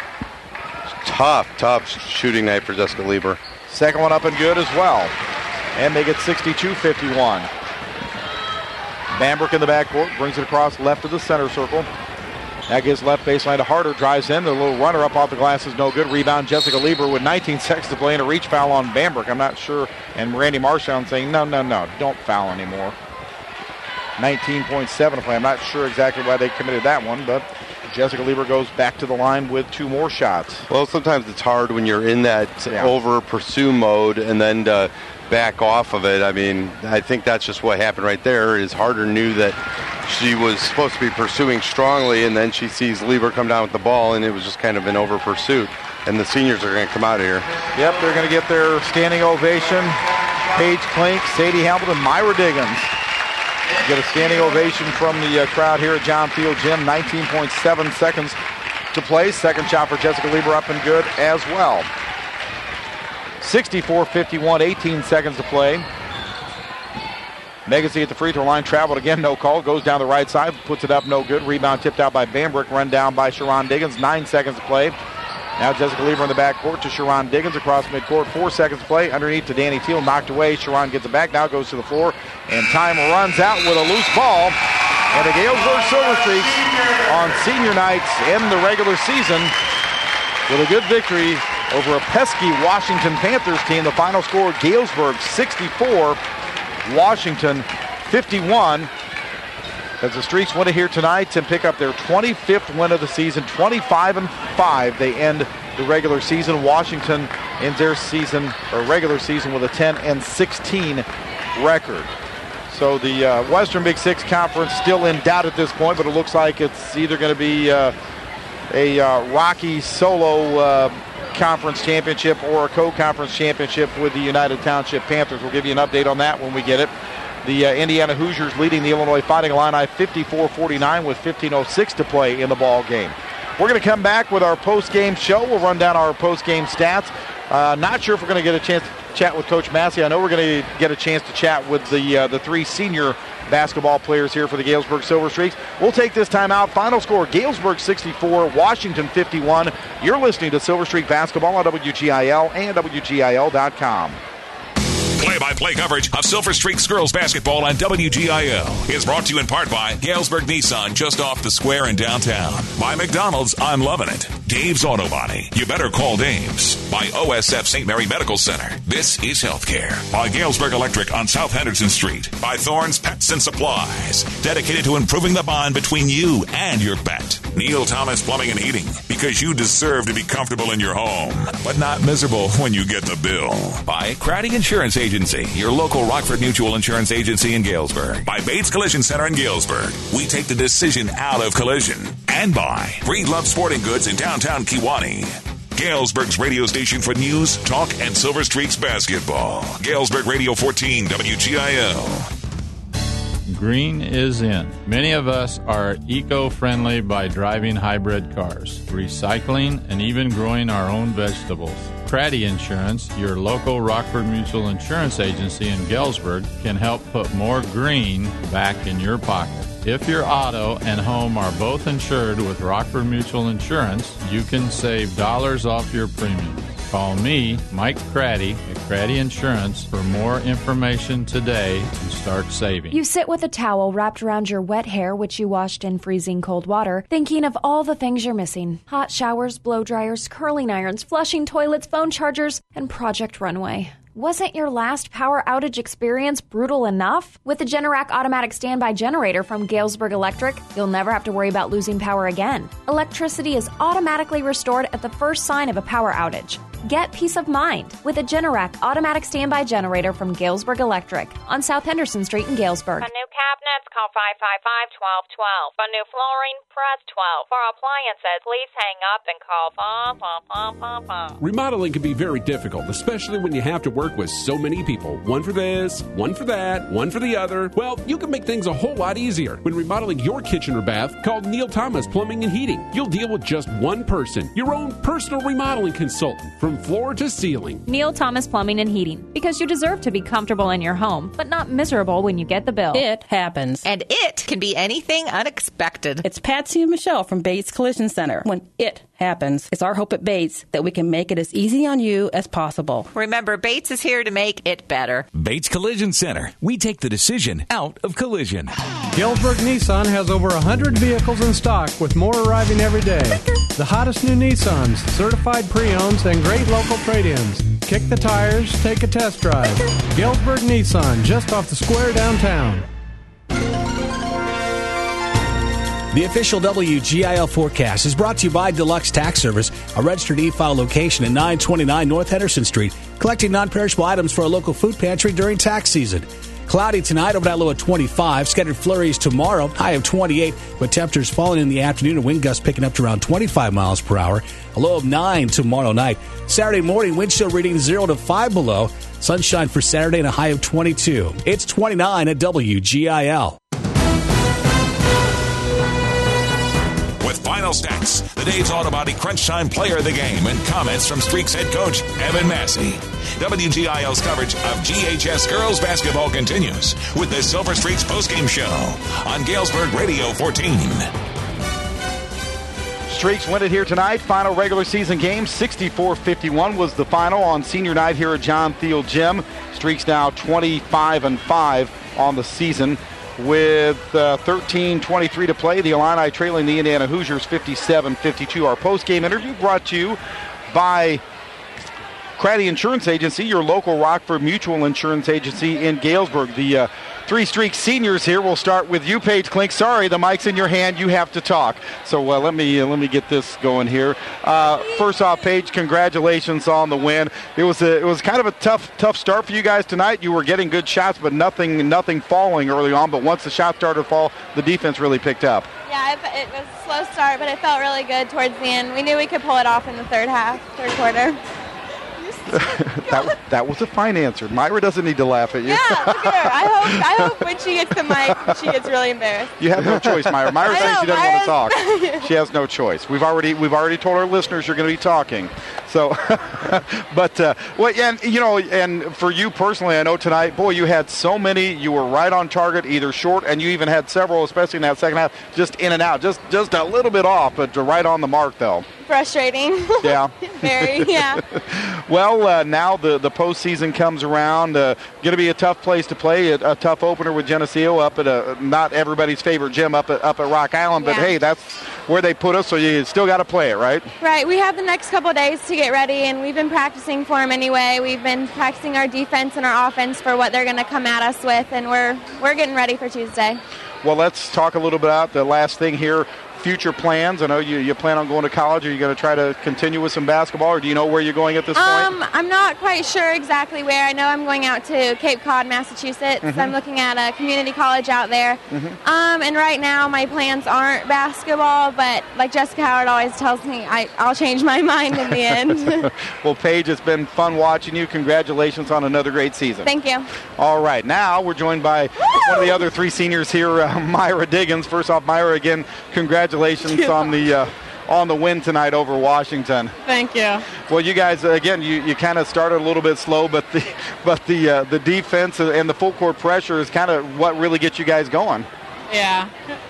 Tough shooting night for Jessica Lieber. Second one up and good as well. And they get 62-51. Bambrick in the backcourt, brings it across left of the center circle. That gives left baseline to Harder, drives in. The little runner up off the glass is no good. Rebound, Jessica Lieber with 19 seconds to play and a reach foul on Bambrick. I'm not sure. And Randy Marchand saying, no, don't foul anymore. 19.7 to play. I'm not sure exactly why they committed that one, but Jessica Lieber goes back to the line with 2 more shots. Well, sometimes it's hard when you're in that over-pursue mode and then to back off of it. I mean, I think that's just what happened right there is Harder knew that she was supposed to be pursuing strongly, and then she sees Lieber come down with the ball, and it was just kind of an over-pursuit. And the seniors are going to come out of here. Yep, they're going to get their standing ovation. Paige Klink, Sadie Hamilton, Myra Diggins. Get a standing ovation from the crowd here at John Field Gym. 19.7 seconds to play. Second shot for Jessica Lieber up and good as well. 64-51, 18 seconds to play. Megacy at the free throw line, traveled again, no call. Goes down the right side, puts it up, no good. Rebound tipped out by Bambrick, run down by Sharon Diggins. 9 seconds to play. Now Jessica Lieber in the backcourt to Sharon Diggins across midcourt. 4 seconds to play. Underneath to Danny Teal, knocked away. Sharon gets it back, now goes to the floor. And time runs out with a loose ball. And the Galesburg Silver Streaks on senior nights in the regular season with a good victory over a pesky Washington Panthers team. The final score, Galesburg 64, Washington 51. As the Streaks win it here tonight and pick up their 25th win of the season, 25-5. They end the regular season. Washington ends their season, or regular season, with a 10-16 record. So the Western Big Six Conference still in doubt at this point, but it looks like it's either going to be a Rocky solo conference championship or a co-conference championship with the United Township Panthers. We'll give you an update on that when we get it. The Indiana Hoosiers leading the Illinois Fighting Illini 54-49 with 15:06 to play in the ball game. We're going to come back with our post-game show. We'll run down our post-game stats. Not sure if we're going to get a chance to chat with Coach Massey. I know we're going to get a chance to chat with the 3 senior basketball players here for the Galesburg Silver Streaks. We'll take this time out. Final score, Galesburg 64, Washington 51. You're listening to Silver Streak Basketball on WGIL and WGIL.com. Play-by-play coverage of Silver Streaks girls basketball on WGIL is brought to you in part by Galesburg Nissan, just off the square in downtown. By McDonald's, I'm loving it. Dave's Auto Body, you better call Dave's. By OSF St. Mary Medical Center, this is healthcare. By Galesburg Electric on South Henderson Street. By Thorne's Pets and Supplies, dedicated to improving the bond between you and your pet. Neil Thomas Plumbing and Heating, because you deserve to be comfortable in your home, but not miserable when you get the bill. By Craddy Insurance Agency, your local Rockford Mutual Insurance Agency in Galesburg. By Bates Collision Center in Galesburg, we take the decision out of collision. And by Breedlove Sporting Goods in downtown Kewanee. Galesburg's radio station for news, talk, and Silver Streaks basketball. Galesburg Radio 14, WGIL. Green is in. Many of us are eco-friendly by driving hybrid cars, recycling, and even growing our own vegetables. Craddy Insurance, your local Rockford Mutual Insurance Agency in Galesburg, can help put more green back in your pocket. If your auto and home are both insured with Rockford Mutual Insurance, you can save dollars off your premium. Call me, Mike Craddy, at Craddy Insurance for more information today and start saving. You sit with a towel wrapped around your wet hair, which you washed in freezing cold water, thinking of all the things you're missing. Hot showers, blow dryers, curling irons, flushing toilets, phone chargers, and Project Runway. Wasn't your last power outage experience brutal enough? With the Generac automatic standby generator from Galesburg Electric, you'll never have to worry about losing power again. Electricity is automatically restored at the first sign of a power outage. Get peace of mind with a Generac automatic standby generator from Galesburg Electric on South Henderson Street in Galesburg. For new cabinets, call 555-1212. For new flooring, press 12. For appliances, please hang up and call 555. Remodeling can be very difficult, especially when you have to work with so many people. One for this, one for that, one for the other. Well, you can make things a whole lot easier. When remodeling your kitchen or bath, call Neil Thomas Plumbing and Heating. You'll deal with just one person, your own personal remodeling consultant. From from floor to ceiling. Neil Thomas Plumbing and Heating, because you deserve to be comfortable in your home, but not miserable when you get the bill. It happens. And it can be anything unexpected. It's Patsy and Michelle from Bates Collision Center. When it happens, it's our hope at Bates that we can make it as easy on you as possible. Remember, Bates is here to make it better. Bates Collision Center. We take the decision out of collision. Galesburg Nissan has over 100 vehicles in stock, with more arriving every day. The hottest new Nissans, certified pre-owns, and great local trade-ins. Kick the tires, take a test drive. Galesburg Nissan, just off the square downtown. The official WGIL forecast is brought to you by Deluxe Tax Service, a registered e-file location at 929 North Henderson Street, collecting non-perishable items for a local food pantry during tax season. Cloudy tonight, overnight low of 25. Scattered flurries tomorrow, high of 28, with temperatures falling in the afternoon and wind gusts picking up to around 25 miles per hour. A low of 9 tomorrow night. Saturday morning, wind chill reading 0 to 5 below. Sunshine for Saturday and a high of 22. It's 29 at WGIL. With final stats, the Dave's Auto Body Crunch Time Player of the Game, and comments from Streaks head coach Evan Massey. WGIL's coverage of GHS girls basketball continues with the Silver Streaks postgame show on Galesburg Radio 14. Streaks win it here tonight. Final regular season game, 64-51 was the final on senior night here at John Thiel Gym. Streaks now 25-5 on the season. With 13:23 to play, the Illini trailing the Indiana Hoosiers 57-52. Our post-game interview brought to you by Craddy Insurance Agency, your local Rockford Mutual Insurance Agency in Galesburg. The three Streak seniors here. We'll start with you, Paige Klink. Sorry, the mic's in your hand. You have to talk. So let me get this going here. First off, Paige, congratulations on the win. It was kind of a tough start for you guys tonight. You were getting good shots, but nothing falling early on. But once the shots started to fall, the defense really picked up. Yeah, it was a slow start, but it felt really good towards the end. We knew we could pull it off in the third quarter. that was a fine answer. Myra doesn't need to laugh at you. Yeah, look at her. I hope when she gets the mic, she gets really embarrassed. You have no choice, Myra. Myra's saying she doesn't want to talk. She has no choice. We've already told our listeners you're going to be talking. So, but and for you personally, I know tonight, boy, you had so many. You were right on target, either short, and you even had several, especially in that second half, just in and out, just a little bit off, but right on the mark though. Frustrating. Yeah. Very, yeah. Well, now the postseason comes around. Going to be a tough place to play. A tough opener with Geneseo up at not everybody's favorite gym up at Rock Island. But hey, that's where they put us, so you still got to play it, right? Right. We have the next couple of days to get ready, and we've been practicing for them anyway. We've been practicing our defense and our offense for what they're going to come at us with, and we're getting ready for Tuesday. Well, let's talk a little bit about the last thing here. Future plans. I know you plan on going to college. Are you going to try to continue with some basketball, or do you know where you're going at this point? I'm not quite sure exactly where. I know I'm going out to Cape Cod, Massachusetts. Mm-hmm. I'm looking at a community college out there. Mm-hmm. And right now my plans aren't basketball, but like Jessica Howard always tells me, I'll change my mind in the end. Well, Paige, it's been fun watching you. Congratulations on another great season. Thank you. All right, now we're joined by one of the other three seniors here, Myra Diggins. First off, Myra, again, congratulations on the win tonight over Washington. Thank you. Well, you guys, again, you kind of started a little bit slow, but the defense and the full court pressure is kind of what really gets you guys going. Yeah.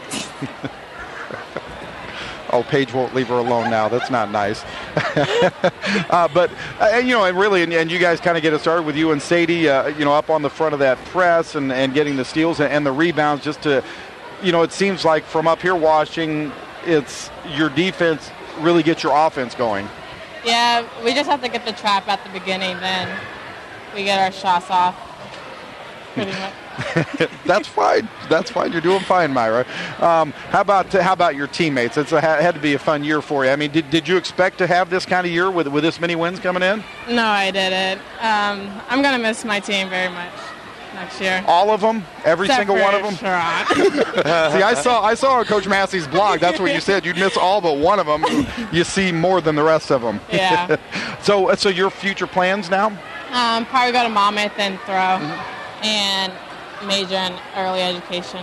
Oh, Paige won't leave her alone now. That's not nice. But you guys kind of get it started with you and Sadie, up on the front of that press and getting the steals and the rebounds just to. It seems like from up here watching, it's your defense really gets your offense going. Yeah, we just have to get the trap at the beginning, then we get our shots off pretty much. That's fine. You're doing fine, Myra. How about your teammates? It had to be a fun year for you. I mean, did you expect to have this kind of year with this many wins coming in? No, I didn't. I'm going to miss my team very much next year. All of them? Every Except single one of them? See, I saw on Coach Massey's blog. That's what you said. You'd miss all but one of them. You see more than the rest of them. Yeah. So your future plans now? Probably go to Monmouth and throw, and major in early education.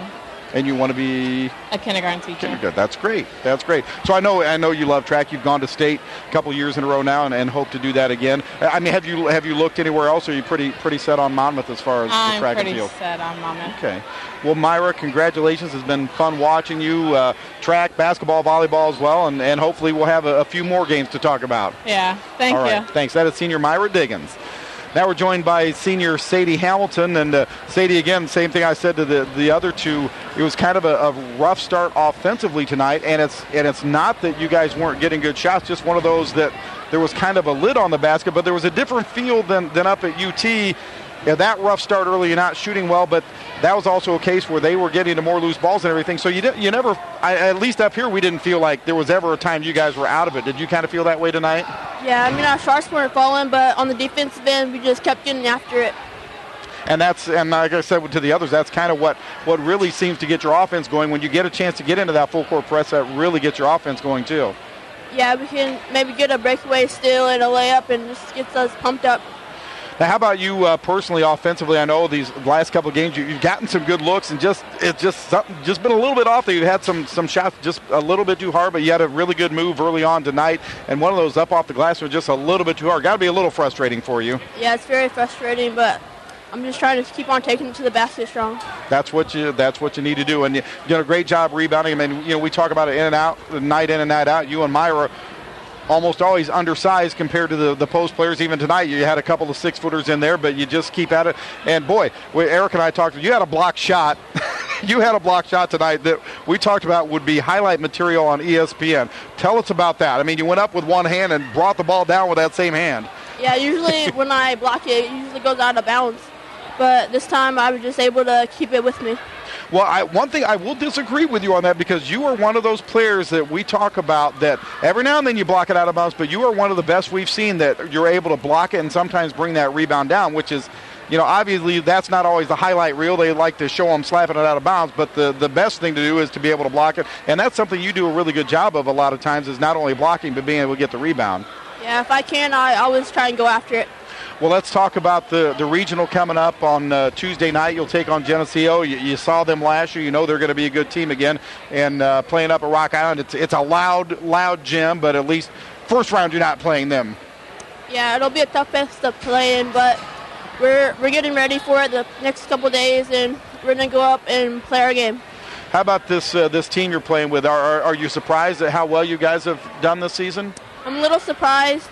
And you want to be a kindergarten teacher. That's great. That's great. So I know you love track. You've gone to state a couple years in a row now, and hope to do that again. I mean, have you looked anywhere else? Or are you pretty set on Monmouth as far as the track and field? I'm pretty set on Monmouth. Okay. Well, Myra, congratulations. It's been fun watching you track, basketball, volleyball as well, and hopefully we'll have a few more games to talk about. Yeah. Thank you. All right. Thanks. That is senior Myra Diggins. Now we're joined by senior Sadie Hamilton, and Sadie, again, same thing I said to the other two. It was kind of a rough start offensively tonight, and it's not that you guys weren't getting good shots, just one of those that there was kind of a lid on the basket, but there was a different feel than up at UT. Yeah, that rough start early, you're not shooting well, but that was also a case where they were getting to more loose balls and everything. So you never, at least up here, we didn't feel like there was ever a time you guys were out of it. Did you kind of feel that way tonight? Yeah, I mean, our shots weren't falling, but on the defensive end, we just kept getting after it. And like I said to the others, that's kind of what really seems to get your offense going. When you get a chance to get into that full court press, that really gets your offense going too. Yeah, we can maybe get a breakaway steal and a layup and just gets us pumped up. Now, how about you personally, offensively? I know these last couple of games you've gotten some good looks, and it's just been a little bit off there. You had some shots just a little bit too hard, but you had a really good move early on tonight, and one of those up off the glass was just a little bit too hard. Got to be a little frustrating for you. Yeah, it's very frustrating, but I'm just trying to keep on taking it to the basket strong. That's what you need to do, and you did a great job rebounding. I mean, we talk about it night in and night out. You and Myra almost always undersized compared to the post players. Even tonight, you had a couple of 6-footers in there, but you just keep at it. And boy, Eric and I talked. You had a block shot. You had a block shot tonight that we talked about would be highlight material on ESPN. Tell us about that. I mean, you went up with one hand and brought the ball down with that same hand. Yeah, usually when I block it usually goes out of bounds. But this time I was just able to keep it with me. Well, one thing I will disagree with you on that, because you are one of those players that we talk about that every now and then you block it out of bounds, but you are one of the best we've seen that you're able to block it and sometimes bring that rebound down, which is, obviously that's not always the highlight reel. They like to show them slapping it out of bounds, but the best thing to do is to be able to block it, and that's something you do a really good job of a lot of times, is not only blocking but being able to get the rebound. Yeah, if I can, I always try and go after it. Well, let's talk about the regional coming up on Tuesday night. You'll take on Geneseo. You saw them last year. You know they're going to be a good team again. And playing up at Rock Island, it's a loud gym, but at least first round you're not playing them. Yeah, it'll be a tough place to play in, but we're getting ready for it the next couple of days, and we're going to go up and play our game. How about this team you're playing with? Are you surprised at how well you guys have done this season? I'm a little surprised.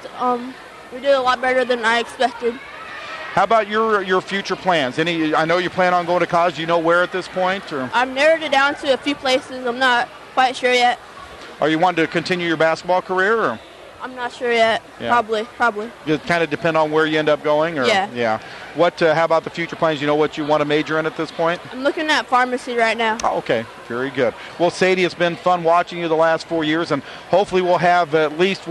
We did a lot better than I expected. How about your future plans? I know you plan on going to college. Do you know where at this point? Or? I've narrowed it down to a few places. I'm not quite sure yet. Are you wanting to continue your basketball career? Or? I'm not sure yet. Yeah. Probably. It kind of depend on where you end up going? Or? Yeah. How about the future plans? You know what you want to major in at this point? I'm looking at pharmacy right now. Oh, okay. Very good. Well, Sadie, it's been fun watching you the last 4 years, and hopefully we'll have at least,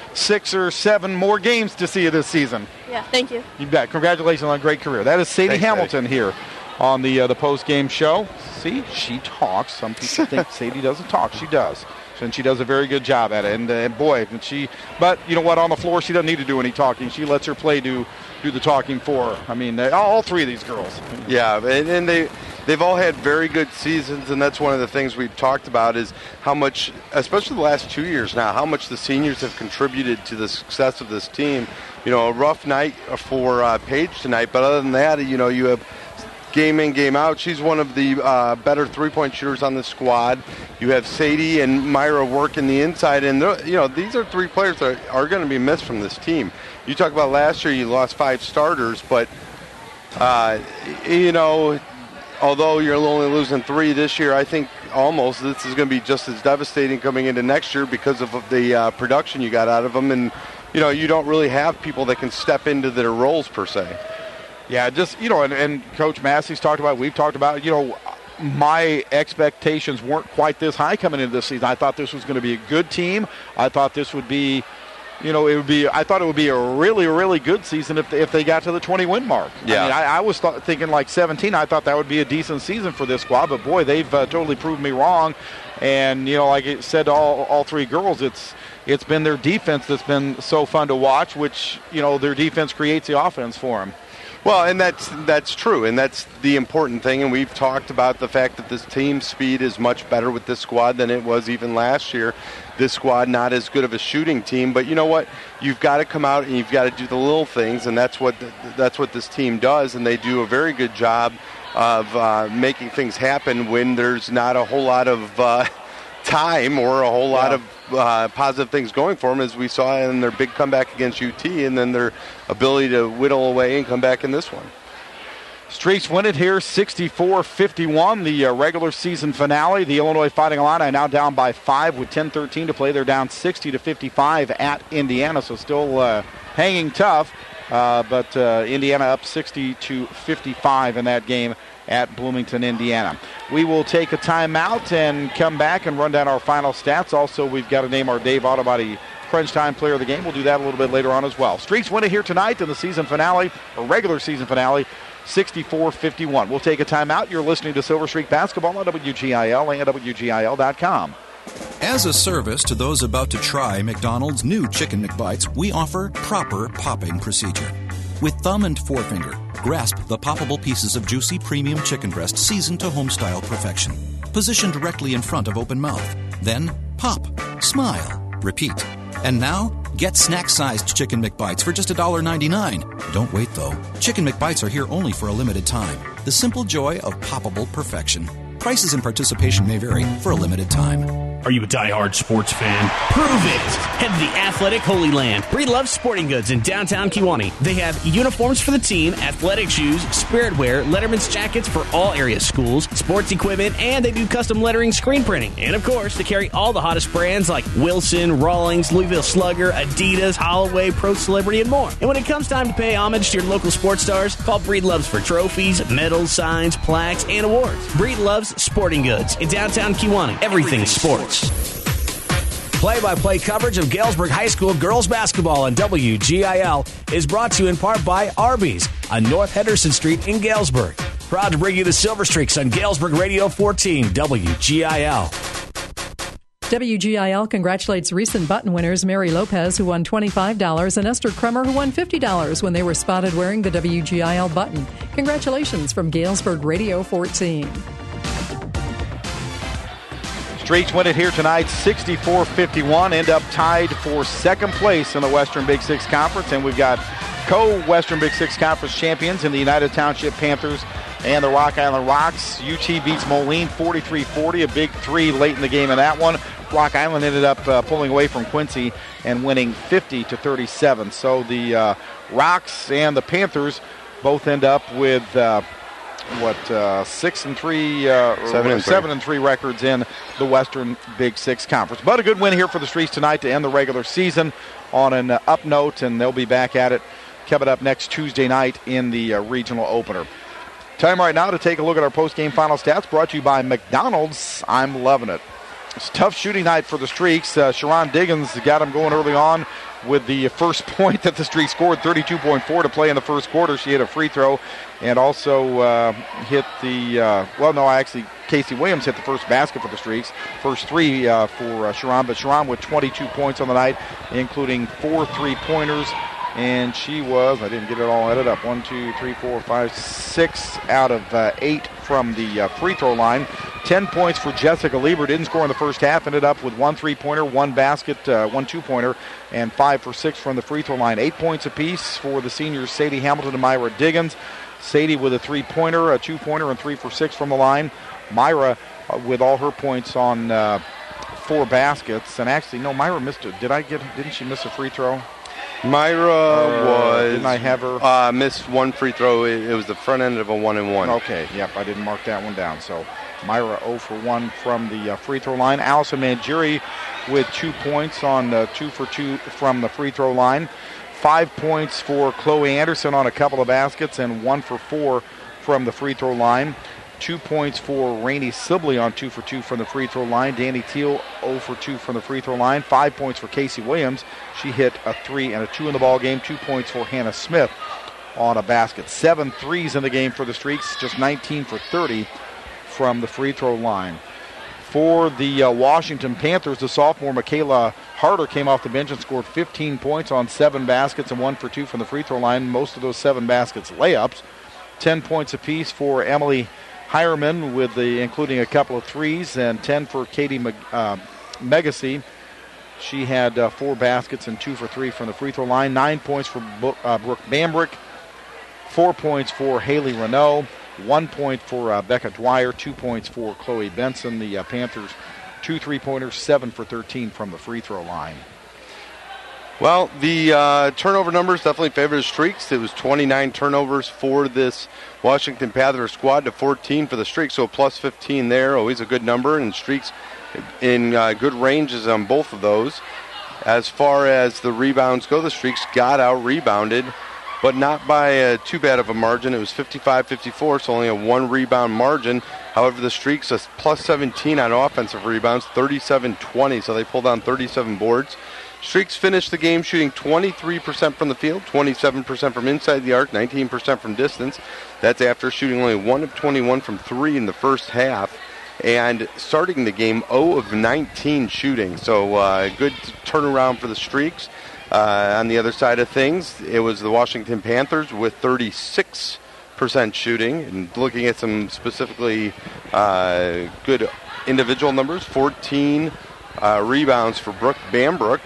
6 or 7 more games to see you this season. Yeah, thank you. You bet. Congratulations on a great career. That is Sadie Hamilton here on the post-game show. See, she talks. Some people think Sadie doesn't talk. She does. And she does a very good job at it. And boy, but you know what, on the floor, she doesn't need to do any talking. She lets her play do the talking for her. I mean, all three of these girls. Yeah, and they've all had very good seasons, and that's one of the things we've talked about is how much, especially the last 2 years now, how much the seniors have contributed to the success of this team. A rough night for Paige tonight, but other than that, you have game in, game out. She's one of the better three-point shooters on the squad. You have Sadie and Myra working the inside, and these are 3 players that are going to be missed from this team. You talk about last year, you lost 5 starters, but although you're only losing 3 this year, I think almost this is going to be just as devastating coming into next year because of the production you got out of them, and you don't really have people that can step into their roles per se. Yeah, just, and Coach Massey's talked about, we've talked about, my expectations weren't quite this high coming into this season. I thought this was going to be a good team. I thought this would be, I thought it would be a really, really good season if they got to the 20-win mark. Yeah. I mean, I was thinking like 17. I thought that would be a decent season for this squad, but boy, they've totally proved me wrong. And, like I said to all 3 girls, it's been their defense that's been so fun to watch, which, their defense creates the offense for them. Well, and that's true, and that's the important thing, and we've talked about the fact that this team's speed is much better with this squad than it was even last year. This squad not as good of a shooting team, but you know what? You've got to come out and you've got to do the little things, and that's what this team does, and they do a very good job of making things happen when there's not a whole lot of time or a whole lot of positive things going for them, as we saw in their big comeback against UT, and then their ability to whittle away and come back in this one. Streaks win it here, 64-51, the regular season finale. The Illinois Fighting Illini now down by 5 with 10:13 to play. They're down 60-55 at Indiana, so still hanging tough. But Indiana up 60-55 in that game at Bloomington, Indiana. We will take a timeout and come back and run down our final stats. Also, we've got to name our Dave Auto Body Crunch Time Player of the Game. We'll do that a little bit later on as well. Streaks win it here tonight in the season finale, or regular season finale, 64-51. We'll take a timeout. You're listening to Silver Streak Basketball on WGIL and WGIL.com. As a service to those about to try McDonald's new Chicken McBites, we offer proper popping procedure. With thumb and forefinger, grasp the poppable pieces of juicy premium chicken breast seasoned to home-style perfection. Position directly in front of open mouth. Then pop, smile, repeat. And now, get snack-sized Chicken McBites for just $1.99. Don't wait, though. Chicken McBites are here only for a limited time. The simple joy of poppable perfection. Prices and participation may vary for a limited time. Are you a diehard sports fan? Prove it! Head to the Athletic Holy Land. Breedlove Sporting Goods in downtown Kewanee. They have uniforms for the team, athletic shoes, spirit wear, Letterman's jackets for all area schools, sports equipment, and they do custom lettering screen printing. And of course, they carry all the hottest brands like Wilson, Rawlings, Louisville Slugger, Adidas, Holloway, Pro Celebrity, and more. And when it comes time to pay homage to your local sports stars, call Breedloves for trophies, medals, signs, plaques, and awards. Breedlove's Sporting Goods in downtown Kewanee. Everything sports. Play-by-play coverage of Galesburg High School girls basketball on WGIL is brought to you in part by Arby's on North Henderson Street in Galesburg. Proud to bring you the Silver Streaks on Galesburg Radio 14 WGIL. WGIL congratulates recent button winners Mary Lopez, who won $25, and Esther Kremer, who won $50 when they were spotted wearing the WGIL button. Congratulations from Galesburg Radio 14. Streaks win it here tonight, 64-51, end up tied for second place in the Western Big Six Conference, and we've got co-Western Big Six Conference champions in the United Township Panthers and the Rock Island Rocks. UT beats Moline 43-40, a big three late in the game in that one. Rock Island ended up pulling away from Quincy and winning 50-37. So the Rocks and the Panthers both end up with 7-3 records in the Western Big Six Conference. But a good win here for the Streaks tonight to end the regular season on an up note, and they'll be back at it coming up next Tuesday night in the regional opener. Time right now to take a look at our post-game final stats, brought to you by McDonald's. I'm loving it. It's a tough shooting night for the Streaks. Sharon Diggins got them going early on with the first point that the Streaks scored, 32.4 to play in the first quarter. She hit a free throw and also hit the, Casey Williams hit the first basket for the Streaks. First three for Sharon, but Sharon with 22 points on the night, including 4 3-pointers. And she was, I didn't get it all added up, 6 out of 8 from the free throw line. 10 points for Jessica Lieber, didn't score in the first half, ended up with 1 3-pointer, 1 basket, 1 2-pointer, and 5 for 6 from the free throw line. 8 points apiece for the seniors, Sadie Hamilton and Myra Diggins. Sadie with a 3-pointer, a 2-pointer, and 3 for 6 from the line. Myra with all her points on 4 baskets. And actually, no, Myra missed it. Didn't she miss a free throw? Myra didn't I have her? Missed 1 free throw. It was the front end of a 1-and-1. Okay, yep, I didn't mark that one down. So Myra 0 for 1 from the free throw line. Allison Mangieri with 2 points on 2 for 2 from the free throw line. 5 points for Chloe Anderson on a couple of baskets and 1 for 4 from the free throw line. 2 points for Rainey Sibley on 2 for 2 from the free throw line. Danny Teal 0 for 2 from the free throw line. 5 points for Casey Williams. She hit a 3 and a 2 in the ball game. 2 points for Hannah Smith on a basket. 7 threes in the game for the Streaks. Just 19 for 30 from the free throw line. For the Washington Panthers, the sophomore Michaela Harder came off the bench and scored 15 points on 7 baskets and 1 for 2 from the free throw line. Most of those 7 baskets layups. 10 points apiece for Emily Hireman, including a couple of threes, and 10 for Katie Megacy. She had 4 baskets and 2 for 3 from the free throw line. 9 points for Brooke Bambrick. 4 points for Haley Renault. 1 point for Becca Dwyer. 2 points for Chloe Benson. The Panthers, 2 3-pointers, 7 for 13 from the free throw line. Well, the turnover numbers definitely favor the Streaks. It was 29 turnovers for this Washington Panthers squad to 14 for the Streaks, so plus 15 there. Always a good number, and Streaks in good ranges on both of those. As far as the rebounds go, the Streaks got out-rebounded, but not by too bad of a margin. It was 55-54, so only a 1 rebound margin. However, the Streaks are plus 17 on offensive rebounds, 37-20, so they pulled down 37 boards. Streaks finished the game shooting 23% from the field, 27% from inside the arc, 19% from distance. That's after shooting only 1 of 21 from 3 in the first half. And starting the game, 0 of 19 shooting. So good turnaround for the Streaks. On the other side of things, it was the Washington Panthers with 36% shooting. And looking at some specifically good individual numbers, 14 rebounds for Brooke Bambrick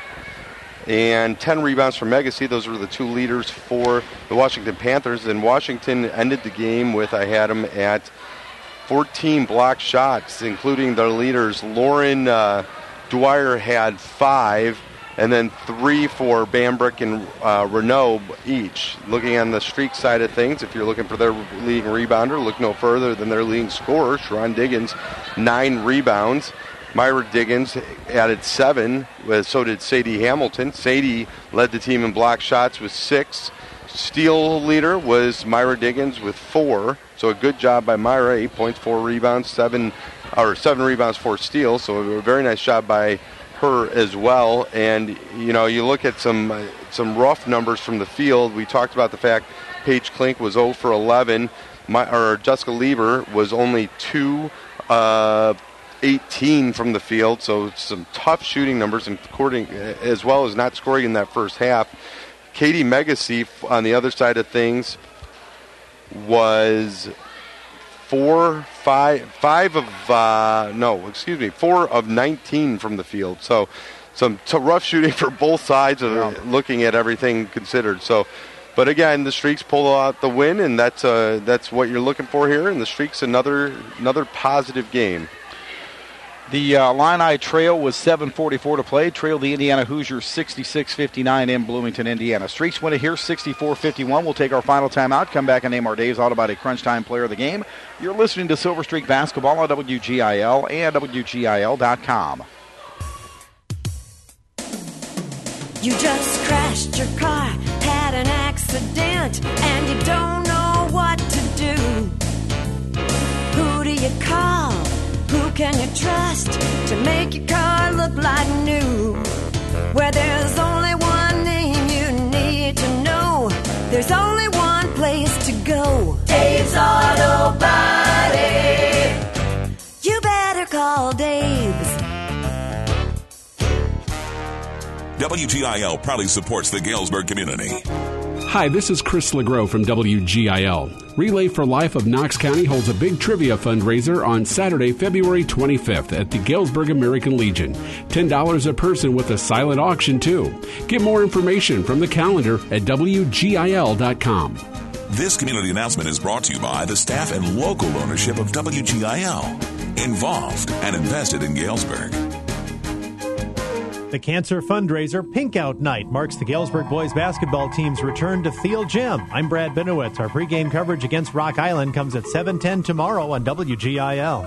and 10 rebounds for Megacy. Those were the 2 leaders for the Washington Panthers. And Washington ended the game with, I had them at 14 blocked shots, including their leaders. Lauren Dwyer had 5, and then 3 for Bambrick and Renault each. Looking on the Streak side of things, if you're looking for their leading rebounder, look no further than their leading scorer, Sharon Diggins, 9 rebounds. Myra Diggins added 7, so did Sadie Hamilton. Sadie led the team in block shots with 6. Steal leader was Myra Diggins with 4. So a good job by Myra, 8 points, 4 rebounds, 7 rebounds, 4 steals. So a very nice job by her as well. And you know, you look at some rough numbers from the field. We talked about the fact Paige Klink was 0 for 11. Jessica Lieber was only 2 18 from the field, so some tough shooting numbers, as well as not scoring in that first half. Katie Megacy, on the other side of things, was 4 of 19 from the field. So some rough shooting for both sides of looking at everything considered. So, but again, the Streaks pull out the win, and that's what you're looking for here. And the Streaks another positive game. The Illini trail was 7:44 to play. Trailed the Indiana Hoosiers 66-59 in Bloomington, Indiana. Streaks win it here 64-51. We'll take our final timeout. Come back and name our Dave's Auto Body Crunch Time Player of the Game. You're listening to Silver Streak Basketball on WGIL and WGIL.com. You just crashed your car, had an accident, and you don't know what to do. Who do you call? Who can you trust to make your car look like new? Where there's only one name you need to know, there's only one place to go. Dave's Auto Body. You better call Dave's. WGIL proudly supports the Galesburg community. Hi, this is Chris LeGros from WGIL. Relay for Life of Knox County holds a big trivia fundraiser on Saturday, February 25th at the Galesburg American Legion. $10 a person with a silent auction, too. Get more information from the calendar at WGIL.com. This community announcement is brought to you by the staff and local ownership of WGIL. Involved and invested in Galesburg. The cancer fundraiser Pink Out Night marks the Galesburg boys basketball team's return to Thiel Gym. I'm Brad Benowitz. Our pregame coverage against Rock Island comes at 7:10 tomorrow on WGIL.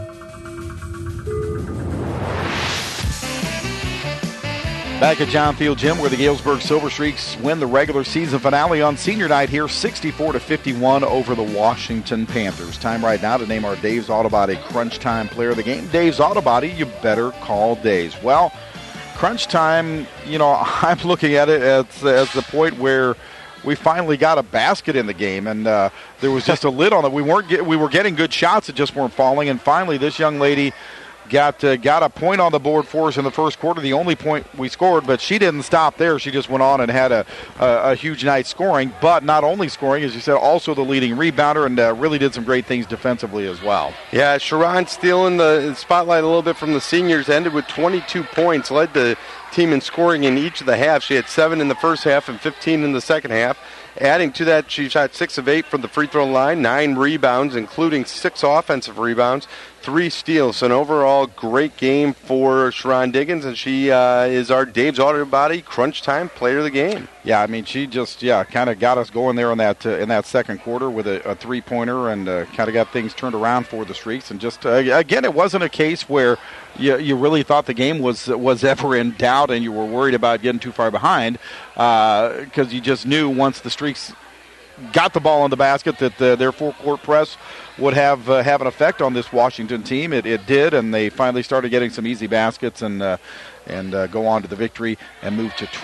Back at John Thiel Gym, where the Galesburg Silver Streaks win the regular season finale on senior night here, 64-51 over the Washington Panthers. Time right now to name our Dave's Auto Body Crunch Time Player of the Game. Dave's Auto Body, you better call Dave's. Well, crunch time, you know, I'm looking at it as the point where we finally got a basket in the game, and there was just a lid on it. We were getting good shots that just weren't falling, and finally this young lady got a point on the board for us in the first quarter, the only point we scored, but she didn't stop there. She just went on and had a huge night scoring, but not only scoring, as you said, also the leading rebounder, and really did some great things defensively as well. Yeah, Sharon stealing the spotlight a little bit from the seniors, ended with 22 points, led the team in scoring in each of the halves. She had 7 in the first half and 15 in the second half. Adding to that, she shot 6 of 8 from the free throw line, 9 rebounds, including 6 offensive rebounds, 3 steals. So an overall great game for Sharon Diggins, and she is our Dave's Auto Body Crunch Time Player of the Game. Yeah, I mean, she just kind of got us going there in that second quarter with a three-pointer, and kind of got things turned around for the Streaks. And just again, it wasn't a case where you really thought the game was ever in doubt and you were worried about getting too far behind, because you just knew once the Streaks got the ball in the basket that their full-court press would have an effect on this Washington team. It did, and they finally started getting some easy baskets and go on to the victory and move to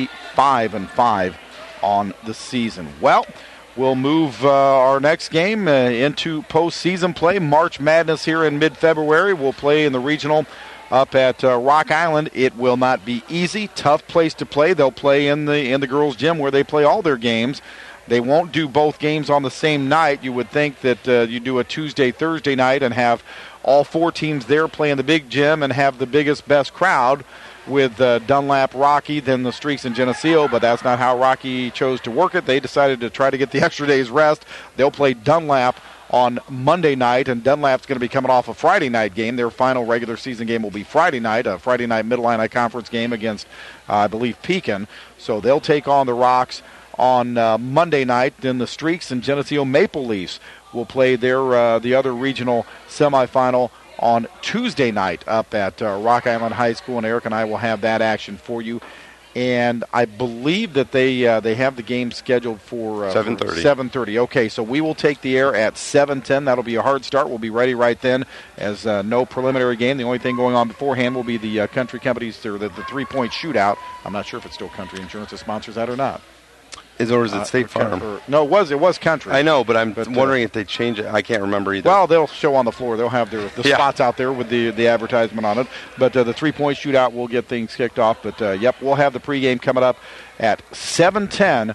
25-5 on the season. Well, we'll move our next game into postseason play. March Madness here in mid-February. We'll play in the regional up at Rock Island. It will not be easy. Tough place to play. They'll play in the girls' gym where they play all their games. They won't do both games on the same night. You would think that you do a Tuesday, Thursday night and have all 4 teams there playing the big gym and have the biggest, best crowd with Dunlap, Rocky, then the Streaks and Geneseo, but that's not how Rocky chose to work it. They decided to try to get the extra day's rest. They'll play Dunlap on Monday night, and Dunlap's going to be coming off a Friday night game. Their final regular season game will be Friday night, a Friday night Middle Illini Conference game against, I believe, Pekin. So they'll take on the Rocks on Monday night. Then the Streaks and Geneseo Maple Leafs will play the other regional semifinal on Tuesday night up at Rock Island High School, and Eric and I will have that action for you. And I believe that they have the game scheduled for 7:30. 7:30. Okay, so we will take the air at 7:10. That'll be a hard start. We'll be ready right then, as no preliminary game. The only thing going on beforehand will be the Country Companies, or the three-point shootout. I'm not sure if it's still Country Insurance that sponsors that or not. Or is it State Farm? No, it was Country. I know, but I'm wondering if they change it. I can't remember either. Well, they'll show on the floor. They'll have the spots out there with the advertisement on it. But the three-point shootout will get things kicked off. But, we'll have the pregame coming up at 7:10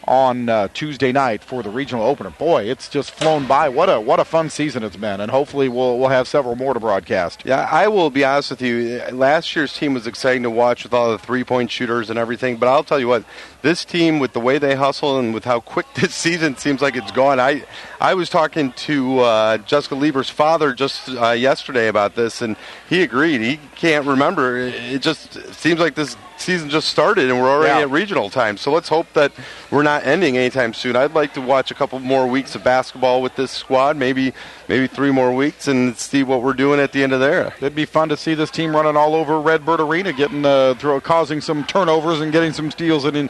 on Tuesday night for the regional opener. Boy, it's just flown by. What a fun season it's been, and hopefully we'll have several more to broadcast. Yeah, I will be honest with you. Last year's team was exciting to watch with all the three-point shooters and everything, but I'll tell you what, this team, with the way they hustle and with how quick this season seems like it's gone, I was talking to Jessica Lieber's father just yesterday about this, and he agreed. He can't remember. It just seems like this season just started and we're already at regional time. So let's hope that we're not ending anytime soon. I'd like to watch a couple more weeks of basketball with this squad, maybe 3 more weeks, and see what we're doing at the end of there. It'd be fun to see this team running all over Redbird Arena, getting causing some turnovers and getting some steals and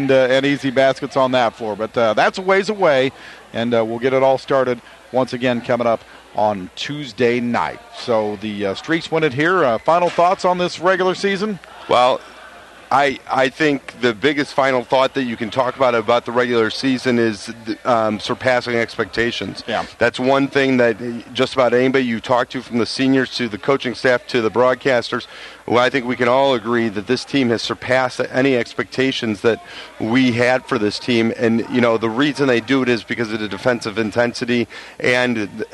easy baskets on that floor. But that's a ways away, and we'll get it all started once again coming up on Tuesday night. So the Streaks win it here. Final thoughts on this regular season? Well, I think the biggest final thought that you can talk about the regular season is surpassing expectations. Yeah. That's one thing that just about anybody you talk to, from the seniors to the coaching staff to the broadcasters, well, I think we can all agree that this team has surpassed any expectations that we had for this team. And, the reason they do it is because of the defensive intensity and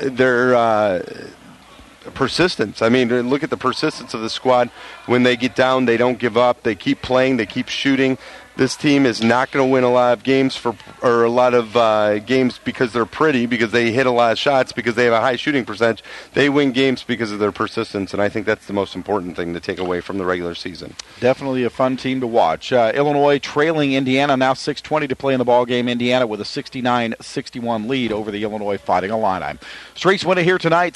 their persistence. I mean, look at the persistence of the squad. When they get down, they don't give up. They keep playing. They keep shooting. This team is not going to win a lot of games games because they're pretty, because they hit a lot of shots, because they have a high shooting percentage. They win games because of their persistence, and I think that's the most important thing to take away from the regular season. Definitely a fun team to watch. Illinois trailing Indiana, now 6:20 to play in the ball game. Indiana with a 69-61 lead over the Illinois Fighting Illini. Streaks win it here tonight,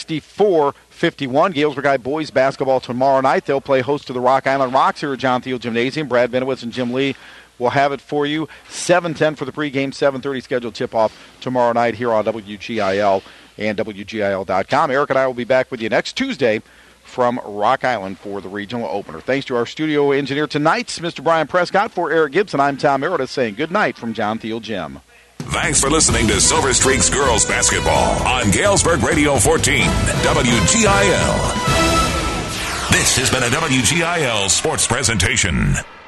64-51. Galesburg High boys basketball tomorrow night. They'll play host to the Rock Island Rocks here at John Thiel Gymnasium. Brad Benowitz and Jim Lee will have it for you. 7:10 for the pregame, 7:30 scheduled tip-off tomorrow night here on WGIL and WGIL.com. Eric and I will be back with you next Tuesday from Rock Island for the regional opener. Thanks to our studio engineer tonight, Mr. Brian Prescott. For Eric Gibson, I'm Tom Meredith saying good night from John Thiel Gym. Thanks for listening to Silver Streaks Girls Basketball on Galesburg Radio 14, WGIL. This has been a WGIL sports presentation.